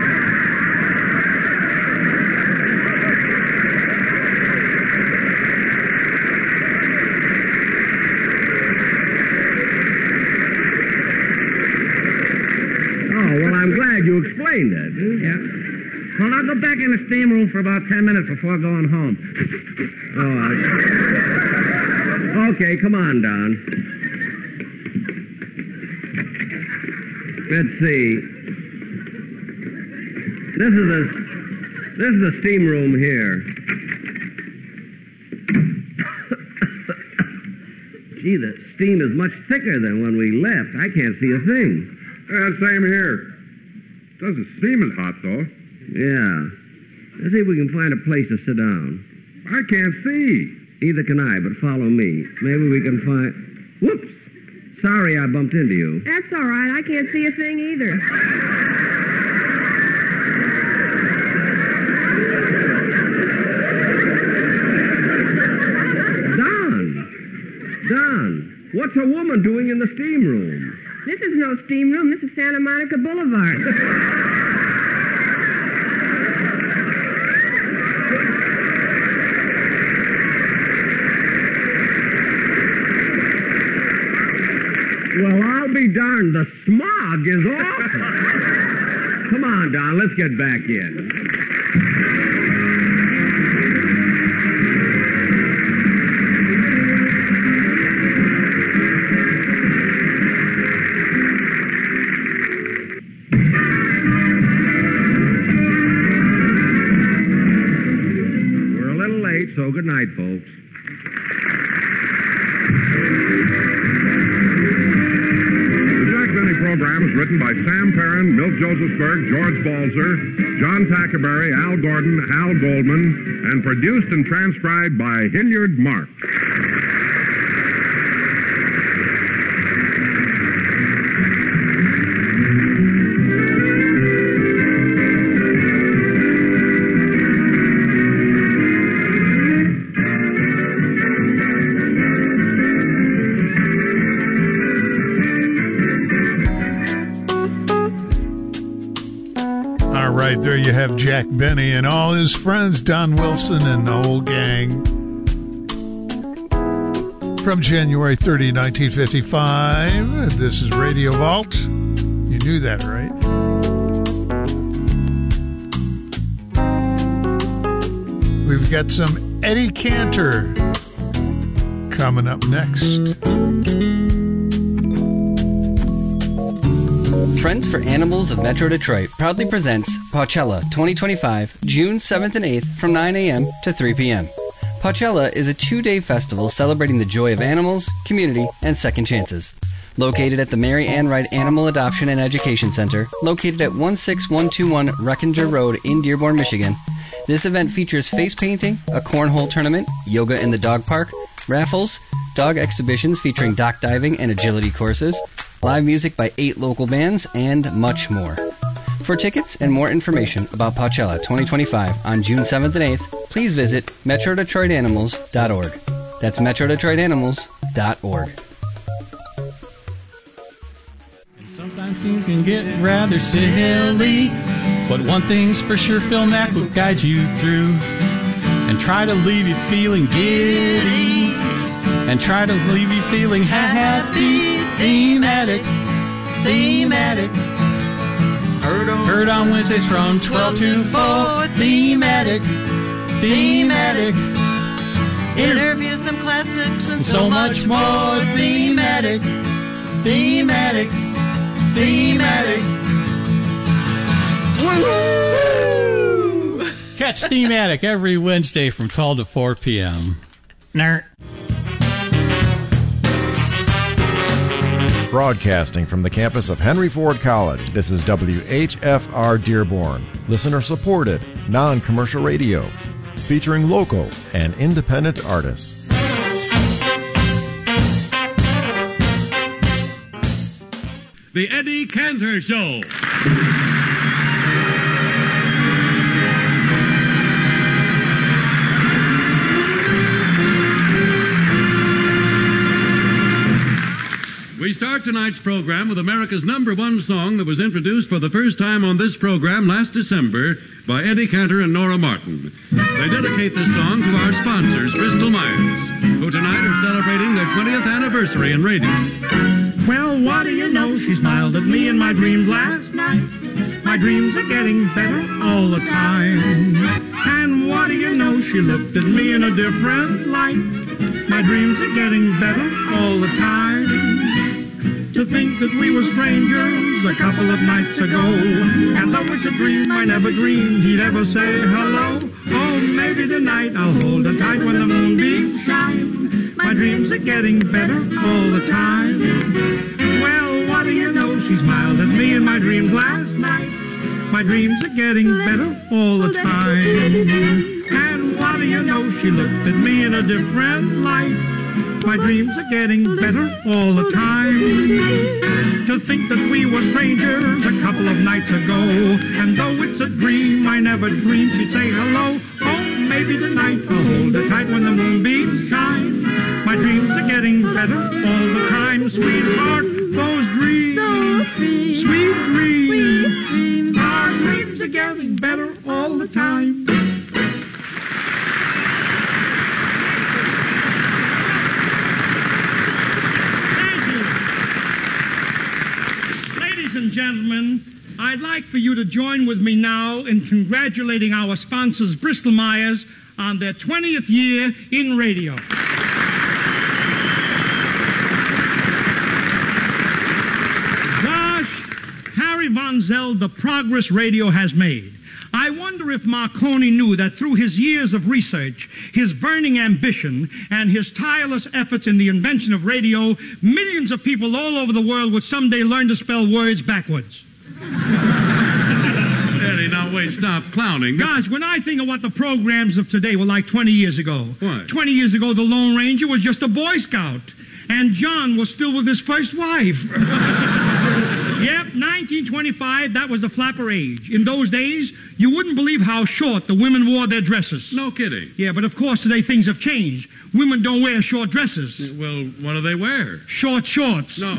Oh, well, I'm glad you explained it. Yeah. Well, I'll go back in the steam room for about ten minutes before going home. Oh, I... Okay, come on, Don. Let's see. This is the this is the steam room here. Gee, the steam is much thicker than when we left. I can't see a thing. Yeah, same here. Doesn't seem as hot, though. Yeah. Let's see if we can find a place to sit down. I can't see. Neither can I, but follow me. Maybe we can find... Whoops! Sorry I bumped into you. That's all right. I can't see a thing either. what's a woman doing in the steam room? This is no steam room. This is Santa Monica Boulevard. Well, I'll be darned. The smog is awful. Come on, Don. Let's get back in. We're a little late, so good night, folks. Program is written by Sam Perrin, Milt Josephsberg, George Balzer, John Tackerberry, Al Gordon, Hal Goldman, and produced and transcribed by Hilliard Mark. There you have Jack Benny and all his friends, Don Wilson and the whole gang. From January thirtieth, nineteen fifty-five, this is Radio Vault. You knew that, right? We've got some Eddie Cantor coming up next. Friends for Animals of Metro Detroit proudly presents Pawchella twenty twenty-five, June seventh and eighth from nine a.m. to three p.m. Pawchella is a two-day festival celebrating the joy of animals, community, and second chances. Located at the Mary Ann Wright Animal Adoption and Education Center, located at one six one two one Reckinger Road in Dearborn, Michigan, this event features face painting, a cornhole tournament, yoga in the dog park, raffles, dog exhibitions featuring dock diving and agility courses, live music by eight local bands, and much more. For tickets and more information about Pawchella twenty twenty-five on June seventh and eighth, please visit metro detroit animals dot org. That's metro detroit animals dot org. And sometimes things can get rather silly, but one thing's for sure, Phil Mack will guide you through and try to leave you feeling giddy and try to leave you feeling happy. Thematic, thematic. Heard on, Heard on Wednesdays from twelve to four. Thematic, thematic. Interviews, some classics, and, and so, so much much more. more. Thematic, thematic, thematic. Woo! Catch Thematic every Wednesday from twelve to four p.m. Nerd. Broadcasting from the campus of Henry Ford College, this is W H F R Dearborn, listener-supported, non-commercial radio, featuring local and independent artists. The Eddie Cantor Show. We start tonight's program with America's number one song that was introduced for the first time on this program last December by Eddie Cantor and Nora Martin. They dedicate this song to our sponsors, Bristol Myers, who tonight are celebrating their twentieth anniversary in radio. Well, what do you know? She smiled at me in my dreams last night. My dreams are getting better all the time. And what do you know? She looked at me in a different light. My dreams are getting better all the time. To think that we were strangers a couple of nights ago, and though it's a dream, I never dreamed he'd ever say hello. Oh, maybe tonight I'll hold her tight when the moonbeams shine. My dreams are getting better all the time. Well, what do you know? She smiled at me in my dreams last night. My dreams are getting better all the time. And what do you know? She looked at me in a different light. My dreams are getting better all the time. To think that we were strangers a couple of nights ago, and though it's a dream, I never dreamed she'd say hello. Oh, maybe tonight I'll hold her tight when the moonbeams shine. My dreams are getting better all the time. time, sweetheart, those dreams, Those dreams, sweet dreams, sweet dreams, our dreams are getting better all the time. Thank you. Ladies and gentlemen, I'd like for you to join with me now in congratulating our sponsors, Bristol Myers, on their twentieth year in radio. Gosh, Harry Von Zell, the progress radio has made. I wonder if Marconi knew that through his years of research, his burning ambition, and his tireless efforts in the invention of radio, millions of people all over the world would someday learn to spell words backwards. Eddie, now wait, stop clowning. Gosh, when I think of what the programs of today were like twenty years ago. What? twenty years ago, the Lone Ranger was just a Boy Scout. And John was still with his first wife. Yep, nineteen twenty-five, that was the flapper age. In those days, you wouldn't believe how short the women wore their dresses. No kidding. Yeah, but of course today things have changed. Women don't wear short dresses. Well, what do they wear? Short shorts. No.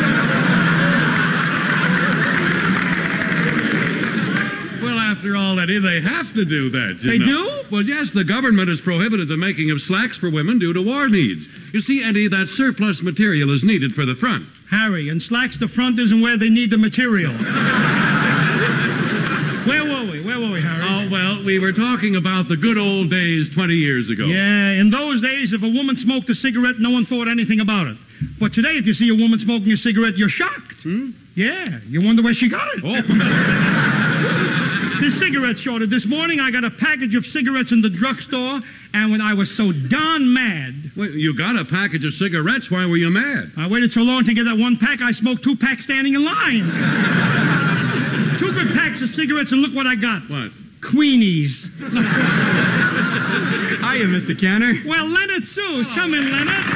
Well, after all, Eddie, they have to do that, you They know. do? Well, yes, the government has prohibited the making of slacks for women due to war needs. You see, Eddie, that surplus material is needed for the front. Harry, and slacks the front isn't where they need the material. Where were we? Where were we, Harry? Oh, well, we were talking about the good old days twenty years ago. Yeah, in those days, if a woman smoked a cigarette, no one thought anything about it. But today, if you see a woman smoking a cigarette, you're shocked. Hmm? Yeah, you wonder where she got it. Oh. The cigarette shortage. This morning, I got a package of cigarettes in the drugstore, and when I was so darn mad... Well, you got a package of cigarettes. Why were you mad? I waited so long to get that one pack, I smoked two packs standing in line. Two good packs of cigarettes, and look what I got. What? Queenies. Hiya, Mister Canner. Well, Leonard Seuss. Come in, Leonard.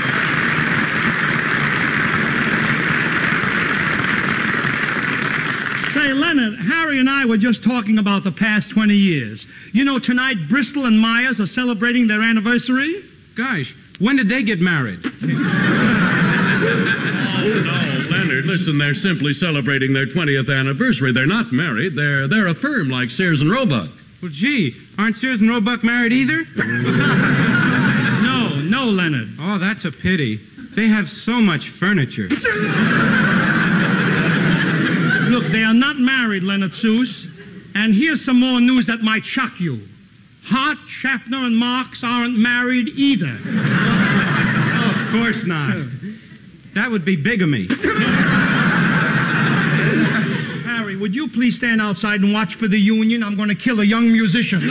Say, Leonard, Harry and I were just talking about the past twenty years. You know, tonight Bristol and Myers are celebrating their anniversary. Gosh, when did they get married? Oh, no, Leonard, listen, they're simply celebrating their twentieth anniversary. They're not married. They're they're a firm like Sears and Roebuck. Well, gee, aren't Sears and Roebuck married either? No, no, Leonard. Oh, that's a pity. They have so much furniture. Look, they are not married, Leonard Seuss. And here's some more news that might shock you. Hart, Schaffner, and Marx aren't married either. Oh, of course not. That would be bigamy. Harry, would you please stand outside and watch for the union? I'm going to kill a young musician.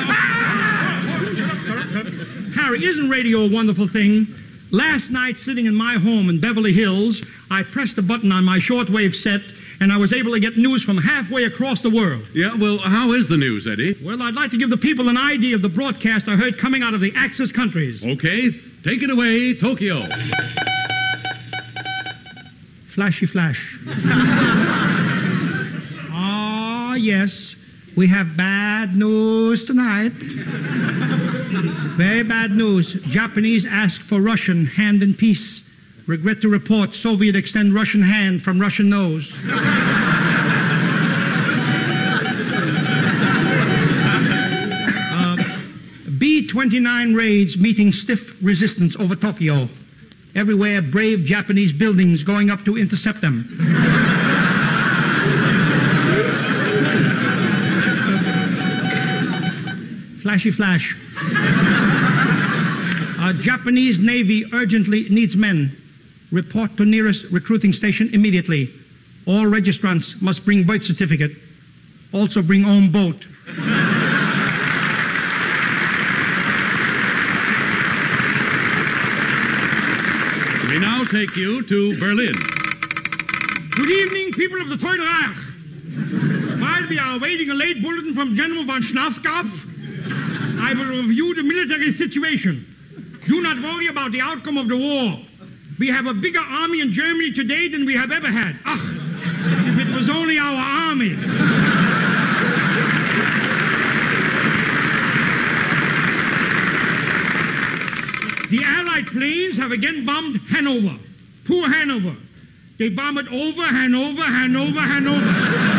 Harry, isn't radio a wonderful thing? Last night, sitting in my home in Beverly Hills, I pressed a button on my shortwave set, and I was able to get news from halfway across the world. Yeah, well, how is the news, Eddie? Well, I'd like to give the people an idea of the broadcast I heard coming out of the Axis countries. Okay, take it away, Tokyo. Flashy flash. Ah, yes. We have bad news tonight. Very bad news. Japanese ask for Russian hand in peace. Regret to report, Soviet extend Russian hand from Russian nose. uh, B twenty-nine raids meeting stiff resistance over Tokyo. Everywhere, brave Japanese buildings going up to intercept them. Flashy flash. Uh, Japanese Navy urgently needs men. Report to nearest recruiting station immediately. All registrants must bring birth certificate. Also bring own boat. We now take you to Berlin. Good evening, people of the Third Reich. While we are awaiting a late bulletin from General von Schnauzkopf, I will review the military situation. Do not worry about the outcome of the war. We have a bigger army in Germany today than we have ever had. Ach, if it was only our army. The Allied planes have again bombed Hanover. Poor Hanover. They bomb it over, Hanover, Hanover, Hanover.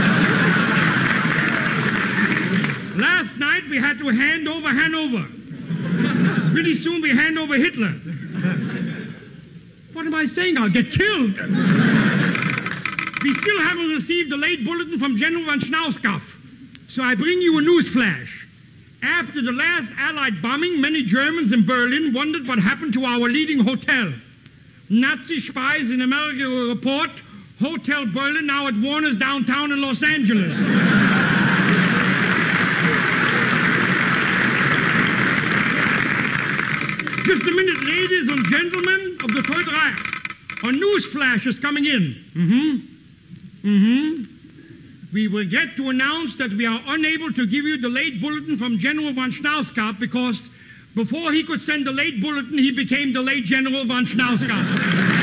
Last night we had to hand over Hanover. Pretty soon we hand over Hitler. What am I saying? I'll get killed. We still haven't received the late bulletin from General von Schnauzkopf. So I bring you a news flash. After the last Allied bombing, many Germans in Berlin wondered what happened to our leading hotel. Nazi spies in America report Hotel Berlin now at Warner's downtown in Los Angeles. Just a minute, ladies and gentlemen of the Third Reich. A news flash is coming in. Mm-hmm. Mm-hmm. We regret to announce that we are unable to give you the late bulletin from General von Schnauzkopf because before he could send the late bulletin, he became the late General von Schnauzkopf.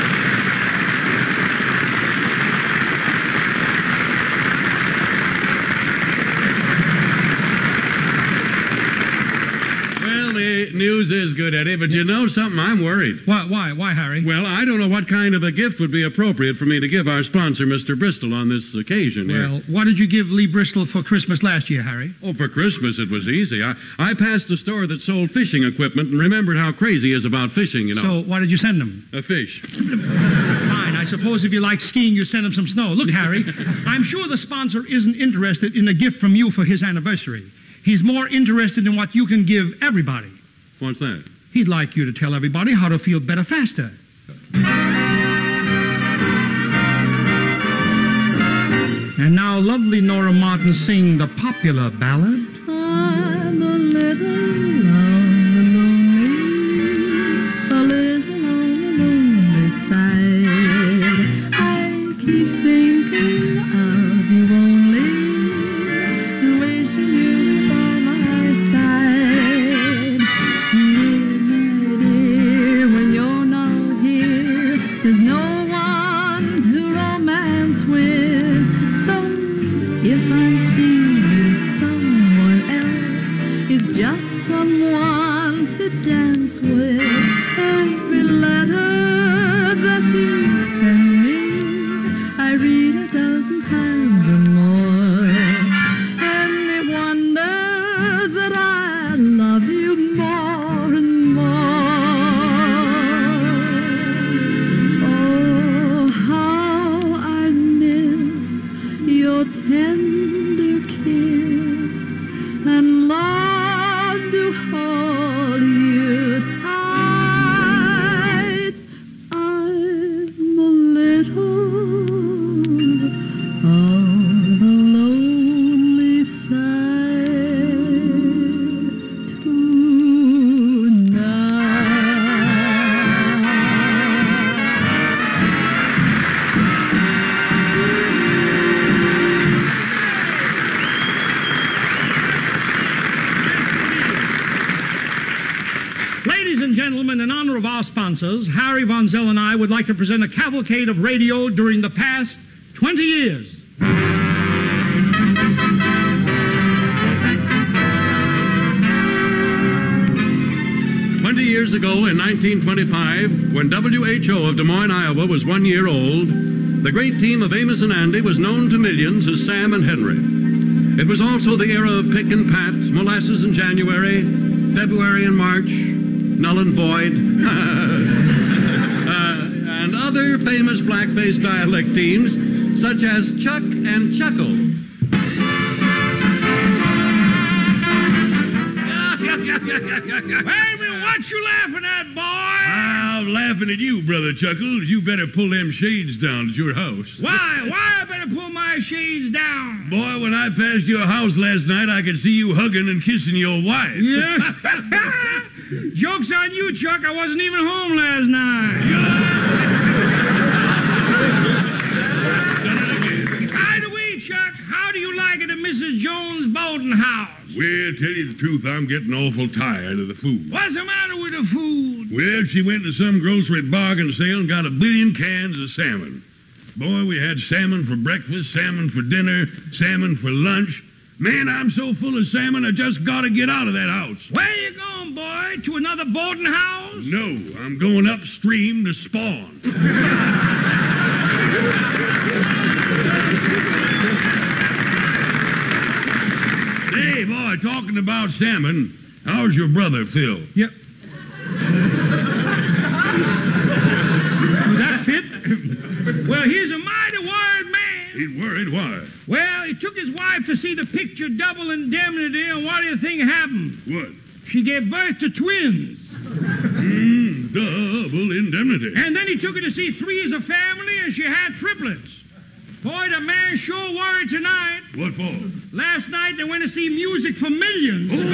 The news is good, Eddie, but you know something? I'm worried. Why, why, why, Harry? Well, I don't know what kind of a gift would be appropriate for me to give our sponsor, Mister Bristol, on this occasion here. Well, what did you give Lee Bristol for Christmas last year, Harry? Oh, for Christmas it was easy. I, I passed a store that sold fishing equipment and remembered how crazy he is about fishing, you know. So what did you send him? A fish. Fine. I suppose if you like skiing, you send him some snow. Look, Harry, I'm sure the sponsor isn't interested in a gift from you for his anniversary. He's more interested in what you can give everybody. What's that? He'd like you to tell everybody how to feel better faster. And now lovely Nora Martin sing the popular ballad. I'm a little lonely, a little on the lonely side. I keep thinking of you only, wishing you by my side. Midnight dear, when you're not here, there's no one to romance with. So if I see you, someone else is just someone to dance with. Every letter that you send me, I read a dozen times or more. And they wonder that I love you more and more. Oh, how I miss your tender kiss and love to hold you tight. I'm a little on the lonely side Ladies and gentlemen, in honor of our sponsors, Harry Von Zell and I would like to present a cavalcade of radio during the past twenty years. Twenty years ago, in nineteen twenty-five, when W H O of Des Moines, Iowa was one year old, the great team of Amos and Andy was known to millions as Sam and Henry. It was also the era of Pick and Pat, Molasses in January, February and March, Null and Void, uh, and other famous blackface dialect teams, such as Chuck and Chuckle. Hey, man, what you laughing at, boy? I'm laughing at you, Brother Chuckles. You better pull them shades down at your house. Why? Why I better pull my shades down? Boy, when I passed your house last night, I could see you hugging and kissing your wife. Yeah? Joke's on you, Chuck. I wasn't even home last night. By the way, Chuck, how do you like it at Missus Jones' boarding house? Well, tell you the truth, I'm getting awful tired of the food. What's the matter with the food? Well, she went to some grocery bargain sale and got a billion cans of salmon. Boy, we had salmon for breakfast, salmon for dinner, salmon for lunch. Man, I'm so full of salmon, I just got to get out of that house. Where you going, boy? To another boarding house? No, I'm going upstream to spawn. Hey, boy, talking about salmon, how's your brother, Phil? Yep. That fit? Well, he's a mighty worried man. He's worried? Why? Well, he took his wife to see the picture Double Indemnity, and what do you think happened? What? She gave birth to twins. Mm, Double Indemnity. And then he took her to see Three as a Family, and she had triplets. Boy, the man sure worried tonight. What for? Last night they went to see Music for Millions. Oh.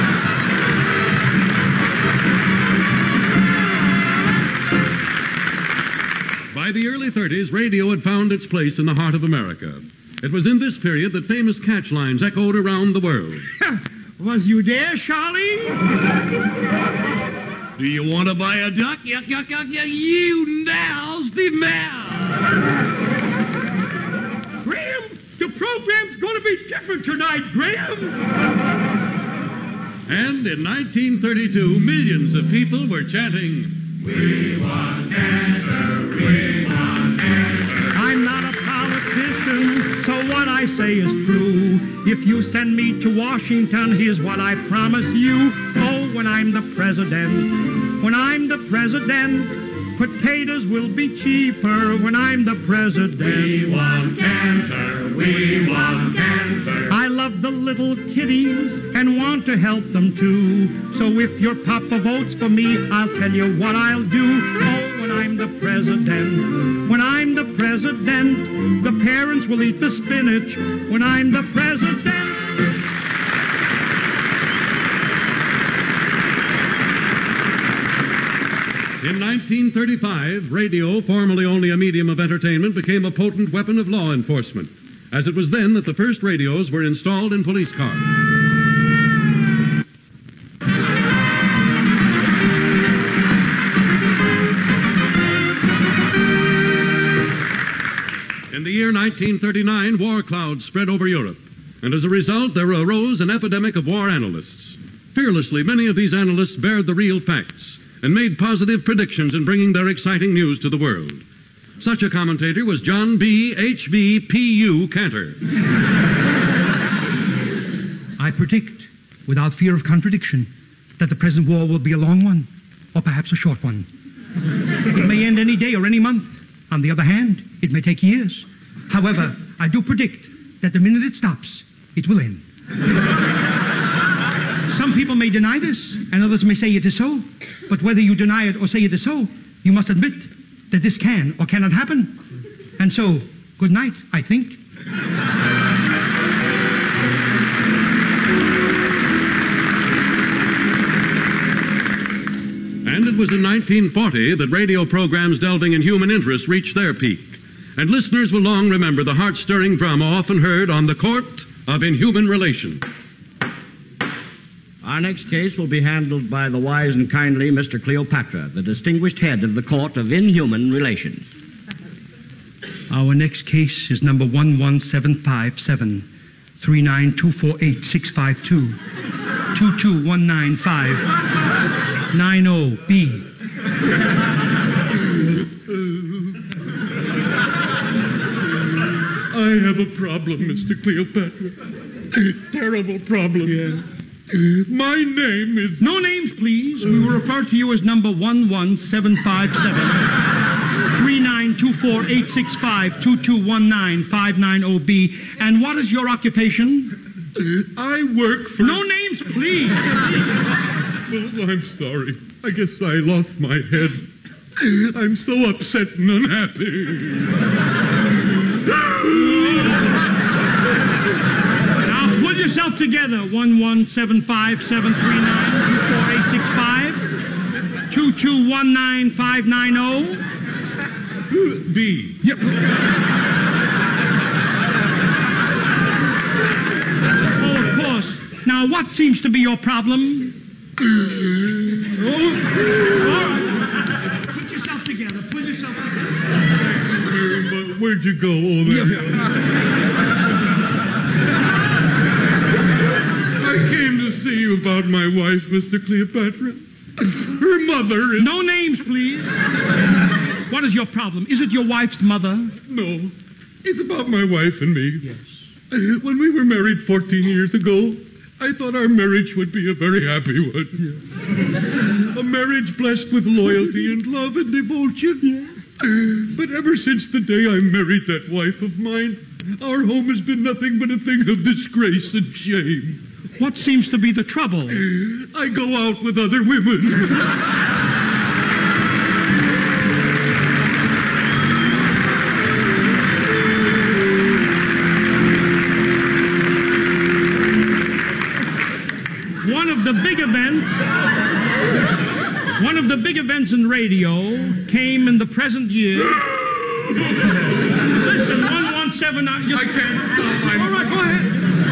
By the early thirties, radio had found its place in the heart of America. It was in this period that famous catch lines echoed around the world. Was you there, Charlie? Do you want to buy a duck? Yuck, yuck, yuck, yuck, you nasty mouse. Graham, the program's going to be different tonight, Graham. And in nineteen thirty-two, millions of people were chanting, "We want cancer, we want cancer." I'm not a politician, so what I say is true. If you send me to Washington, here's what I promise you. Oh, when I'm the president, when I'm the president, potatoes will be cheaper when I'm the president. We want cancer, we want cancer. I love the little kiddies and want to help them too. So if your papa votes for me, I'll tell you what I'll do. Oh, when I'm the president, when I'm the president, the parents will eat the spinach when I'm the president. In nineteen thirty-five, radio, formerly only a medium of entertainment, became a potent weapon of law enforcement, as it was then that the first radios were installed in police cars. In the year nineteen thirty-nine, war clouds spread over Europe, and as a result, there arose an epidemic of war analysts. Fearlessly, many of these analysts bared the real facts and made positive predictions in bringing their exciting news to the world. Such a commentator was John B. H V P U Cantor. I predict, without fear of contradiction, that the present war will be a long one, or perhaps a short one. It may end any day or any month. On the other hand, it may take years. However, I do predict that the minute it stops, it will end. Some people may deny this, and others may say it is so. But whether you deny it or say it is so, you must admit that this can or cannot happen. And so, good night, I think. And it was in nineteen forty that radio programs delving in human interest reached their peak. And listeners will long remember the heart-stirring drama often heard on the Court of Inhuman Relations. Our next case will be handled by the wise and kindly Mister Cleopatra, the distinguished head of the Court of Inhuman Relations. Our next case is number one one seven five seven, three nine two four eight six five two, two two one nine five nine zero B. I have a problem, Mister Cleopatra. Terrible problem. Yeah. My name is... No names, please. We will refer to you as number one one seven five seven, three nine two four eight six five, two two one nine five nine zero B. And what is your occupation? I work for... No names, please. Well, I'm sorry. I guess I lost my head. I'm so upset and unhappy. Now pull yourself together. one one seven five seven three nine two four eight six five, two two one nine five nine zero. B. Yep. Oh, of course. Now, what seems to be your problem? Oh, all right. Put yourself together. Put yourself together. Where'd you go over there? about my wife, Mister Cleopatra. Her mother is... No names, please. What is your problem? Is it your wife's mother? No. It's about my wife and me. Yes. When we were married fourteen years ago, I thought our marriage would be a very happy one. Yeah. A marriage blessed with loyalty and love and devotion. Yeah. But ever since the day I married that wife of mine, our home has been nothing but a thing of disgrace and shame. What seems to be the trouble? I go out with other women. One of the big events, one of the big events in radio came in the present year. Listen, one one seven nine. I can't stop. I'm all right, go ahead.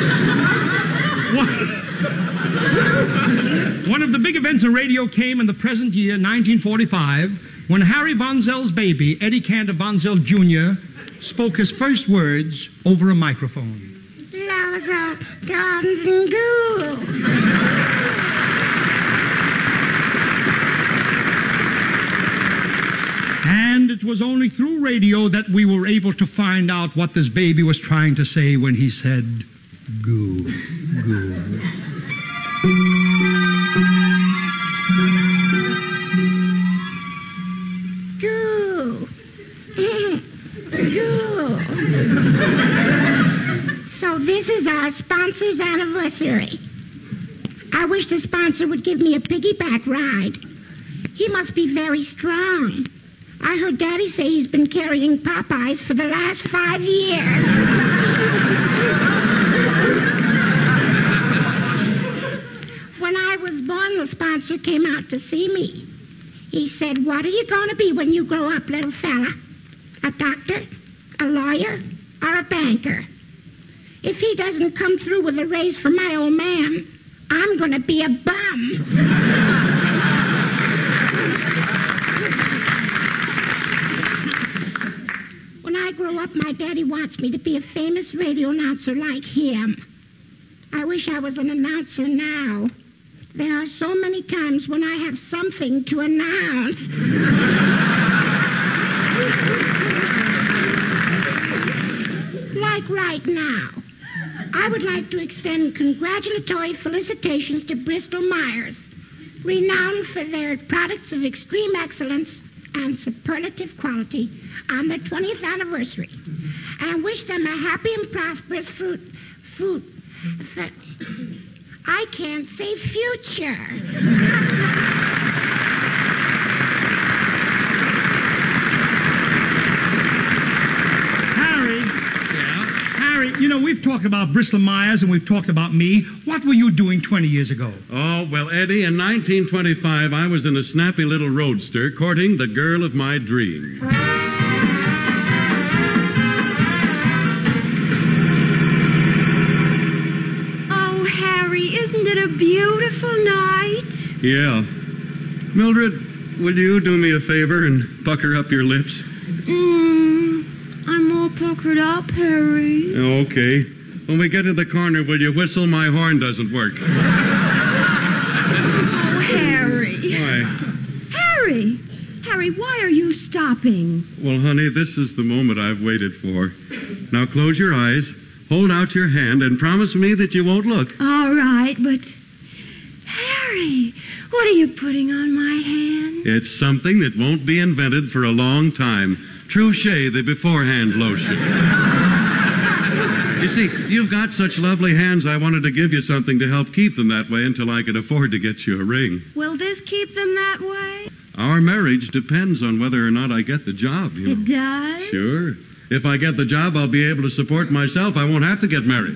One, one of the big events in radio came in the present year, nineteen forty-five, when Harry Von Zell's baby, Eddie Cantor Von Zell Junior, spoke his first words over a microphone. Flowers out, gardens and goo. And it was only through radio that we were able to find out what this baby was trying to say when he said, goo, goo. Goo. Goo. So this is our sponsor's anniversary. I wish the sponsor would give me a piggyback ride. He must be very strong. I heard Daddy say he's been carrying Popeyes for the last five years. When I was born, the sponsor came out to see me. He said, "What are you going to be when you grow up, little fella? A doctor, a lawyer, or a banker? If he doesn't come through with a raise for my old man, I'm going to be a bum." When I grow up, my daddy wants me to be a famous radio announcer like him. I wish I was an announcer now. There are so many times when I have something to announce. Like right now. I would like to extend congratulatory felicitations to Bristol Myers, renowned for their products of extreme excellence and superlative quality on their twentieth anniversary, and wish them a happy and prosperous fruit, fruit, f- I can't say future. Harry. Yeah? Harry, you know, we've talked about Bristol Myers and we've talked about me. What were you doing twenty years ago? Oh, well, Eddie, in nineteen twenty-five, I was in a snappy little roadster courting the girl of my dream. Oh, Harry, isn't it a beautiful night? Yeah. Mildred, will you do me a favor and pucker up your lips? Mmm, I'm all puckered up, Harry. Okay. When we get to the corner, will you whistle? My horn doesn't work. Oh, Harry. Why? Harry! Harry, why are you stopping? Well, honey, this is the moment I've waited for. Now close your eyes, hold out your hand, and promise me that you won't look. All right, but... Harry, what are you putting on my hand? It's something that won't be invented for a long time. Trouchet, the beforehand lotion. You see, you've got such lovely hands, I wanted to give you something to help keep them that way until I could afford to get you a ring. Will this keep them that way? Our marriage depends on whether or not I get the job, you know. It does? Sure. If I get the job, I'll be able to support myself. I won't have to get married.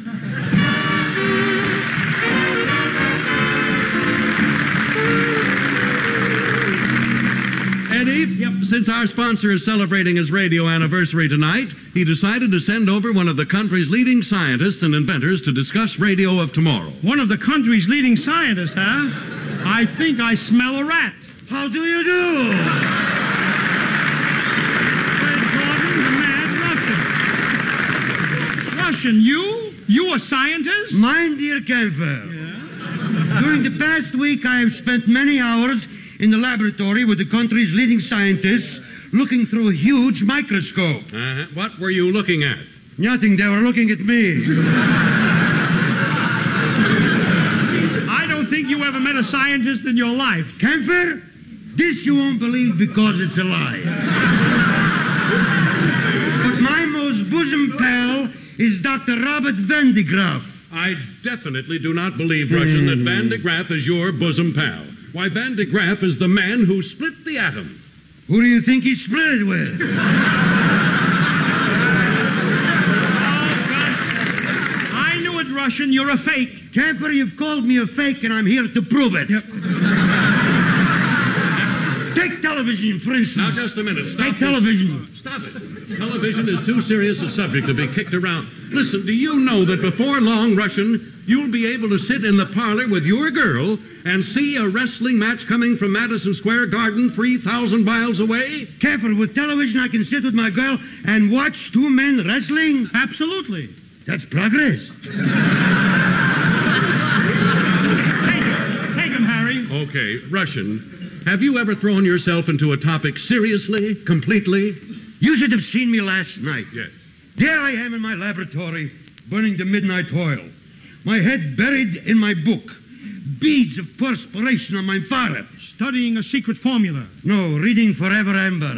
Eddie, yep. Since our sponsor is celebrating his radio anniversary tonight, he decided to send over one of the country's leading scientists and inventors to discuss radio of tomorrow. One of the country's leading scientists, huh? I think I smell a rat. How do you do? Fred Gordon, the mad Russian. Russian, you? You a scientist? Mein dear Kämpfer. Yeah? During the past week, I have spent many hours in the laboratory with the country's leading scientists looking through a huge microscope. Uh-huh. What were you looking at? Nothing. They were looking at me. I don't think you ever met a scientist in your life. Camphor, this you won't believe because it's a lie. But my most bosom pal is Doctor Robert Van de Graaff. I definitely do not believe, Russian, that Van de Graaff is your bosom pal. Why, Van de Graaff is the man who split the atom. Who do you think he split it with? I knew it, Russian. You're a fake. Camper, you've called me a fake, and I'm here to prove it. Yep. Take television, for instance. Now, just a minute. Stop Take this. television. Stop it. Television is too serious a subject to be kicked around. Listen, do you know that before long, Russian, you'll be able to sit in the parlor with your girl and see a wrestling match coming from Madison Square Garden three thousand miles away? Camper, with television, I can sit with my girl and watch two men wrestling? Absolutely. That's progress. Take him. Take him, Harry. Okay, Russian, have you ever thrown yourself into a topic seriously, completely? You should have seen me last night. Yes. There I am in my laboratory, burning the midnight oil. My head buried in my book. Beads of perspiration on my forehead. Studying a secret formula. No, reading Forever Amber.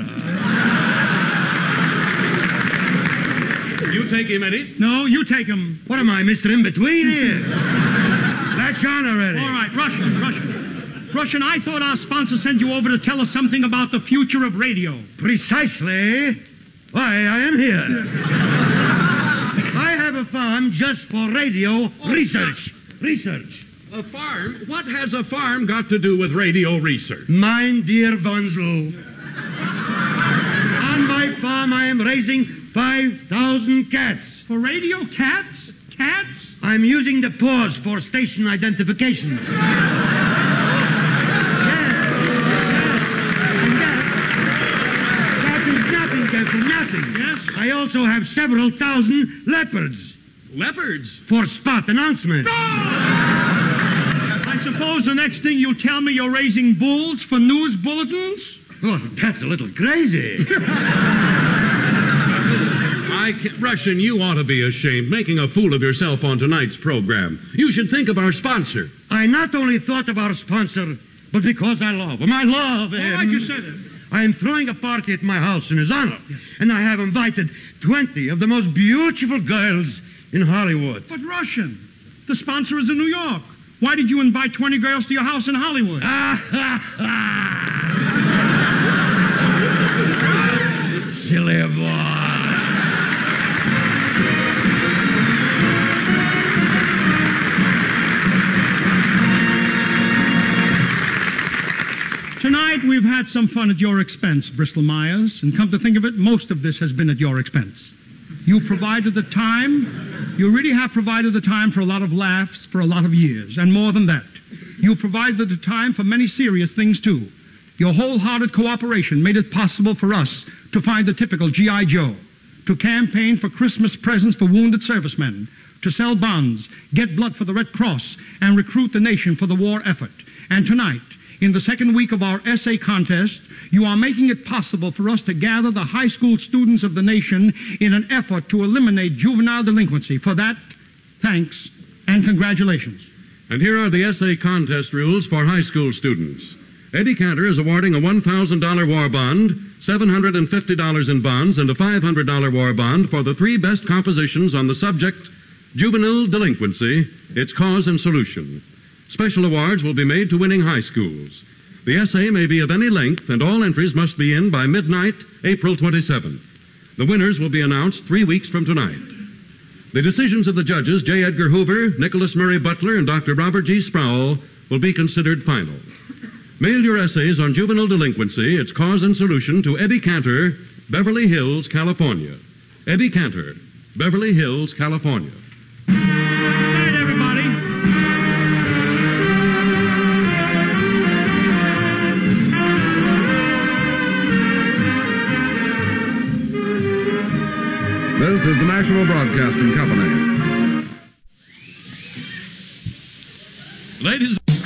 You take him, Eddie. No, you take him. What am I, Mister In-Between here? That's on already. All right, Russian, Russian. Russian, I thought our sponsor sent you over to tell us something about the future of radio. Precisely. Why, I am here. I have a farm just for radio Oh, research. Research. A farm? What has a farm got to do with radio research? Mein dear Vonzel, on my farm I am raising five thousand cats. For radio cats? Cats? I'm using the paws for station identification. Nothing. Yes? I also have several thousand leopards. Leopards? For spot announcement. I suppose the next thing you'll tell me you're raising bulls for news bulletins? Oh, that's a little crazy. I can't, Russian, you ought to be ashamed, making a fool of yourself on tonight's program. You should think of our sponsor. I not only thought of our sponsor, but because I love him. I love him. All right, you said it. I am throwing a party at my house in his honor, yes. And I have invited twenty of the most beautiful girls in Hollywood. But Russian, the sponsor is in New York. Why did you invite twenty girls to your house in Hollywood? Silly boy. Tonight, we've had some fun at your expense, Bristol Myers, and come to think of it, most of this has been at your expense. You provided the time. You really have provided the time for a lot of laughs for a lot of years, and more than that. You provided the time for many serious things, too. Your wholehearted cooperation made it possible for us to find the typical G I. Joe, to campaign for Christmas presents for wounded servicemen, to sell bonds, get blood for the Red Cross, and recruit the nation for the war effort. And tonight, in the second week of our essay contest, you are making it possible for us to gather the high school students of the nation in an effort to eliminate juvenile delinquency. For that, thanks and congratulations. And here are the essay contest rules for high school students. Eddie Cantor is awarding a one thousand dollars war bond, seven hundred fifty dollars in bonds, and a five hundred dollars war bond for the three best compositions on the subject, Juvenile Delinquency, Its Cause and Solution. Special awards will be made to winning high schools. The essay may be of any length, and all entries must be in by midnight, April twenty-seventh. The winners will be announced three weeks from tonight. The decisions of the judges, J. Edgar Hoover, Nicholas Murray Butler, and Doctor Robert G. Sproul, will be considered final. Mail your essays on juvenile delinquency, its cause and solution, to Eddie Cantor, Beverly Hills, California. Eddie Cantor, Beverly Hills, California. Good night, everybody. This is the National Broadcasting Company. Ladies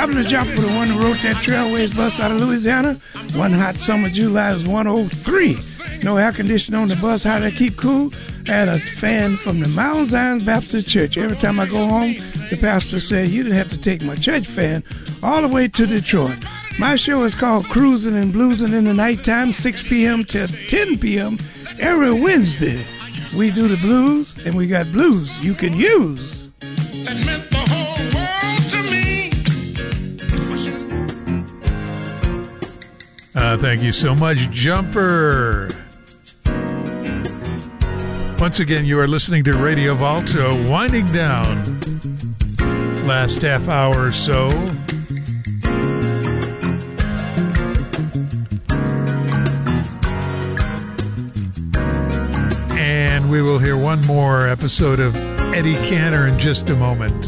Abner Jumper, the one who wrote that Trailways bus out of Louisiana. One hot summer July was one oh three. No air conditioning on the bus. How did I keep cool? I had a fan from the Mount Zion Baptist Church. Every time I go home, the pastor said, you didn't have to take my church fan all the way to Detroit. My show is called Cruising and Bluesing in the Nighttime, six p.m. to ten p.m. every Wednesday. We do the blues, and we got blues you can use. Uh, thank you so much, Jumper. Once again, you are listening to Radio Volta, winding down last half hour or so. And we will hear one more episode of Eddie Cantor in just a moment.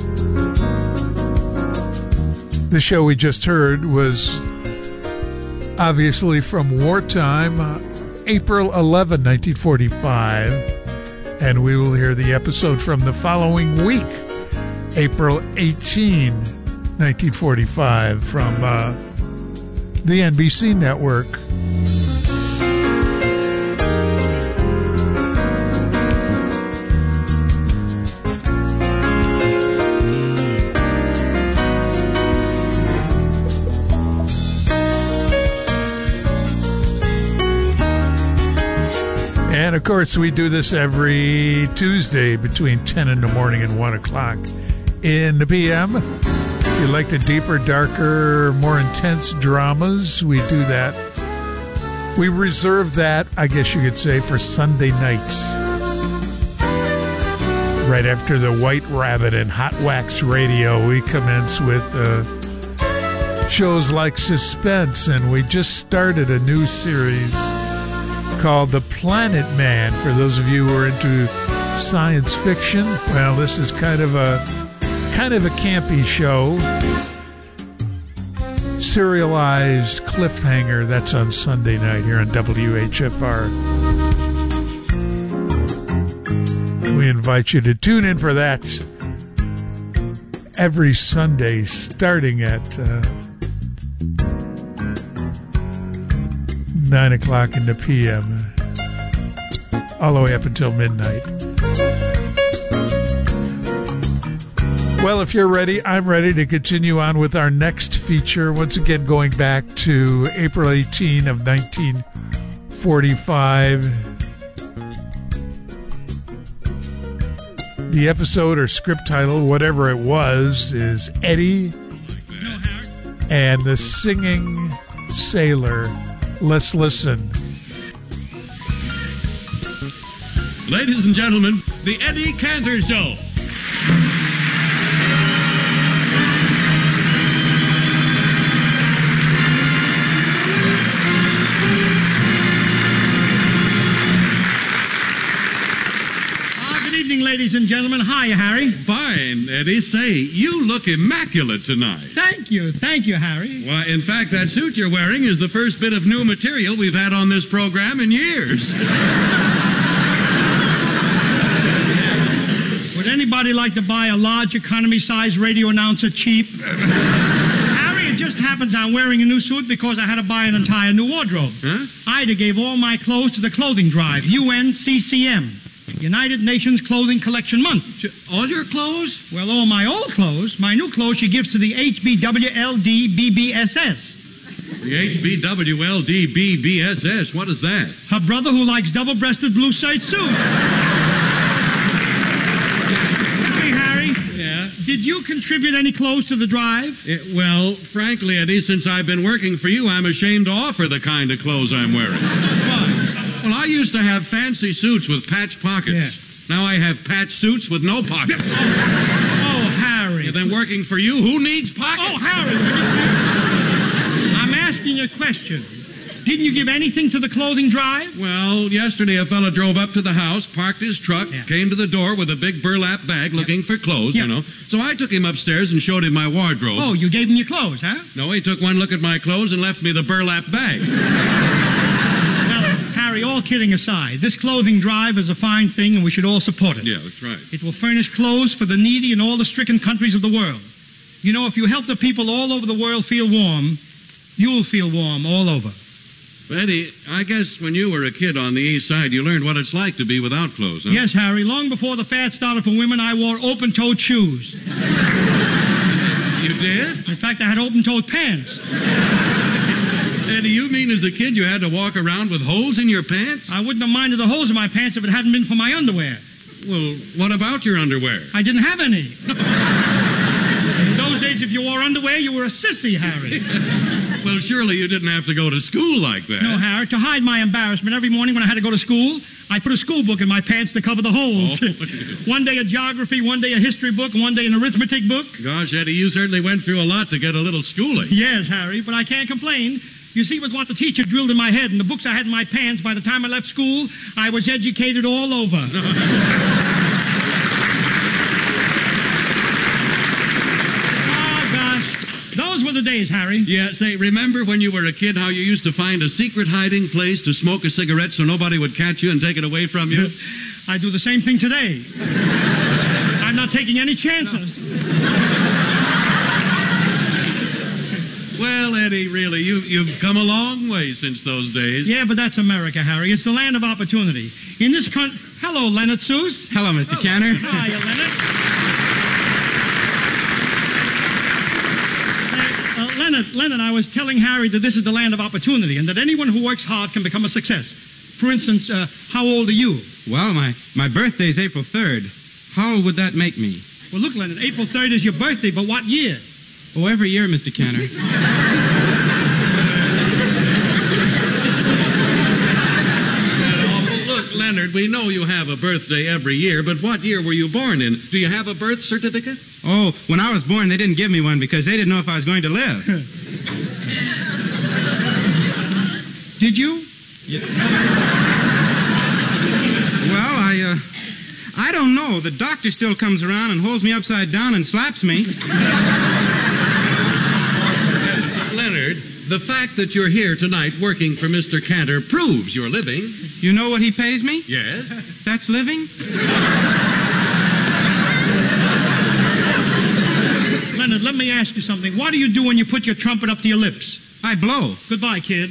The show we just heard was obviously from wartime, uh, April eleventh, nineteen forty-five. And we will hear the episode from the following week, April eighteenth, nineteen forty-five, from uh, the N B C network. And, of course, we do this every Tuesday between ten in the morning and one o'clock in the p m. If you like the deeper, darker, more intense dramas, we do that. We reserve that, I guess you could say, for Sunday nights. Right after the White Rabbit and Hot Wax Radio, we commence with uh, shows like Suspense, and we just started a new series called The Planet Man. For those of you who are into science fiction, well, this is kind of a kind of a campy show. Serialized cliffhanger. That's on Sunday night here on W H F R. We invite you to tune in for that every Sunday, starting at uh, nine o'clock in the p m, all the way up until midnight. Well, if you're ready, I'm ready to continue on with our next feature. Once again, going back to April eighteenth of nineteen forty-five. The episode or script title, whatever it was, is Eddie and the Singing Sailor. Let's listen. Ladies and gentlemen, the Eddie Cantor Show. Ladies and gentlemen, hi, Harry. Fine, Eddie. Say, you look immaculate tonight. Thank you. Thank you, Harry. Why, in fact, that suit you're wearing is the first bit of new material we've had on this program in years. Would anybody like to buy a large economy-size radio announcer cheap? Harry, it just happens I'm wearing a new suit because I had to buy an entire new wardrobe. Huh? Ida gave all my clothes to the clothing drive, U N C C M. United Nations Clothing Collection Month. All your clothes? Well, all my old clothes. My new clothes she gives to the H B W L D B B S S. The H B W L D B B S S? What is that? Her brother who likes double-breasted blue suede suits. Hey, Harry. Yeah? Did you contribute any clothes to the drive? It, well, frankly, Eddie, since I've been working for you, I'm ashamed to offer the kind of clothes I'm wearing. Why? Well, I used to have fancy suits with patch pockets. Yeah. Now I have patch suits with no pockets. Oh, oh Harry. Yeah, then working for you, who needs pockets? Oh, Harry. I'm asking a question. Didn't you give anything to the clothing drive? Well, yesterday a fella drove up to the house, parked his truck, Yeah. came to the door with a big burlap bag looking for clothes, Yeah. you know. So I took him upstairs and showed him my wardrobe. Oh, you gave him your clothes, huh? No, he took one look at my clothes and left me the burlap bag. Harry, all kidding aside, this clothing drive is a fine thing and we should all support it. Yeah, that's right. It will furnish clothes for the needy in all the stricken countries of the world. You know, if you help the people all over the world feel warm, you'll feel warm all over. Eddie, I guess when you were a kid on the east side, you learned what it's like to be without clothes, huh? Yes, Harry. Long before the fad started for women, I wore open-toed shoes. You did? In fact, I had open-toed pants. Eddie, you mean as a kid you had to walk around with holes in your pants? I wouldn't have minded the holes in my pants if it hadn't been for my underwear. Well, what about your underwear? I didn't have any. In those days, if you wore underwear, you were a sissy, Harry. Well, surely you didn't have to go to school like that. No, Harry. To hide my embarrassment, every morning when I had to go to school, I put a school book in my pants to cover the holes. Oh. One day a geography, one day a history book, and one day an arithmetic book. Gosh, Eddie, you certainly went through a lot to get a little schooling. Yes, Harry, but I can't complain. You see, with what the teacher drilled in my head and the books I had in my pants, by the time I left school, I was educated all over. Oh, gosh. Those were the days, Harry. Yeah, say, remember when you were a kid how you used to find a secret hiding place to smoke a cigarette so nobody would catch you and take it away from you? I do the same thing today. I'm not taking any chances. Well, Eddie, really, you, you've come a long way since those days. Yeah, but that's America, Harry. It's the land of opportunity. In this country... Hello, Leonard Seuss. Hello, Mister Cantor. Hiya, Leonard. Uh, Leonard, Leonard, I was telling Harry that this is the land of opportunity and that anyone who works hard can become a success. For instance, uh, how old are you? Well, my, my birthday's April third. How old would that make me? Well, look, Leonard, April third is your birthday, but what year? Oh, every year, Mister Cantor. Look, Leonard, we know you have a birthday every year, but what year were you born in? Do you have a birth certificate? Oh, when I was born, they didn't give me one because they didn't know if I was going to live. Did you? Yeah. Well, I, uh, I don't know. The doctor still comes around and holds me upside down and slaps me. Leonard, the fact that you're here tonight working for Mister Cantor proves you're living. You know what he pays me? Yes. That's living? Leonard, let me ask you something. What do you do when you put your trumpet up to your lips? I blow. Goodbye, kid.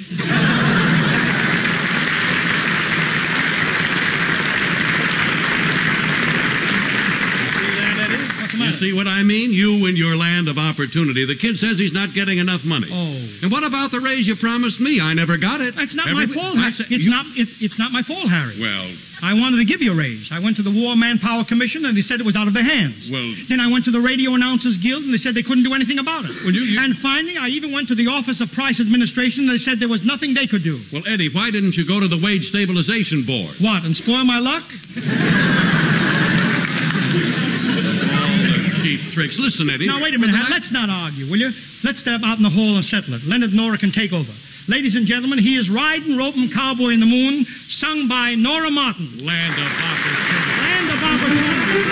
You see what I mean? You and your land of opportunity. The kid says he's not getting enough money. Oh. And what about the raise you promised me? I never got it. It's not Every my fault. I Harry. said, It's you... not. It's, it's not my fault, Harry. Well, I wanted to give you a raise. I went to the War Manpower Commission, and they said it was out of their hands. Well, then I went to the Radio Announcers Guild, and they said they couldn't do anything about it. Well, you, you... And finally, I even went to the Office of Price Administration, and they said there was nothing they could do. Well, Eddie, why didn't you go to the Wage Stabilization Board? What, and spoil my luck? Cheap tricks. Listen, Eddie. Now, wait a minute. Let's not argue, will you? Let's step out in the hall and settle it. Leonard and Nora can take over. Ladies and gentlemen, he is Riding, Roping, Cowboy in the Moon, sung by Nora Martin. Land of opportunity. Land of opportunity.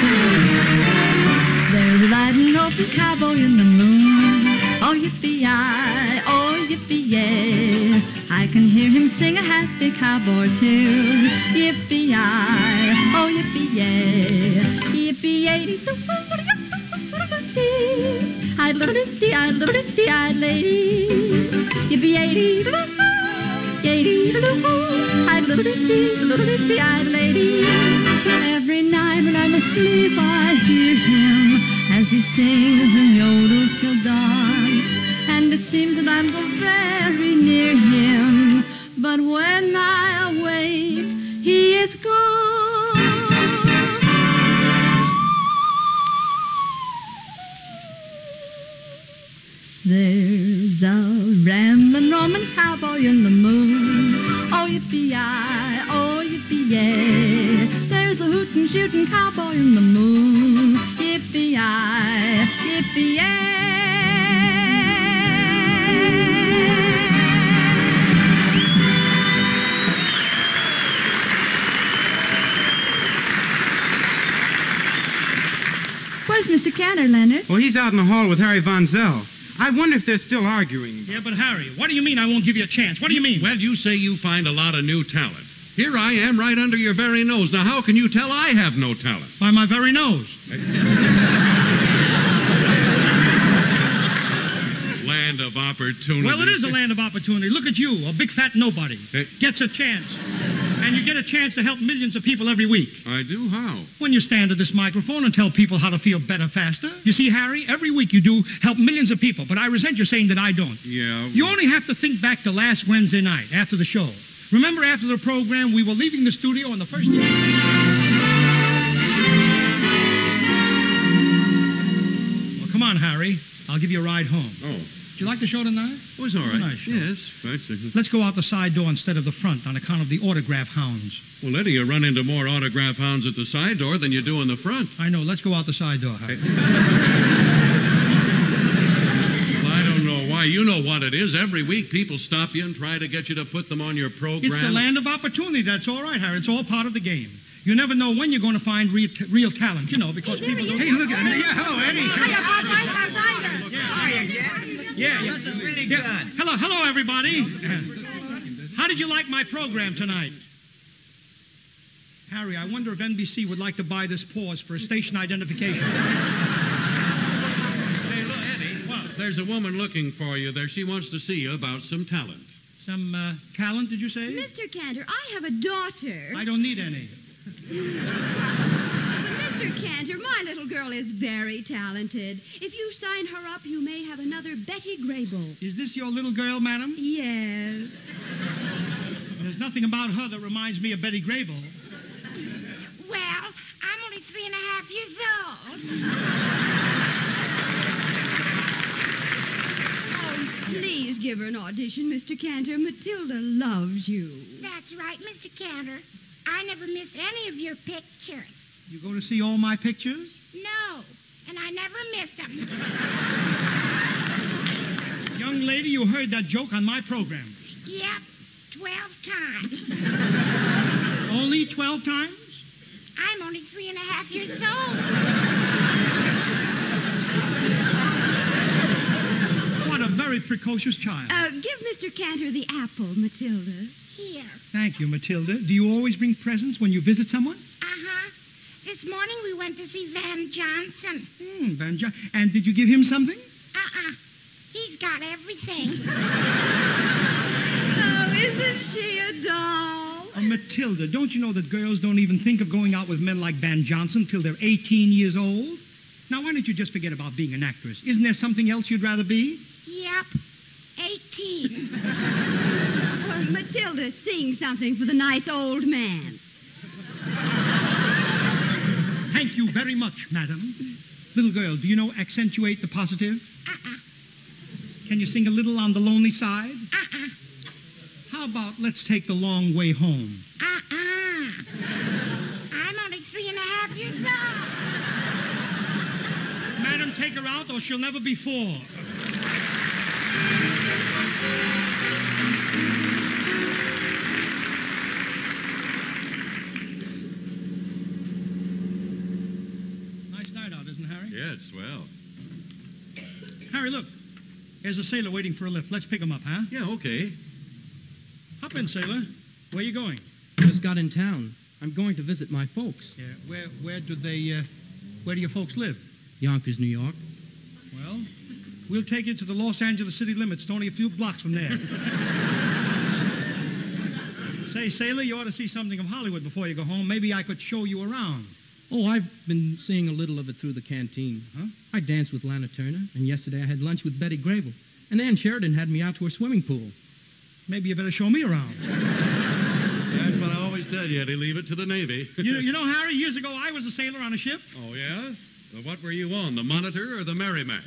There's a riding, roping cowboy in the moon. Oh, yippee-yi, oh, yippee-yay. I can hear him sing a happy cowboy tune. Yippee-yi, oh, yippee-yay. Yippee-yay. I'd little-dee, I'd little-dee, I'd lady. Yippee-yay, yay, I'd little-dee, little-dee, I'd lady. Every night when I'm asleep, I hear him as he sings and yodels till dawn. And it seems that I'm so very near him, but when I awake, he is gone. There's a rambling Roman cowboy in the moon. Oh, yippee-yi, oh, yippee-yay. There's a hootin' shootin' cowboy in the moon. Yippee-yi, yippee-yay. Where's Mister Cantor, Leonard? Well, he's out in the hall with Harry Von Zell. I wonder if they're still arguing. Yeah, but Harry, what do you mean I won't give you a chance? What do you mean? Well, you say you find a lot of new talent. Here I am right under your very nose. Now, how can you tell I have no talent? By my very nose. opportunity. Well, it is a land of opportunity. Look at you, a big fat nobody. Hey. Gets a chance. And you get a chance to help millions of people every week. I do? How? When you stand at this microphone and tell people how to feel better faster. You see, Harry, every week you do help millions of people, but I resent you saying that I don't. Yeah. You only have to think back to last Wednesday night, after the show. Remember, after the program, we were leaving the studio on the first... Well, come on, Harry. I'll give you a ride home. Oh. Did you like the show tonight? It was all right. Nice show. Yes. Right. Let's go out the side door instead of the front on account of the autograph hounds. Well, Eddie, you run into more autograph hounds at the side door than you do in the front. I know. Let's go out the side door, Harry. Well, I don't know why. You know what it is. Every week people stop you and try to get you to put them on your program. It's the land of opportunity. That's all right, Harry. It's all part of the game. You never know when you're going to find real, t- real talent, you know, because people don't... Hey, look at me. Yeah, hello, Eddie. Hiya, Bob Whitehouse. Hiya. Yeah, yeah. This is really yeah. good. Hello, hello, everybody. How did you like my program tonight? Harry, I wonder if N B C would like to buy this pause for a station identification. Hey, look, Eddie. What? There's a woman looking for you there. She wants to see you about some talent. Some uh, talent, did you say? Mister Cantor, I have a daughter. I don't need any. Mister Cantor, my little girl is very talented. If you sign her up, you may have another Betty Grable. Is this your little girl, madam? Yes. There's nothing about her that reminds me of Betty Grable. Well, I'm only three and a half years old. Oh, please give her an audition, Mister Cantor. Matilda loves you. That's right, Mister Cantor. I never miss any of your pictures. You go to see all my pictures? No, and I never miss them. Young lady, you heard that joke on my program. Yep, twelve times. Only twelve times? I'm only three and a half years old. What a very precocious child. Uh, give Mister Cantor the apple, Matilda. Here. Thank you, Matilda. Do you always bring presents when you visit someone? Uh-huh. This morning we went to see Van Johnson. Hmm, Van Johnson. And did you give him something? Uh-uh. He's got everything. Oh, isn't she a doll? Oh, Matilda, don't you know that girls don't even think of going out with men like Van Johnson till they're eighteen years old? Now, why don't you just forget about being an actress? Isn't there something else you'd rather be? Yep. eighteen. Well, Matilda, sing something for the nice old man. Thank you very much, madam. Little girl, do you know accentuate the positive? Uh-uh. Can you sing a little on the lonely side? Uh-uh. How about let's take the long way home? Uh-uh. I'm only three and a half years old. Madam, take her out or she'll never be four. Nice night out, isn't it, Harry? Yeah, it's swell. Harry, look. There's a sailor waiting for a lift. Let's pick him up, huh? Yeah, okay. Hop in, sailor. Where you going? Just got in town. I'm going to visit my folks. Yeah, where where do they, uh, where do your folks live? Yonkers, New York. Well, we'll take you to the Los Angeles city limits. It's only a few blocks from there. Say, sailor, you ought to see something of Hollywood before you go home. Maybe I could show you around. Oh, I've been seeing a little of it through the canteen. Huh? I danced with Lana Turner, and yesterday I had lunch with Betty Grable. And Ann Sheridan had me out to her swimming pool. Maybe you better show me around. That's what I always tell you, Eddie. Leave it to the Navy. you, you know, Harry, years ago I was a sailor on a ship. Oh, yeah? Well, what were you on, the Monitor or the Merrimack?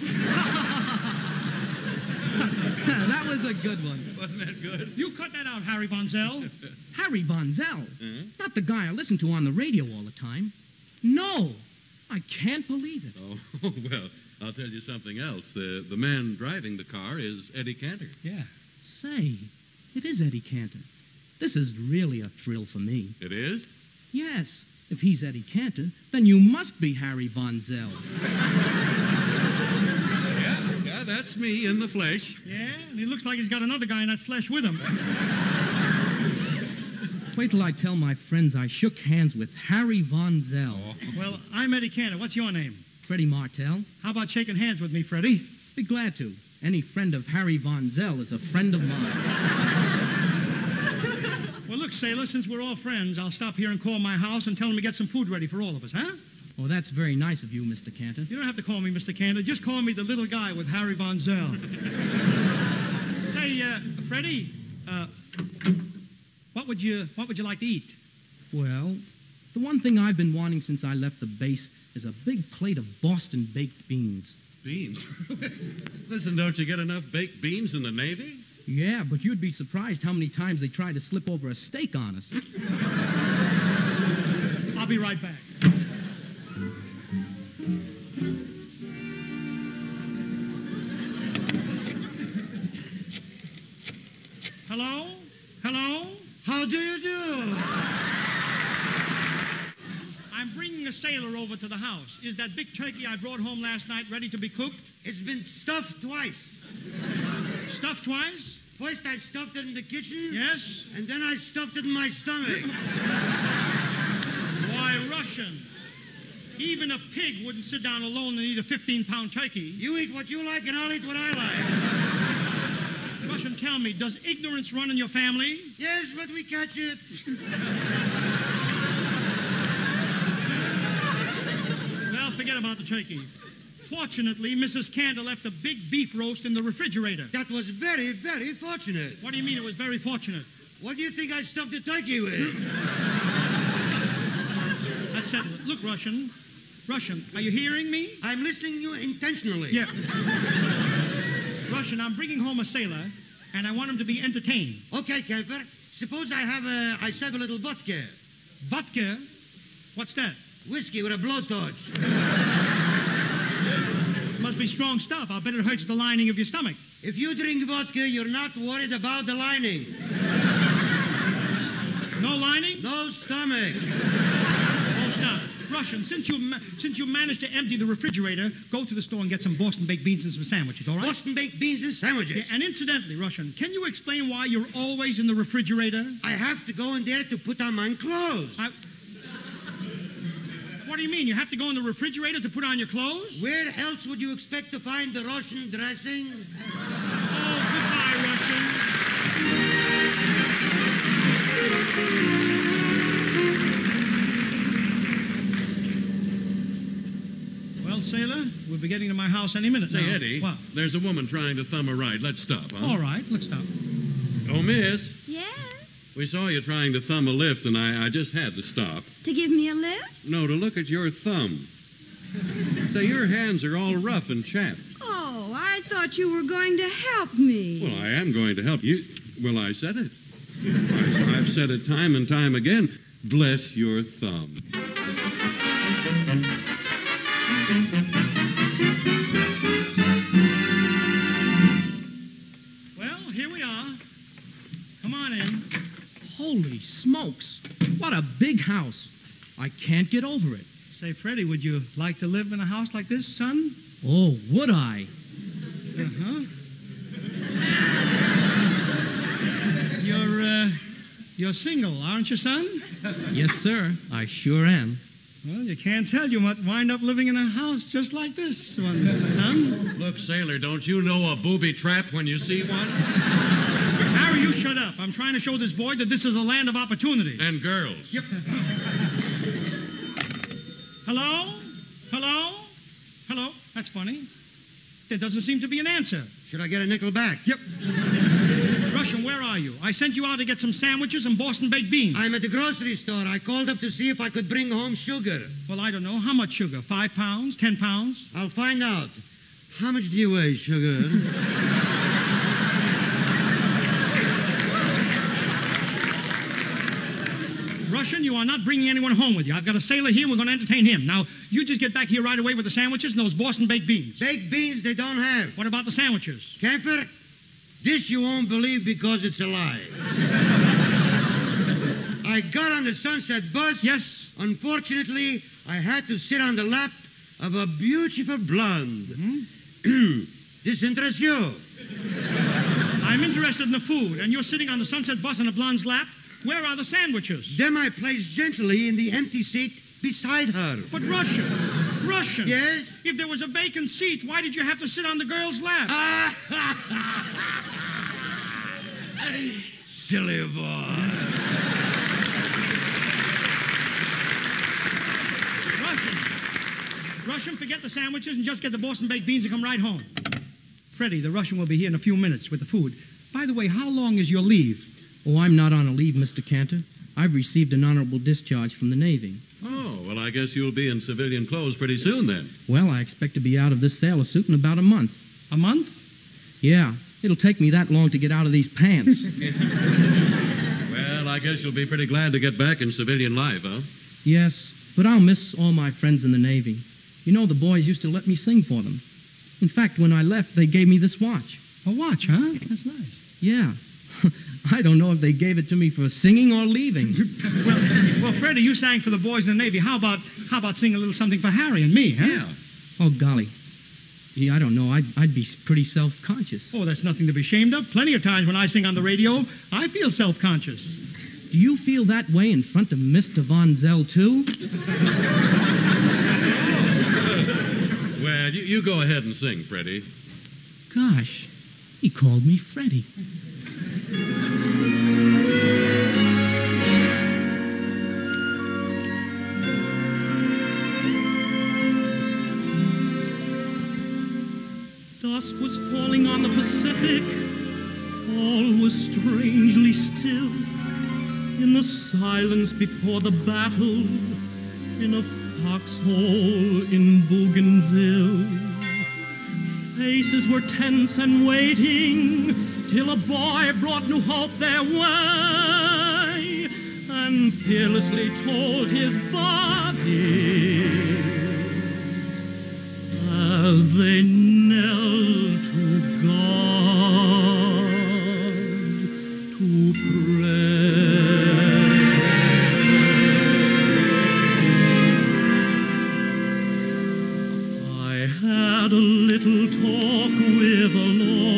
That was a good one. Wasn't that good? You cut that out, Harry Von Zell. Harry Von Zell? Uh-huh. Not the guy I listen to on the radio all the time. No. I can't believe it. Oh, well, I'll tell you something else. The, the man driving the car is Eddie Cantor. Yeah. Say, it is Eddie Cantor. This is really a thrill for me. It is? Yes. If he's Eddie Cantor, then you must be Harry Von Zell. Yeah, yeah, that's me in the flesh. Yeah, and he looks like he's got another guy in that flesh with him. Wait till I tell my friends I shook hands with Harry Von Zell. Oh. Well, I'm Eddie Cantor. What's your name? Freddie Martell. How about shaking hands with me, Freddie? Be glad to. Any friend of Harry Von Zell is a friend of mine. Well, look, sailor, since we're all friends, I'll stop here and call my house and tell them to get some food ready for all of us, huh? Oh, that's very nice of you, Mister Cantor. You don't have to call me Mister Cantor. Just call me the little guy with Harry Von Zell. Say, uh, Freddie, uh, what would you what would you like to eat? Well, the one thing I've been wanting since I left the base is a big plate of Boston baked beans. Beans? Listen, don't you get enough baked beans in the Navy? Yeah, but you'd be surprised how many times they try to slip over a steak on us. I'll be right back. Hello? Hello? How do you do? I'm bringing a sailor over to the house. Is that big turkey I brought home last night ready to be cooked? It's been stuffed twice. Stuffed twice? First I stuffed it in the kitchen. Yes? And then I stuffed it in my stomach. Why, Russian. Even a pig wouldn't sit down alone and eat a fifteen-pound turkey. You eat what you like and I'll eat what I like. Russian, tell me, does ignorance run in your family? Yes, but we catch it. Well, forget about the turkey. Fortunately, Missus Cantor left a big beef roast in the refrigerator. That was very, very fortunate. What do you mean it was very fortunate? What do you think I stuffed the turkey with? That settles it. Look, Russian. Russian, are you hearing me? I'm listening to you intentionally. Yeah. Russian, I'm bringing home a sailor, and I want him to be entertained. Okay, Camper. Suppose I have a, I serve a little vodka. Vodka? What's that? Whiskey with a blowtorch. Must be strong stuff. I'll bet it hurts the lining of your stomach. If you drink vodka, you're not worried about the lining. No lining? No stomach. Oh, stop. Russian, since you ma- since you managed to empty the refrigerator, go to the store and get some Boston baked beans and some sandwiches, all right? Boston baked beans and sandwiches. Yeah, and incidentally, Russian, can you explain why you're always in the refrigerator? I have to go in there to put on my clothes. I... What do you mean? You have to go in the refrigerator to put on your clothes? Where else would you expect to find the Russian dressing? Oh, goodbye, Russian. Well, sailor, we'll be getting to my house any minute Say, now. Eddie, What? there's a woman trying to thumb a ride. Let's stop, huh? All right, let's stop. Oh, miss. Yes? We saw you trying to thumb a lift, and I, I just had to stop. To give me a lift? No, to look at your thumb. Say, your hands are all rough and chapped. Oh, I thought you were going to help me. Well, I am going to help you. Well, I said it. I, I've said it time and time again. Bless your thumb. Well, here we are. Come on in. Holy smokes. What a big house. I can't get over it. Say, Freddie, would you like to live in a house like this, son? Oh, would I? Uh-huh. You're, uh, you're single, aren't you, son? Yes, sir. I sure am. Well, you can't tell. You might wind up living in a house just like this one, son. Look, sailor, don't you know a booby trap when you see one? Harry, you shut up. I'm trying to show this boy that this is a land of opportunity. And girls. Yep. Hello? Hello? Hello? That's funny. There doesn't seem to be an answer. Should I get a nickel back? Yep. Russian, where are you? I sent you out to get some sandwiches and Boston baked beans. I'm at the grocery store. I called up to see if I could bring home sugar. Well, I don't know. How much sugar? Five pounds? Ten pounds? I'll find out. How much do you weigh, sugar? Russian, you are not bringing anyone home with you. I've got a sailor here. We're going to entertain him. Now, you just get back here right away with the sandwiches and those Boston baked beans. Baked beans they don't have. What about the sandwiches? Camper, this you won't believe because it's a lie. I got on the Sunset bus. Yes. Unfortunately, I had to sit on the lap of a beautiful blonde. Mm-hmm. This interests you? I'm interested in the food, and you're sitting on the Sunset bus on a blonde's lap? Where are the sandwiches? Them I placed gently in the empty seat beside her. But, Russian, Russian. Yes? If there was a vacant seat, why did you have to sit on the girl's lap? Silly boy. Russian. Russian, forget the sandwiches and just get the Boston baked beans and come right home. Freddie, the Russian will be here in a few minutes with the food. By the way, how long is your leave? Oh, I'm not on a leave, Mister Cantor. I've received an honorable discharge from the Navy. Oh, well, I guess you'll be in civilian clothes pretty soon then. Well, I expect to be out of this sailor suit in about a month. A month? Yeah. It'll take me that long to get out of these pants. Well, I guess you'll be pretty glad to get back in civilian life, huh? Yes, but I'll miss all my friends in the Navy. You know, the boys used to let me sing for them. In fact, when I left, they gave me this watch. A watch, huh? That's nice. Yeah. I don't know if they gave it to me for singing or leaving. well, well, Freddie, you sang for the boys in the Navy. How about how about singing a little something for Harry and me, huh? Yeah. Oh, golly. Yeah, I don't know. I'd, I'd be pretty self-conscious. Oh, that's nothing to be ashamed of. Plenty of times when I sing on the radio, I feel self-conscious. Do you feel that way in front of Mister Von Zell, too? Well, you, you go ahead and sing, Freddie. Gosh, he called me Freddie. Dusk was falling on the Pacific. All was strangely still. In the silence before the battle, in a foxhole in Bougainville, faces were tense and waiting till a boy brought new hope their way and fearlessly told his buddies as they knelt to God to pray. I had a little talk with the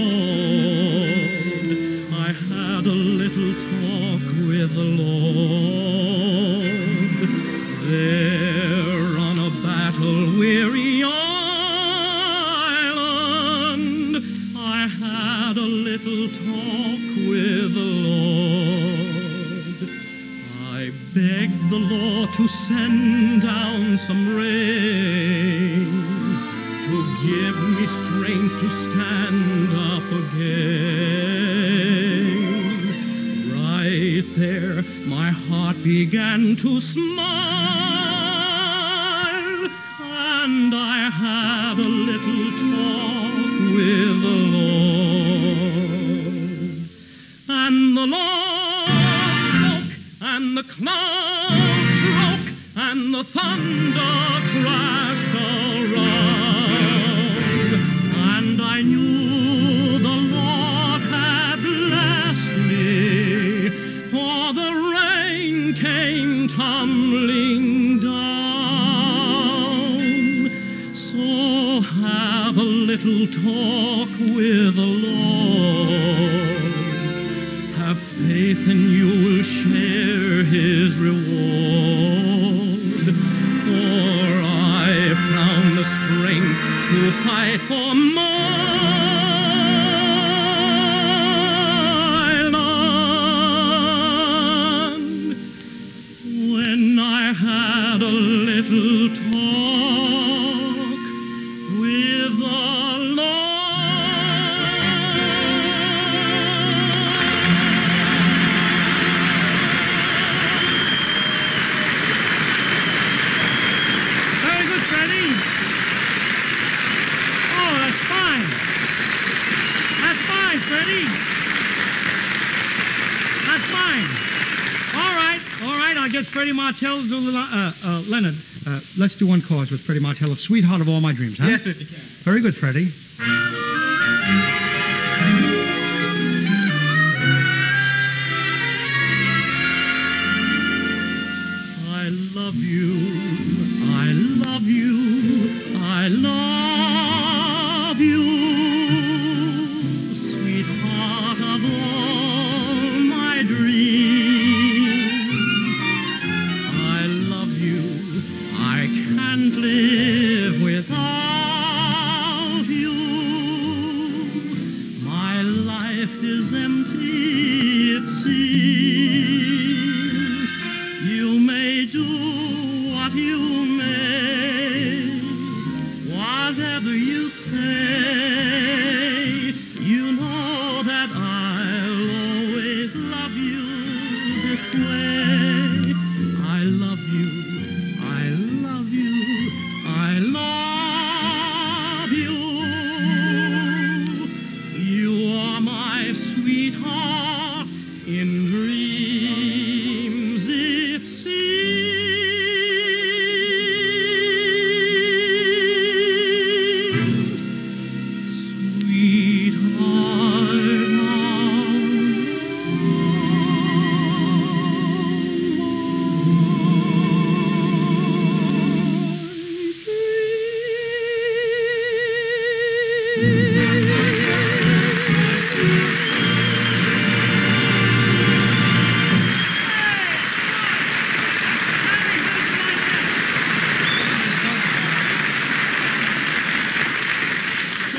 Lord. I had a little talk with the Lord. There on a battle-weary island, I had a little talk with the Lord. I begged the Lord to send down some rain, to give me strength to stand up again. Right there, my heart began to smile, and I had a little talk with the Lord. And the Lord spoke, and the cloud broke, and the thunder crashed around. And I knew the Lord had blessed me, for the rain came tumbling down. So have a little talk with the Lord. Have faith and you will share his reward. For I found the strength to fight for my land. When I had a little talk with the Very good, Freddie. Oh, that's fine. That's fine, Freddie. That's fine. All right, all right. I'll get Freddie Martell to do a little, uh, uh, Leonard. Uh, let's do one chorus with Freddie Martell of Sweetheart of All My Dreams, huh? Yes, Mister Ken. Very good, Freddie. I love you, I love you, I love you, sweetheart of all my dreams. I love you, I can't live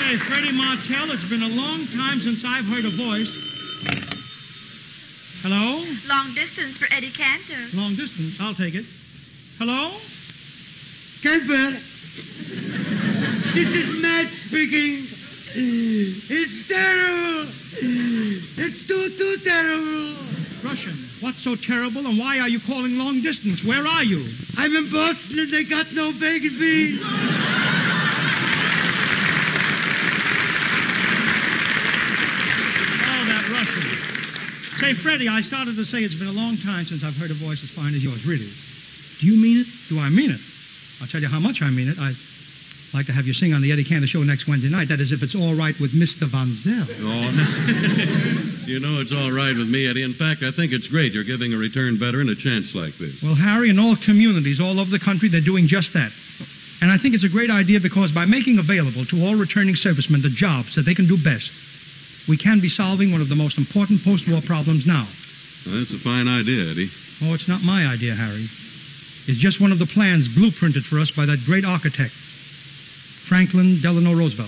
Say, Freddie Martell, it's been a long time since I've heard a voice. Hello? Long distance for Eddie Cantor. Long distance. I'll take it. Hello? Cantor. This is Matt speaking. It's terrible. It's too, too terrible. Russian, what's so terrible and why are you calling long distance? Where are you? I'm in Boston and they got no bacon beans. Oh, that Russian. Say, Freddie, I started to say it's been a long time since I've heard a voice as fine as yours, really. Do you mean it? Do I mean it? I'll tell you how much I mean it. I'd like to have you sing on the Eddie Cantor Show next Wednesday night. That is, if it's all right with Mister Von Zell. Oh, you know it's all right with me, Eddie. In fact, I think it's great you're giving a returned veteran a chance like this. Well, Harry, in all communities all over the country, they're doing just that. And I think it's a great idea because by making available to all returning servicemen the jobs that they can do best, we can be solving one of the most important post-war problems now. Well, that's a fine idea, Eddie. Oh, it's not my idea, Harry. It's just one of the plans blueprinted for us by that great architect, Franklin Delano Roosevelt.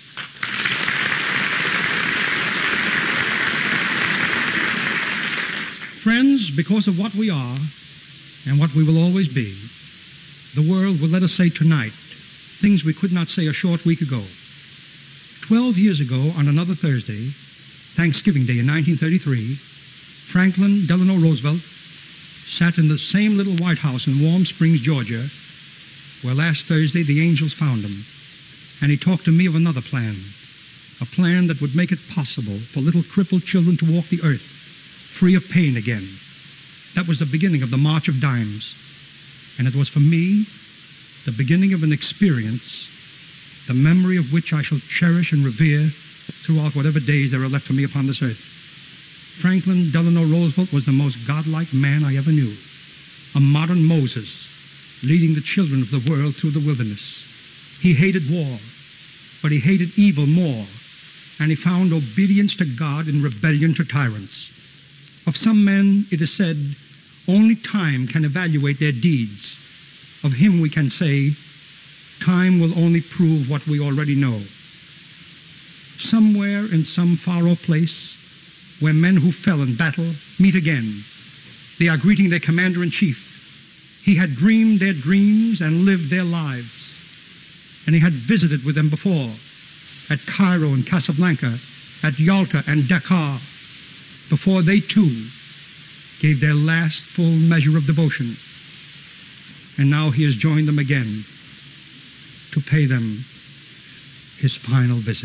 Friends, because of what we are and what we will always be, the world will let us say tonight things we could not say a short week ago. Twelve years ago, on another Thursday, Thanksgiving Day in nineteen thirty-three, Franklin Delano Roosevelt sat in the same little White House in Warm Springs, Georgia, where last Thursday the angels found him. And he talked to me of another plan, a plan that would make it possible for little crippled children to walk the earth, free of pain again. That was the beginning of the March of Dimes. And it was for me the beginning of an experience, the memory of which I shall cherish and revere throughout whatever days there are left for me upon this earth. Franklin Delano Roosevelt was the most godlike man I ever knew, a modern Moses, leading the children of the world through the wilderness. He hated war, but he hated evil more, and he found obedience to God in rebellion to tyrants. Of some men, it is said, only time can evaluate their deeds. Of him we can say, time will only prove what we already know. Somewhere in some far-off place, where men who fell in battle meet again, they are greeting their commander-in-chief. He had dreamed their dreams and lived their lives. And he had visited with them before, at Cairo and Casablanca, at Yalta and Dakar, before they too gave their last full measure of devotion. And now he has joined them again to pay them his final visit.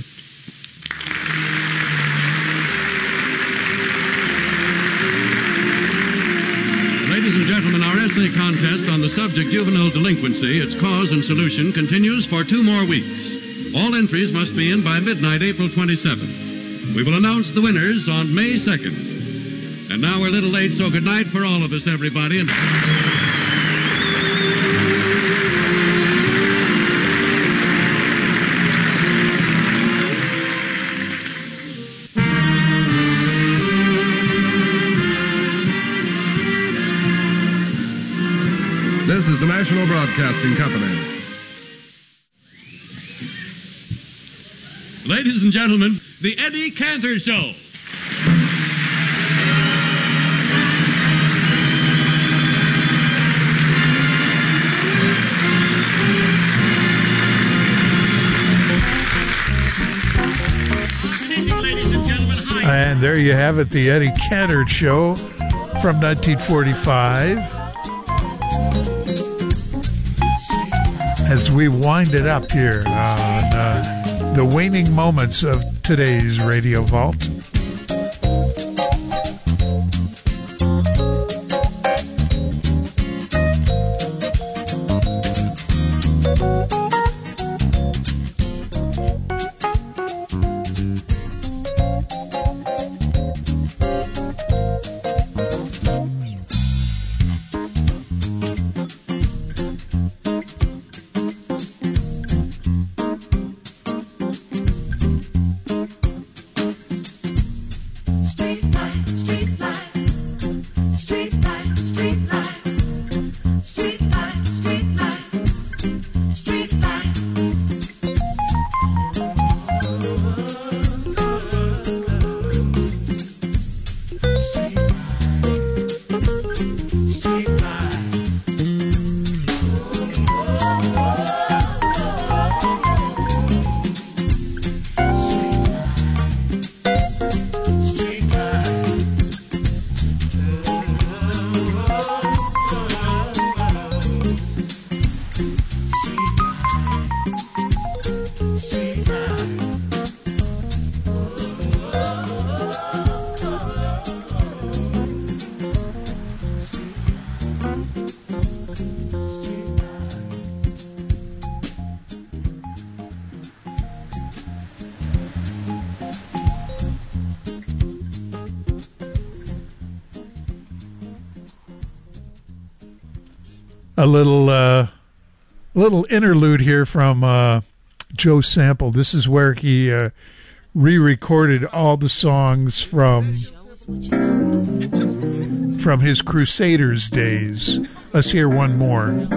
Ladies and gentlemen, our essay contest on the subject juvenile delinquency, its cause and solution, continues for two more weeks. All entries must be in by midnight, April twenty-seventh. We will announce the winners on May second. And now we're a little late, so good night for all of us, everybody. And This is the National Broadcasting Company. ladies and gentlemen, the Eddie Cantor Show. And there you have it, the Eddie Cantor Show from nineteen forty-five. As we wind it up here on uh, the waning moments of today's Radio Vault. a little uh, little interlude here from uh, Joe Sample. This is where he uh, re-recorded all the songs from from his Crusaders days. Let's hear one more.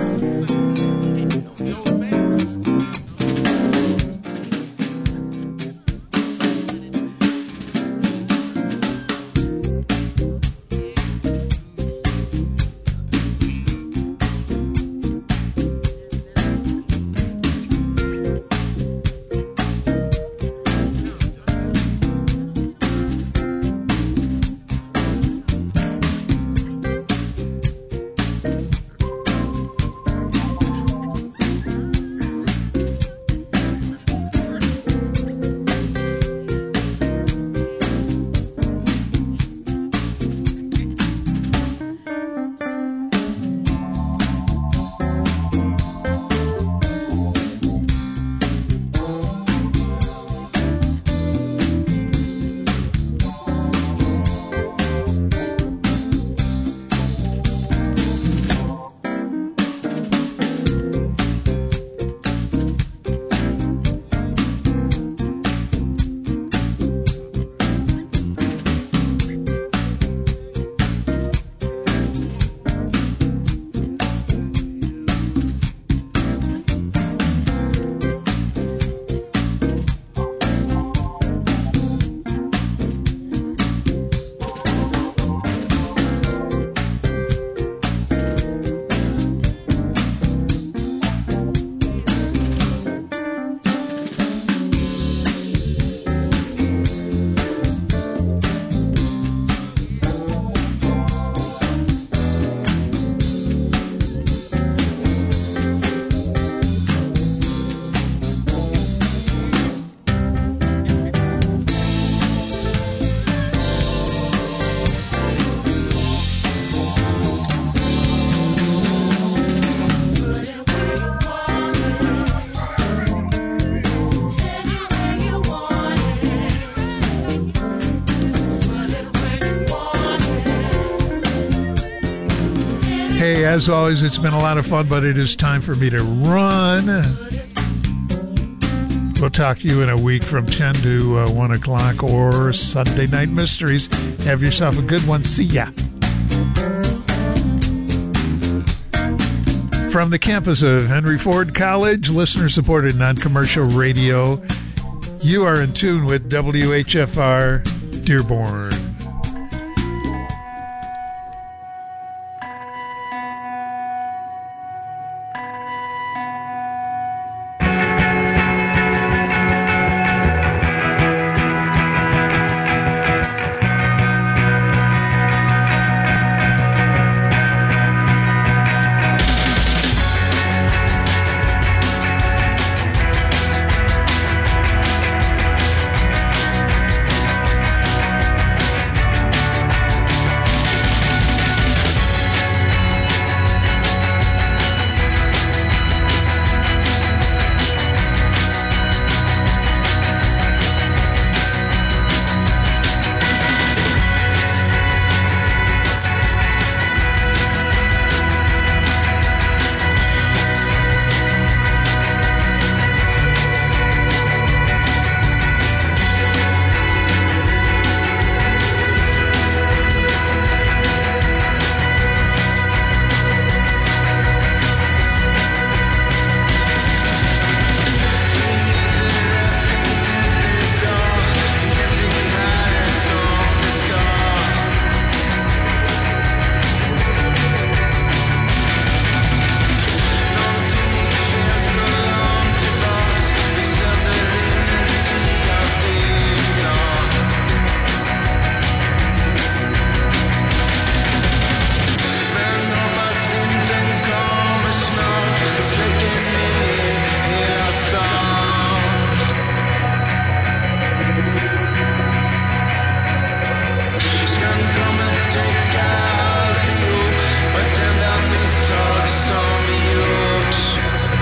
Hey, as always, it's been a lot of fun, but it is time for me to run. We'll talk to you in a week from ten to uh, one o'clock or Sunday Night Mysteries. Have yourself a good one. See ya. From the campus of Henry Ford College, listener-supported non-commercial radio, you are in tune with W H F R Dearborn.